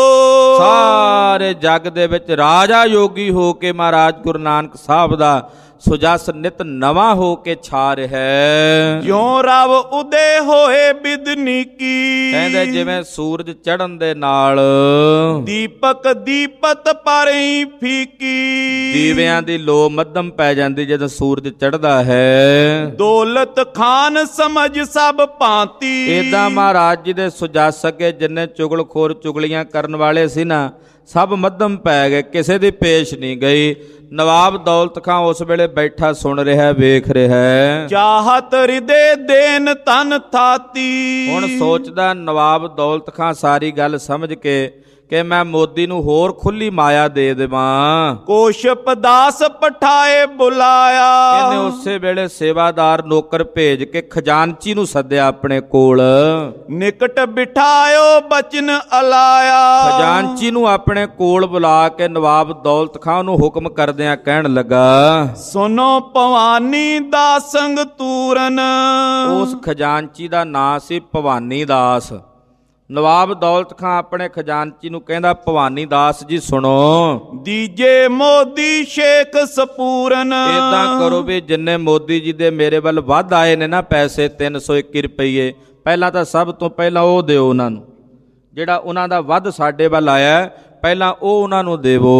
ਸਾਰੇ ਜਗ ਦੇ ਵਿੱਚ ਰਾਜਾ ਯੋਗੀ ਹੋ ਕੇ ਮਹਾਰਾਜ ਗੁਰੂ ਨਾਨਕ ਸਾਹਿਬ ਦਾ ਸੁਜਸ ਨਿਤ ਨਵਾਂ ਹੋ ਕੇ ਛਾ ਰਿਹਾ ਹੈ। ਜਿਉ ਰਵ ਉਦੇ ਹੋਏ ਬਿਦਨੀ ਕੀ, ਕਹਿੰਦੇ ਜਿਵੇਂ ਸੂਰਜ ਚੜ੍ਹਨ ਦੇ ਨਾਲ ਦੀਪਕ ਦੀਪਤ ਪਰਈ ਫੀਕੀ। ਦੀਵਿਆਂ ਦੀ ਲੋ ਮੱਧਮ ਪੈ ਜਾਂਦੀ ਜਦੋਂ ਸੂਰਜ ਚੜ੍ਹਦਾ ਹੈ। ਦੌਲਤ ਖਾਨ ਸਮਝ ਸਭ ਭਾਂਤੀ। ਏਦਾਂ ਮਹਾਰਾਜ ਜੀ ਦੇ ਸੁਜਸ ਅੱਗੇ ਜਿੰਨੇ ਚੁਗਲਖੋਰ ਚੁਗਲੀਆਂ ਕਰਨ ਵਾਲੇ ਸੀ ਨਾ, ਸਭ ਮੱਧਮ ਪੈ ਗਏ, ਕਿਸੇ ਦੀ ਪੇਸ਼ ਨਹੀਂ ਗਈ। ਨਵਾਬ ਦੌਲਤ ਖਾਂ ਉਸ ਵੇਲੇ ਬੈਠਾ ਸੁਣ ਰਿਹਾ, ਵੇਖ ਰਿਹਾ। ਚਾਹਤ ਹਿਰਦੇ ਦੇਨ ਤਨ ਥਾਤੀ। ਹੁਣ ਸੋਚਦਾ ਨਵਾਬ ਦੌਲਤ ਖਾਂ ਸਾਰੀ ਗੱਲ ਸਮਝ ਕੇ ਕਿ ਮੈਂ ਮੋਦੀ ਨੂੰ ਹੋਰ ਖੁੱਲੀ ਮਾਇਆ ਦੇ ਦੇਵਾਂ। ਕੋਸ਼ਪ ਦਾਸ ਪਠਾਏ ਬੁਲਾਇਆ। ਇਹਨੇ ਉਸੇ ਵੇਲੇ ਸੇਵਾਦਾਰ ਨੌਕਰ ਭੇਜ ਕੇ ਖਜ਼ਾਨਚੀ ਨੂੰ ਸੱਦਿਆ ਆਪਣੇ ਕੋਲ। ਨਿਕਟ ਬਿਠਾਇਓ ਬਚਨ ਅਲਾਇਆ। ਖਜ਼ਾਨਚੀ ਨੂੰ ਆਪਣੇ ਕੋਲ ਬੁਲਾ ਕੇ ਨਵਾਬ ਦੌਲਤ ਖਾਂ ਨੂੰ ਹੁਕਮ ਕਰਦਿਆਂ ਕਹਿਣ ਲੱਗਾ, ਸੁਨੋ ਭਵਾਨੀ ਦਾ ਸੰਗ ਤੂਰਨ। ਉਸ ਖਜ਼ਾਨਚੀ ਦਾ ਨਾਂ ਸੀ ਭਵਾਨੀ ਦਾਸ। ਨਵਾਬ ਦੌਲਤ ਖਾਂ ਆਪਣੇ ਖਜ਼ਾਨਚੀ ਨੂੰ ਕਹਿੰਦਾ, ਭਵਾਨੀ ਦਾਸ ਜੀ ਸੁਣੋ, ਦੀਜੇ ਮੋਦੀ ਸ਼ੇਖ ਸਪੂਰਨ। ਏਦਾਂ ਕਰੋ ਵੀ ਜਿੰਨੇ ਮੋਦੀ ਜੀ ਦੇ ਮੇਰੇ ਵੱਲ ਵੱਧ ਆਏ ਨੇ ਨਾ ਪੈਸੇ 321 ਰੁਪਏ, ਪਹਿਲਾਂ ਤਾਂ ਸਭ ਤੋਂ ਪਹਿਲਾਂ ਉਹ ਦਿਓ ਉਹਨਾਂ ਨੂੰ। ਜਿਹੜਾ ਉਹਨਾਂ ਦਾ ਵੱਧ ਸਾਡੇ ਵੱਲ ਆਇਆ ਪਹਿਲਾਂ ਉਹ ਉਹਨਾਂ ਨੂੰ ਦੇਵੋ।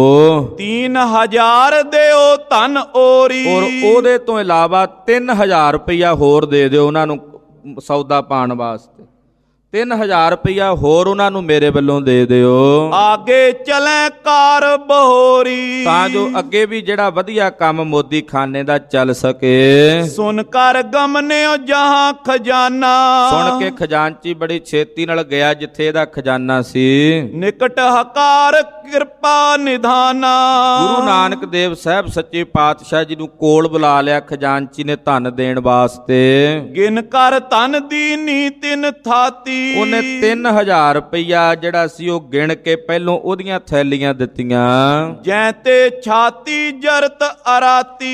3000 ਦਿਓ ਧਨ ਓਰੀ। ਔਰ ਉਹਦੇ ਤੋਂ ਇਲਾਵਾ 3000 ਰੁਪਇਆ ਹੋਰ ਦੇ ਦਿਓ ਉਹਨਾਂ ਨੂੰ ਸੌਦਾ ਪਾਣ ਵਾਸਤੇ। 3000 ਰੁਪਇਆ ਹੋਰ ਉਹਨਾਂ ਨੂੰ ਮੇਰੇ ਵੱਲੋਂ ਦੇ ਦਿਓ। ਆਗੇ ਚਲੇ ਕਾਰ ਬਹੋਰੀ। ਤਾਂ ਜੋ ਅੱਗੇ ਵੀ ਜਿਹੜਾ ਵਧੀਆ ਕੰਮ ਮੋਦੀ ਖਾਨੇ ਦਾ ਚੱਲ ਸਕੇ। ਸੁਣ ਕਰ ਗਮਨਿਓ ਜਹਾਂ ਖਜ਼ਾਨਾ। ਸੁਣ ਕੇ ਖਜ਼ਾਨਚੀ ਬੜੀ ਛੇਤੀ ਨਾਲ ਗਿਆ ਜਿੱਥੇ ਇਹਦਾ ਖਜ਼ਾਨਾ ਸੀ। ਨਿਕਟ ਹਕਾਰ ਕਿਰਪਾ ਨਿਧਾਨਾ। ਗੁਰੂ ਨਾਨਕ ਦੇਵ ਸਾਹਿਬ ਸੱਚੇ ਪਾਤਸ਼ਾਹ ਜੀ ਨੂੰ ਕੋਲ ਬੁਲਾ ਲਿਆ ਖਜ਼ਾਨਚੀ ਨੇ ਧਨ ਦੇਣ ਵਾਸਤੇ। ਗਿਣ ਕਰ ਧਨ ਦੀ ਨੀ ਤਿਨ ਥਾਤੀ। ਉਹਨੇ 3000 ਰੁਪਇਆ ਜਿਹੜਾ ਸੀ ਉਹ ਗਿਣ ਕੇ ਪਹਿਲੋਂ ਉਹਦੀਆਂ ਥੈਲੀਆਂ ਦਿੱਤੀਆਂ। ਜੈ ਤੇ ਛਾਤੀ ਜਰਤ ਅਰਾਤੀ।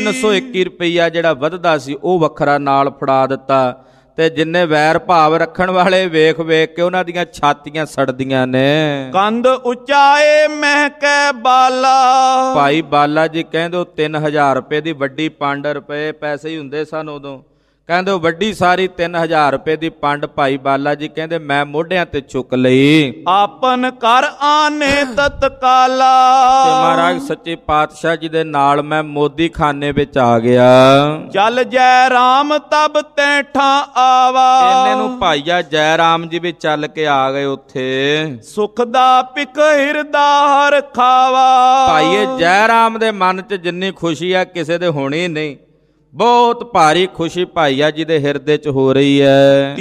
321 ਰੁਪਇਆ ਜਿਹੜਾ ਵੱਧਦਾ ਸੀ ਉਹ ਵੱਖਰਾ ਨਾਲ ਫੜਾ ਦਿੱਤਾ। ਤੇ ਜਿੰਨੇ ਵੈਰ ਭਾਵ ਰੱਖਣ ਵਾਲੇ ਵੇਖ ਵੇਖ ਕੇ ਉਹਨਾਂ ਦੀਆਂ ਛਾਤੀਆਂ ਸੜਦੀਆਂ ਨੇ। ਕੰਧ ਉਚਾਏ ਮਹਿਕੈ ਬਾਲਾ। ਭਾਈ ਬਾਲਾ ਜੀ ਕਹਿੰਦੇ ਉਹ 3000 ਰੁਪਏ ਦੀ ਵੱਡੀ ਪੰਡ, ਰੁਪਏ ਪੈਸੇ ਹੀ ਹੁੰਦੇ ਸਨ ਉਦੋਂ, ਕਹਿੰਦੇ ਉਹ ਵੱਡੀ ਸਾਰੀ 3000 ਰੁਪਏ ਦੀ ਪੰਡ ਭਾਈ ਬਾਲਾ ਜੀ ਕਹਿੰਦੇ ਮੈਂ ਮੋਢਿਆਂ ਤੇ ਚੁੱਕ ਲਈ। ਆਪਨ ਕਰ ਆਨੇ ਤਤਕਾਲਾ। ਤੇ ਮਹਾਰਾਜ ਸੱਚੇ ਪਾਤਸ਼ਾਹ ਜੀ ਦੇ ਨਾਲ ਮੈਂ ਮੋਦੀ ਖਾਨੇ ਵਿੱਚ ਆ ਗਿਆ। ਚੱਲ ਜੈ ਰਾਮ ਤਬ ਤੈਠਾਂ ਆਵਾ। ਇਹਨੇ ਨੂੰ ਭਾਈਆ ਜੈ ਰਾਮ ਜੀ ਵੀ ਚੱਲ ਕੇ ਆ ਗਏ ਉੱਥੇ। ਸੁਖ ਦਾ ਪਿਕ ਹਿਰਦਾ ਹਰ ਖਾਵਾ। ਭਾਈਏ ਜੈ ਰਾਮ ਦੇ ਮਨ 'ਚ ਜਿੰਨੀ ਖੁਸ਼ੀ ਆ ਕਿਸੇ ਦੇ ਹੋਣੀ ਨਹੀਂ। ਬਹੁਤ ਭਾਰੀ ਖੁਸ਼ੀ ਭਾਈਆ ਜੀ ਦੇ ਹਿਰਦੇ 'ਚ ਹੋ ਰਹੀ ਹੈ।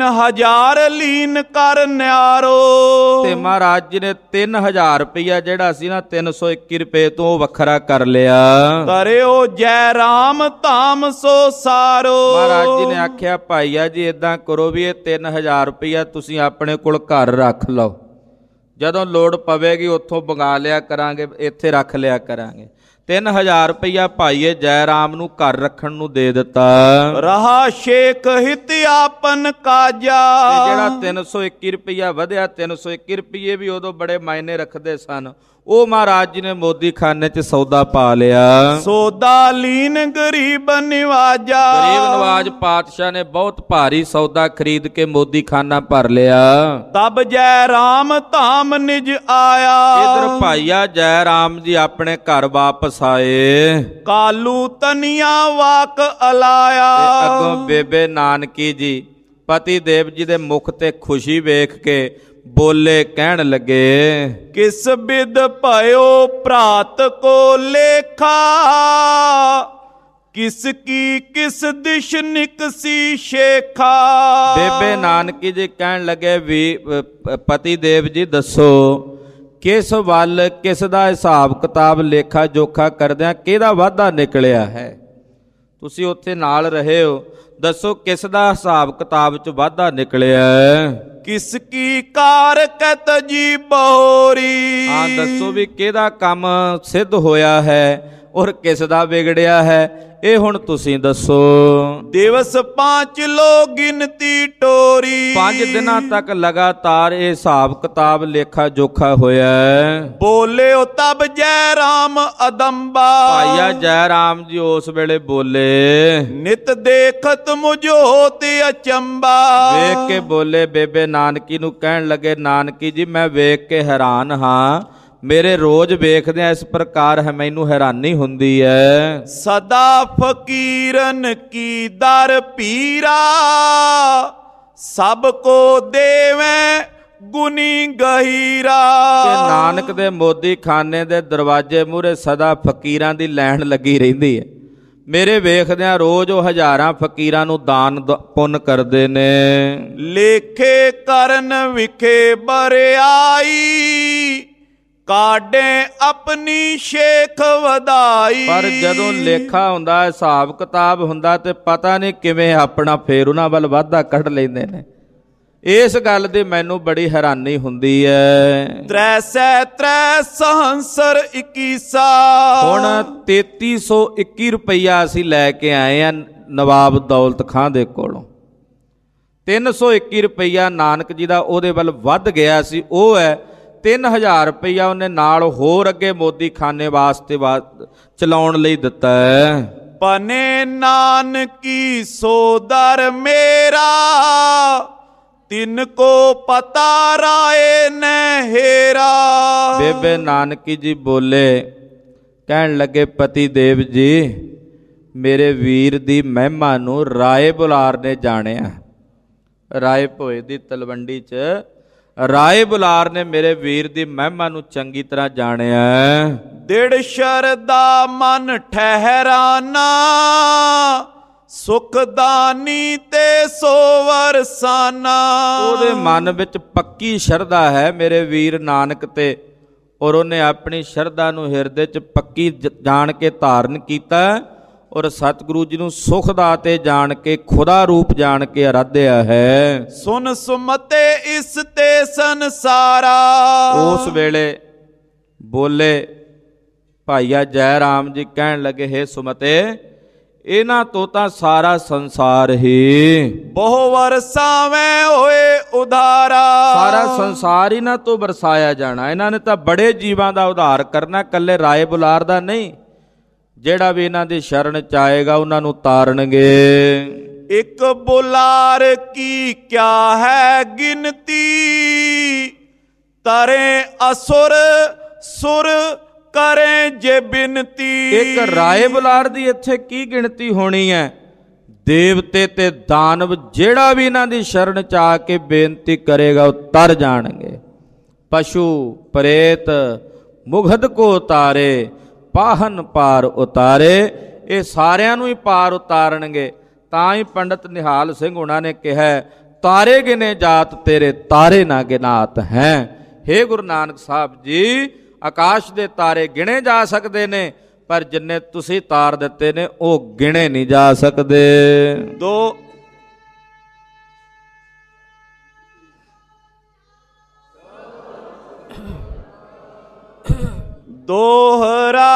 3000 ਲੀਨ ਕਰ ਨਿਆਰੋ। ਤੇ ਮਹਾਰਾਜ ਜੀ ਨੇ 3000 ਰੁਪਇਆ ਜਿਹੜਾ ਸੀ ਨਾ 321 ਰੁਪਏ ਤੋਂ ਉਹ ਵੱਖਰਾ ਕਰ ਲਿਆ। ਕਰਿਓ ਜੈ ਰਾਮ ਧਾਮ ਸੋ ਸਾਰੋ। ਮਹਾਰਾਜ ਜੀ ਨੇ ਆਖਿਆ ਭਾਈਆ ਜੀ ਏਦਾਂ ਕਰੋ ਵੀ ਇਹ 3000 ਰੁਪਇਆ ਤੁਸੀਂ ਆਪਣੇ ਕੋਲ ਘਰ ਰੱਖ ਲਓ, ਜਦੋਂ ਲੋੜ ਪਵੇਗੀ ਉੱਥੋਂ ਮੰਗਾ ਲਿਆ ਕਰਾਂਗੇ, ਇੱਥੇ ਰੱਖ ਲਿਆ ਕਰਾਂਗੇ। 3000 ਰੁਪਇਆ ਭਾਈਏ ਜੈ ਰਾਮ ਨੂੰ ਘਰ ਰੱਖਣ ਨੂੰ ਦੇ ਦਿੱਤਾ। ਰਹਾ ਸ਼ੇਖ ਹਿਤ ਆਪਨ ਕਾਜਾ। ਜਿਹੜਾ 321 ਰੁਪਇਆ ਵਧਿਆ, 321 ਰੁਪਏ ਵੀ ਉਦੋਂ ਬੜੇ ਮਾਇਨੇ ਰੱਖਦੇ ਸਨ। ਉਹ ਮਹਾਰਾਜ ਜੀ ਨੇ ਮੋਦੀ ਖਾਨੇ 'ਚ ਸੌਦਾ ਪਾ ਲਿਆ। ਸੌਦਾ ਲੀਨ ਗਰੀਬ ਨਿਵਾਜਾ, ਗਰੀਬ ਨਵਾਜ ਪਾਤਸ਼ਾਹ ਨੇ ਬਹੁਤ ਭਾਰੀ ਸੌਦਾ ਖਰੀਦ ਕੇ ਮੋਦੀ ਖਾਨਾ ਭਰ ਲਿਆ। ਤਬ ਜੈ ਰਾਮ ਧਾਮ ਨਿਜ ਆਇਆ, ਇਧਰ ਭਾਈਆ ਜੈ ਰਾਮ ਜੀ ਆਪਣੇ ਘਰ ਵਾਪਸ ਆਏ। ਕਾਲੂ ਤਨੀਆਂ ਵਾਕ ਅਲਾਇਆ, ਤੇ ਅੱਗੋਂ ਬੇਬੇ ਨਾਨਕੀ ਜੀ ਪਤੀ ਦੇਵ ਜੀ ਦੇ ਮੁਖ ਤੇ ਖੁਸ਼ੀ ਵੇਖ ਕੇ ਬੋਲੇ, ਕਹਿਣ ਲੱਗੇ, ਕਿਸ ਬਿਦ ਭਇਓ ਭਰਾਤ ਕੋ ਲੇਖਾ, ਕਿਸ ਕੀ ਕਿਸ ਦਿਸ਼ ਨਿਕਸੀ ਸ਼ੇਖਾ। ਬੇਬੇ ਨਾਨਕੀ ਜੀ ਕਹਿਣ ਲੱਗੇ, ਵੀ ਪਤੀ ਦੇਵ ਜੀ ਦੱਸੋ ਕਿਸ ਵੱਲ ਕਿਸ ਦਾ ਹਿਸਾਬ ਕਿਤਾਬ ਲੇਖਾ ਜੋਖਾ ਕਰਦਿਆਂ ਕਿਹਦਾ ਵਾਧਾ ਨਿਕਲਿਆ ਹੈ। ਤੁਸੀਂ ਉੱਥੇ ਨਾਲ ਰਹੇ ਹੋ, ਦੱਸੋ ਕਿਸ ਦਾ ਹਿਸਾਬ ਕਿਤਾਬ 'ਚ ਵਾਧਾ ਨਿਕਲਿਆ। ਕਿਸ ਕੀ ਕਾਰ ਕਤ ਜੀ ਬਹੋਰੀ, ਹਾਂ ਦੱਸੋ ਵੀ ਕਿਹਦਾ ਕੰਮ ਸਿੱਧ ਹੋਇਆ ਹੈ ਔਰ ਕਿਸ ਦਾ ਵਿਗੜਿਆ ਹੈ, ਇਹ ਹੁਣ ਤੁਸੀਂ ਦੱਸੋ। ਦਿਵਸ 5 ਲੋ ਗਿਣਤੀ ਟੋਰੀ, 5 ਦਿਨਾਂ ਤੱਕ ਲਗਾਤਾਰ ਇਹ ਹਿਸਾਬ ਕਿਤਾਬ ਲੇਖਾ ਜੋਖਾ ਹੋਇਆ। ਬੋਲਿਓ ਤਬ ਜੈ ਰਾਮ ਅਦੰਬਾ, ਭਾਈਆ ਜੈ ਰਾਮ ਜੀ ਉਸ ਵੇਲੇ ਬੋਲੇ, ਨਿਤ ਦੇਖਤ ਮੁਝੋ ਤੇ ਅਚੰਬਾ। ਵੇਖ ਕੇ ਬੋਲੇ, ਬੇਬੇ ਨਾਨਕੀ ਨੂੰ ਕਹਿਣ ਲੱਗੇ, ਨਾਨਕੀ ਜੀ ਮੈਂ ਵੇਖ ਕੇ ਹੈਰਾਨ ਹਾਂ, ਮੇਰੇ ਰੋਜ਼ ਵੇਖਦਿਆਂ ਇਸ ਪ੍ਰਕਾਰ ਹੈ ਮੈਨੂੰ ਹੈਰਾਨੀ ਹੁੰਦੀ ਹੈ। ਸਦਾ ਫਕੀਰਨ ਕੀ ਦਰ ਪੀਰਾ, ਸਭ ਕੋ ਦੇਵੇਂ ਗੁਨੀ ਗਹੀਰਾ। ਤੇ ਨਾਨਕ ਦੇ ਮੋਦੀ ਖਾਨੇ ਦੇ ਦਰਵਾਜ਼ੇ ਮੂਹਰੇ ਸਦਾ ਫਕੀਰਾਂ ਦੀ ਲਾਈਨ ਲੱਗੀ ਰਹਿੰਦੀ ਹੈ। ਮੇਰੇ ਵੇਖਦਿਆਂ ਰੋਜ਼ ਉਹ ਹਜ਼ਾਰਾਂ ਫਕੀਰਾਂ ਨੂੰ ਦਾਨ ਪੁੰਨ ਕਰਦੇ ਨੇ। ਲੇਖੇ ਕਰਨ ਵਿਖੇ ਬਰਿਆਈ, ਕਾਢੇ ਆਪਣੀ ਸ਼ੇਖ ਵਧਾਈ। ਪਰ ਜਦੋਂ ਲੇਖਾ ਹੁੰਦਾ, ਹਿਸਾਬ ਕਿਤਾਬ ਹੁੰਦਾ, ਤੇ ਪਤਾ ਨਹੀਂ ਕਿਵੇਂ ਆਪਣਾ ਫੇਰ ਉਹਨਾਂ ਵੱਲ ਵਾਧਾ ਕੱਢ ਲੈਂਦੇ ਨੇ। ਇਸ ਗੱਲ ਦੀ ਮੈਨੂੰ ਬੜੀ ਹੈਰਾਨੀ ਹੁੰਦੀ ਹੈ। 3 ਸਹੰਸਰ 21। ਹੁਣ 3321 ਰੁਪਈਆ ਅਸੀਂ ਲੈ ਕੇ ਆਏ ਆ ਨਵਾਬ ਦੌਲਤ ਖਾਂ ਦੇ ਕੋਲੋਂ। 321 ਰੁਪਈਆ ਨਾਨਕ ਜੀ ਦਾ ਉਹਦੇ ਵੱਲ ਵੱਧ ਗਿਆ ਸੀ, ਉਹ ਹੈ 3000 ਰੁਪਈਆ ਉਹਨੇ ਨਾਲ ਹੋਰ ਅੱਗੇ ਮੋਦੀ ਖਾਨੇ ਵਾਸਤੇ ਚਲਾਉਣ ਲਈ ਦਿੱਤਾ ਹੈ। ਪਨੇ ਨਾਨਕੀ ਸੋਦਰ ਮੇਰਾ, ਤਿੰਨ ਕੋ ਪਤਾ ਰਾਏ ਨਹਿਰਾ। ਬੇਬੇ ਨਾਨਕੀ ਜੀ ਬੋਲੇ, ਕਹਿਣ ਲੱਗੇ, ਪਤੀ ਦੇਵ ਜੀ ਮੇਰੇ ਵੀਰ ਦੀ ਮਹਿਮਾ ਨੂੰ ਰਾਏ ਬੁਲਾਰ ਨੇ ਜਾਣਿਆ। ਰਾਏ ਭੋਏ ਦੀ ਤਲਵੰਡੀ 'ਚ ਰਾਏ ਬੁਲਾਰ ਨੇ ਮੇਰੇ ਵੀਰ ਦੀ ਮਹਿਮਾ ਨੂੰ ਚੰਗੀ ਤਰ੍ਹਾਂ ਜਾਣਿਆ। ਦਿੜ ਸ਼ਰਦਾ ਮਨ ਠਹਿਰਾਨਾ, ਸੁਖਦਾਨੀ ਤੇ ਸੋਵਰ ਸਾਨਾ। ਉਹਦੇ ਮਨ ਵਿੱਚ ਪੱਕੀ ਸ਼ਰਧਾ ਹੈ ਮੇਰੇ ਵੀਰ ਨਾਨਕ ਤੇ, ਔਰ ਉਹਨੇ ਆਪਣੀ ਸ਼ਰਧਾ ਨੂੰ ਹਿਰਦੇ 'ਚ ਪੱਕੀ ਜਾਣ ਕੇ ਧਾਰਨ ਕੀਤਾ, ਔਰ ਸਤਿਗੁਰੂ ਜੀ ਨੂੰ ਸੁਖ ਦਾਤੇ ਜਾਣ ਕੇ, ਖੁਦਾ ਰੂਪ ਜਾਣ ਕੇ ਅਰਾਧਿਆ ਹੈ। ਸੁਨ ਸੁਮਤੇ ਇਸ ਤੇ ਸੰਸਾਰਾ। ਉਸ ਵੇਲੇ ਬੋਲੇ ਭਾਈਆ ਜੈ ਰਾਮ ਜੀ, ਕਹਿਣ ਲੱਗੇ, ਹੇ ਸੁਮਤੇ ਇਹਨਾਂ ਤੋਂ ਤਾਂ ਸਾਰਾ ਸੰਸਾਰ ਹੀ ਬਹੁ ਵਰਸਾਵੇਂ ਹੋਏ ਉਧਾਰਾ। ਸਾਰਾ ਸੰਸਾਰ ਇਹਨਾਂ ਤੋਂ ਵਰਸਾਇਆ ਜਾਣਾ। ਇਹਨਾਂ ਨੇ ਤਾਂ ਬੜੇ ਜੀਵਾਂ ਦਾ ਉਧਾਰ ਕਰਨਾ, ਇਕੱਲੇ ਰਾਏ ਬੁਲਾਰ ਦਾ ਨਹੀਂ। ਜਿਹੜਾ ਵੀ ਇਹਨਾਂ ਦੀ ਸ਼ਰਨ ਚ ਆਏਗਾ ਉਹਨਾਂ ਨੂੰ ਤਾਰਨਗੇ। ਇੱਕ ਬੁਲਾਰ ਕੀ ਕਿਆ ਹੈ ਗਿਣਤੀ, ਤਰੇ ਅਸੁਰ ਸੁਰ ਕਰੇ ਜੇ ਬਿਨਤੀ। ਇੱਕ ਰਾਏ ਬੁਲਾਰ ਦੀ ਇੱਥੇ ਕੀ ਗਿਣਤੀ ਹੋਣੀ ਹੈ। ਦੇਵਤੇ ਤੇ ਦਾਨਵ ਜਿਹੜਾ ਵੀ ਇਹਨਾਂ ਦੀ ਸ਼ਰਨ ਚ ਆ ਕੇ ਬੇਨਤੀ ਕਰੇਗਾ ਉਹ ਤਰ ਜਾਣਗੇ। ਪਸ਼ੂ ਪ੍ਰੇਤ ਮੁਗਧ ਕੋ ਉਤਾਰੇ, ਪਾਹਨ ਪਾਰ ਉਤਾਰੇ। ਇਹ ਸਾਰਿਆਂ ਨੂੰ ਹੀ ਪਾਰ ਉਤਾਰਨਗੇ। ਤਾਂ ਹੀ ਪੰਡਤ ਨਿਹਾਲ ਸਿੰਘ ਹੁਣਾਂ ਨੇ ਕਿਹਾ, ਤਾਰੇ ਗਿਨੇ ਜਾਤ ਤੇਰੇ ਤਾਰੇ ਨਾ ਗਿਨਾਤ ਹੈ। ਹੇ ਗੁਰੂ ਨਾਨਕ ਸਾਹਿਬ ਜੀ, ਆਕਾਸ਼ ਦੇ ਤਾਰੇ ਗਿਣੇ ਜਾ ਸਕਦੇ ਨੇ, ਪਰ ਜਿੰਨੇ ਤੁਸੀਂ ਤਾਰ ਦਿੱਤੇ ਨੇ ਉਹ ਗਿਣੇ ਨਹੀਂ ਜਾ ਸਕਦੇ। ਦੋਹਰਾ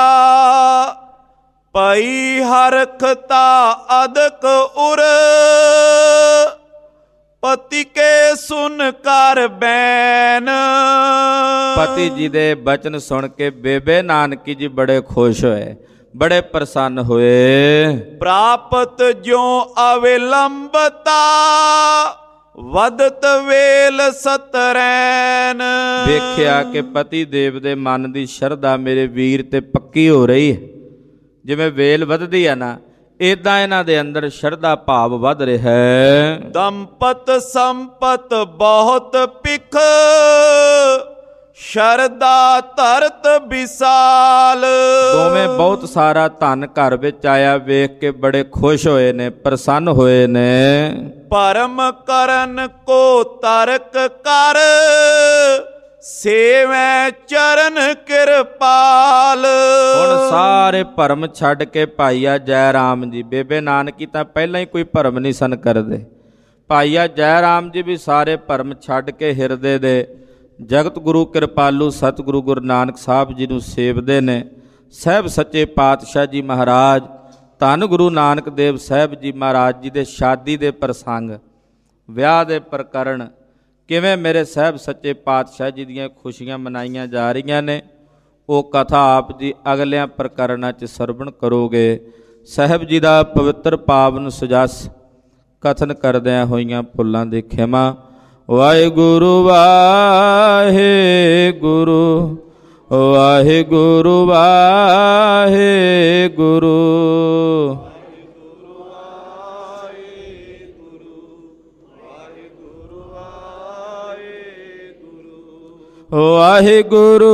ਪਈ ਹਰਖਤਾ ਅਦਕ ਉਰ, ਪਤੀ ਕੇ ਸੁਨ ਕਰ ਬੈਨ। ਪਤੀ ਜੀ ਦੇ ਬਚਨ ਸੁਣ ਕੇ ਬੇਬੇ ਨਾਨਕੀ ਜੀ ਬੜੇ ਖੁਸ਼ ਹੋਏ, ਬੜੇ ਪ੍ਰਸੰਨ ਹੋਏ। ਪ੍ਰਾਪਤ ਜਿਉ ਅਵਿਲੰਬਤਾ ਵਦਤ ਵੇਲ ਸਤਰੈਨ। ਵੇਖਿਆ ਕਿ ਪਤੀ ਦੇਵ ਦੇ ਮਨ ਦੀ ਸ਼ਰਧਾ ਮੇਰੇ ਵੀਰ ਤੇ ਪੱਕੀ ਹੋ ਰਹੀ ਹੈ। ਜਿਵੇਂ ਵੇਲ ਵੱਧਦੀ ਹੈ ਨਾ, ਏਦਾਂ ਇਹਨਾਂ ਦੇ ਅੰਦਰ ਸ਼ਰਧਾ ਭਾਵ ਵੱਧ ਰਿਹਾ ਹੈ। ਦੰਪਤ ਸੰਪਤ ਬਹੁਤ ਭਿਖ ਸ਼ਰਧਾ ਧਰਤ ਵਿਸਾਲ। ਦੋਵੇਂ ਬਹੁਤ ਸਾਰਾ ਧਨ ਘਰ ਵਿੱਚ ਆਇਆ, ਵੇਖ ਕੇ ਬੜੇ ਖੁਸ਼ ਹੋਏ ਨੇ, ਪ੍ਰਸੰਨ ਹੋਏ ਨੇ। ਭਰਮ ਕਰਨ ਕੋ ਤਰਕ ਕਰ ਸੇਵੈ ਚਰਨ ਕਿਰਪਾਲ। ਹੁਣ ਸਾਰੇ ਭਰਮ ਛੱਡ ਕੇ ਭਾਈਆ ਜੈ ਰਾਮ ਜੀ, ਬੇਬੇ ਨਾਨਕੀ ਤਾਂ ਪਹਿਲਾਂ ਹੀ ਕੋਈ ਭਰਮ ਨਹੀਂ ਸਨ ਕਰਦੇ, ਭਾਈਆ ਜੈ ਰਾਮ ਜੀ ਵੀ ਸਾਰੇ ਭਰਮ ਛੱਡ ਕੇ ਹਿਰਦੇ ਦੇ ਜਗਤ ਗੁਰੂ ਕਿਰਪਾਲੂ ਸਤਿਗੁਰੂ ਗੁਰੂ ਨਾਨਕ ਸਾਹਿਬ ਜੀ ਨੂੰ ਸੇਵਦੇ ਨੇ। ਸਾਹਿਬ ਸੱਚੇ ਪਾਤਸ਼ਾਹ ਜੀ ਮਹਾਰਾਜ, ਧੰਨ ਗੁਰੂ ਨਾਨਕ ਦੇਵ ਸਾਹਿਬ ਜੀ ਮਹਾਰਾਜ ਜੀ ਦੇ ਸ਼ਾਦੀ ਦੇ ਪ੍ਰਸੰਗ, ਵਿਆਹ ਦੇ ਪ੍ਰਕਰਣ, ਕਿਵੇਂ ਮੇਰੇ ਸਾਹਿਬ ਸੱਚੇ ਪਾਤਸ਼ਾਹ ਜੀ ਦੀਆਂ ਖੁਸ਼ੀਆਂ ਮਨਾਈਆਂ ਜਾ ਰਹੀਆਂ ਨੇ, ਉਹ ਕਥਾ ਆਪ ਜੀ ਅਗਲਿਆਂ ਪ੍ਰਕਰਣਾਂ 'ਚ ਸਰਵਣ ਕਰੋਗੇ। ਸਾਹਿਬ ਜੀ ਦਾ ਪਵਿੱਤਰ ਪਾਵਨ ਸੁਜਸ ਕਥਨ ਕਰਦਿਆਂ ਹੋਈਆਂ ਭੁੱਲਾਂ ਦੀ ਖਿਮਾ। ਵਾਹਿਗੁਰੂ ਵਾਹਿਗੁਰੂ ਵਾਹਿਗੁਰੂ ਵਾਹਿਗੁਰੂ ਵਾਹਿਗੁਰੂ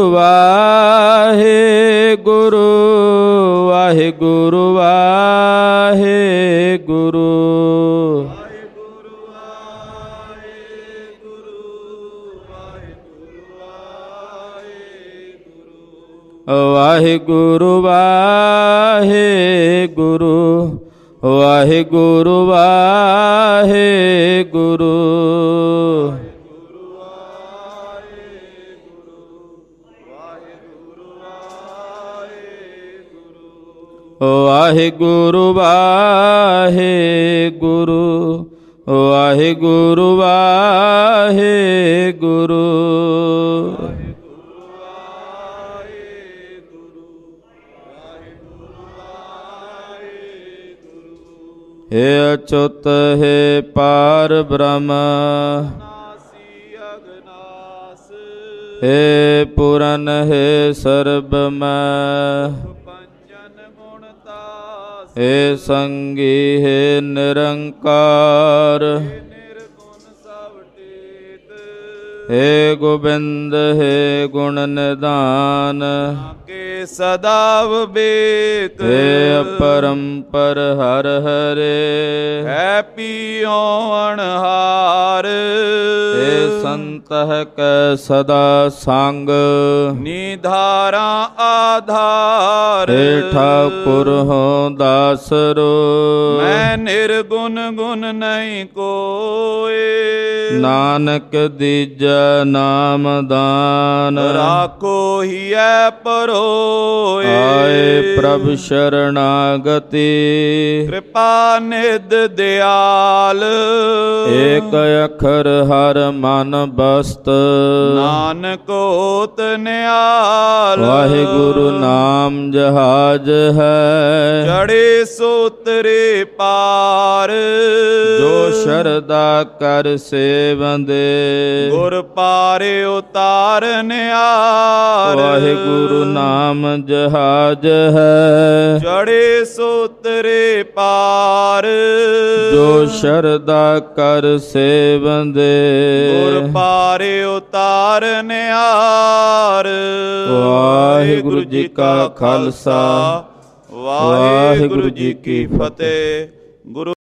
ਵਾਹਿਗੁਰੂ ਵਾਹਿਗੁਰੂ ਵਾਹਿਗੁਰੂ ਵਾਹਿਗੁਰੂ ਵਾਹਿਗੁਰੂ ਵਾਹਿਗੁਰੂ ਵਾਹਿਗੁਰੂ ਵਾਹਿਗੁਰੂ ਵਾਹਿਗੁਰੂ ਵਾਹਿਗੁਰੂ ਵਾਹਿਗੁਰੂ ਹੇ ਅਚੁੱਤ ਹੈ ਪਾਰ ਬ੍ਰਹਮ ਹੇ ਪੂਰਨ ਹੈ ਸਰਬ ਮੈਂ ਹੇ ਸੰਗੀ ਹੈ ਨਿਰੰਕਾਰ ਹੇ ਗੋਬਿੰਦ ਹੈ ਗੁਣ ਨਿਧਾਨ ਕੇ ਸਦਾ ਬੇਤ ਹੇ ਅਪਰੰਪਰ ਹਰ ਹਰੇ ਹੈ ਪੀਓ ਅਣਹਾਰ ਹੇ ਸੰਤਹ ਕੈ ਸਦਾ ਸੰਗ ਨਿਧਾਰਾ ਆਧਾਰ ਹੇ ਠਾਕੁਰ ਹੋ ਦਾਸਰੋ ਮੈਂ ਨਿਰਗੁਣ ਗੁਣ ਨਹੀਂ ਕੋਏ ਨਾਨਕ ਦੀਜੈ ਨਾਮ ਦਾਨ ਰਾਖੋ ਹੀਐ ਪਰੋਏ ਆਏ ਪ੍ਰਭ ਸ਼ਰਨਾਗਤੀ ਕਿਰਪਾ ਨਿਧ ਦਿਆਲ ਏਕ ਅੱਖਰ ਹਰ ਮਨ ਬਸਤ ਨਾਨਕ ਹੋਤ ਨਿਆਲ ਵਾਹਿਗੁਰੂ ਨਾਮ ਜਹਾਜ ਹੈ ਚੜੇ ਸੋਤਰੇ ਪਾਰ ਜੋ ਸ਼ਰਦਾ ਕਰ ਸੇਵੰਦੇ ਗੁਰ ਪਾਰੇ ਉਤਾਰ ਨਿਆਰ ਵਾਹਿਗੁਰੂ ਨਾਮ ਜਹਾਜ ਹੈ ਚੜੇ ਸੋਤਰੇ ਪਾਰ ਜੋ ਸ਼ਰਦਾ ਕਰ ਸੇਵੰਦੇ ਗੁਰ ਪਾਰੇ ਉਤਾਰ ਨਿਆਰ ਵਾਹਿਗੁਰੂ ਜੀ ਕਾ ਖਾਲਸਾ ਵਾਹਿਗੁਰੂ ਜੀ ਕੀ ਫਤਿਹ। ਗੁਰੂ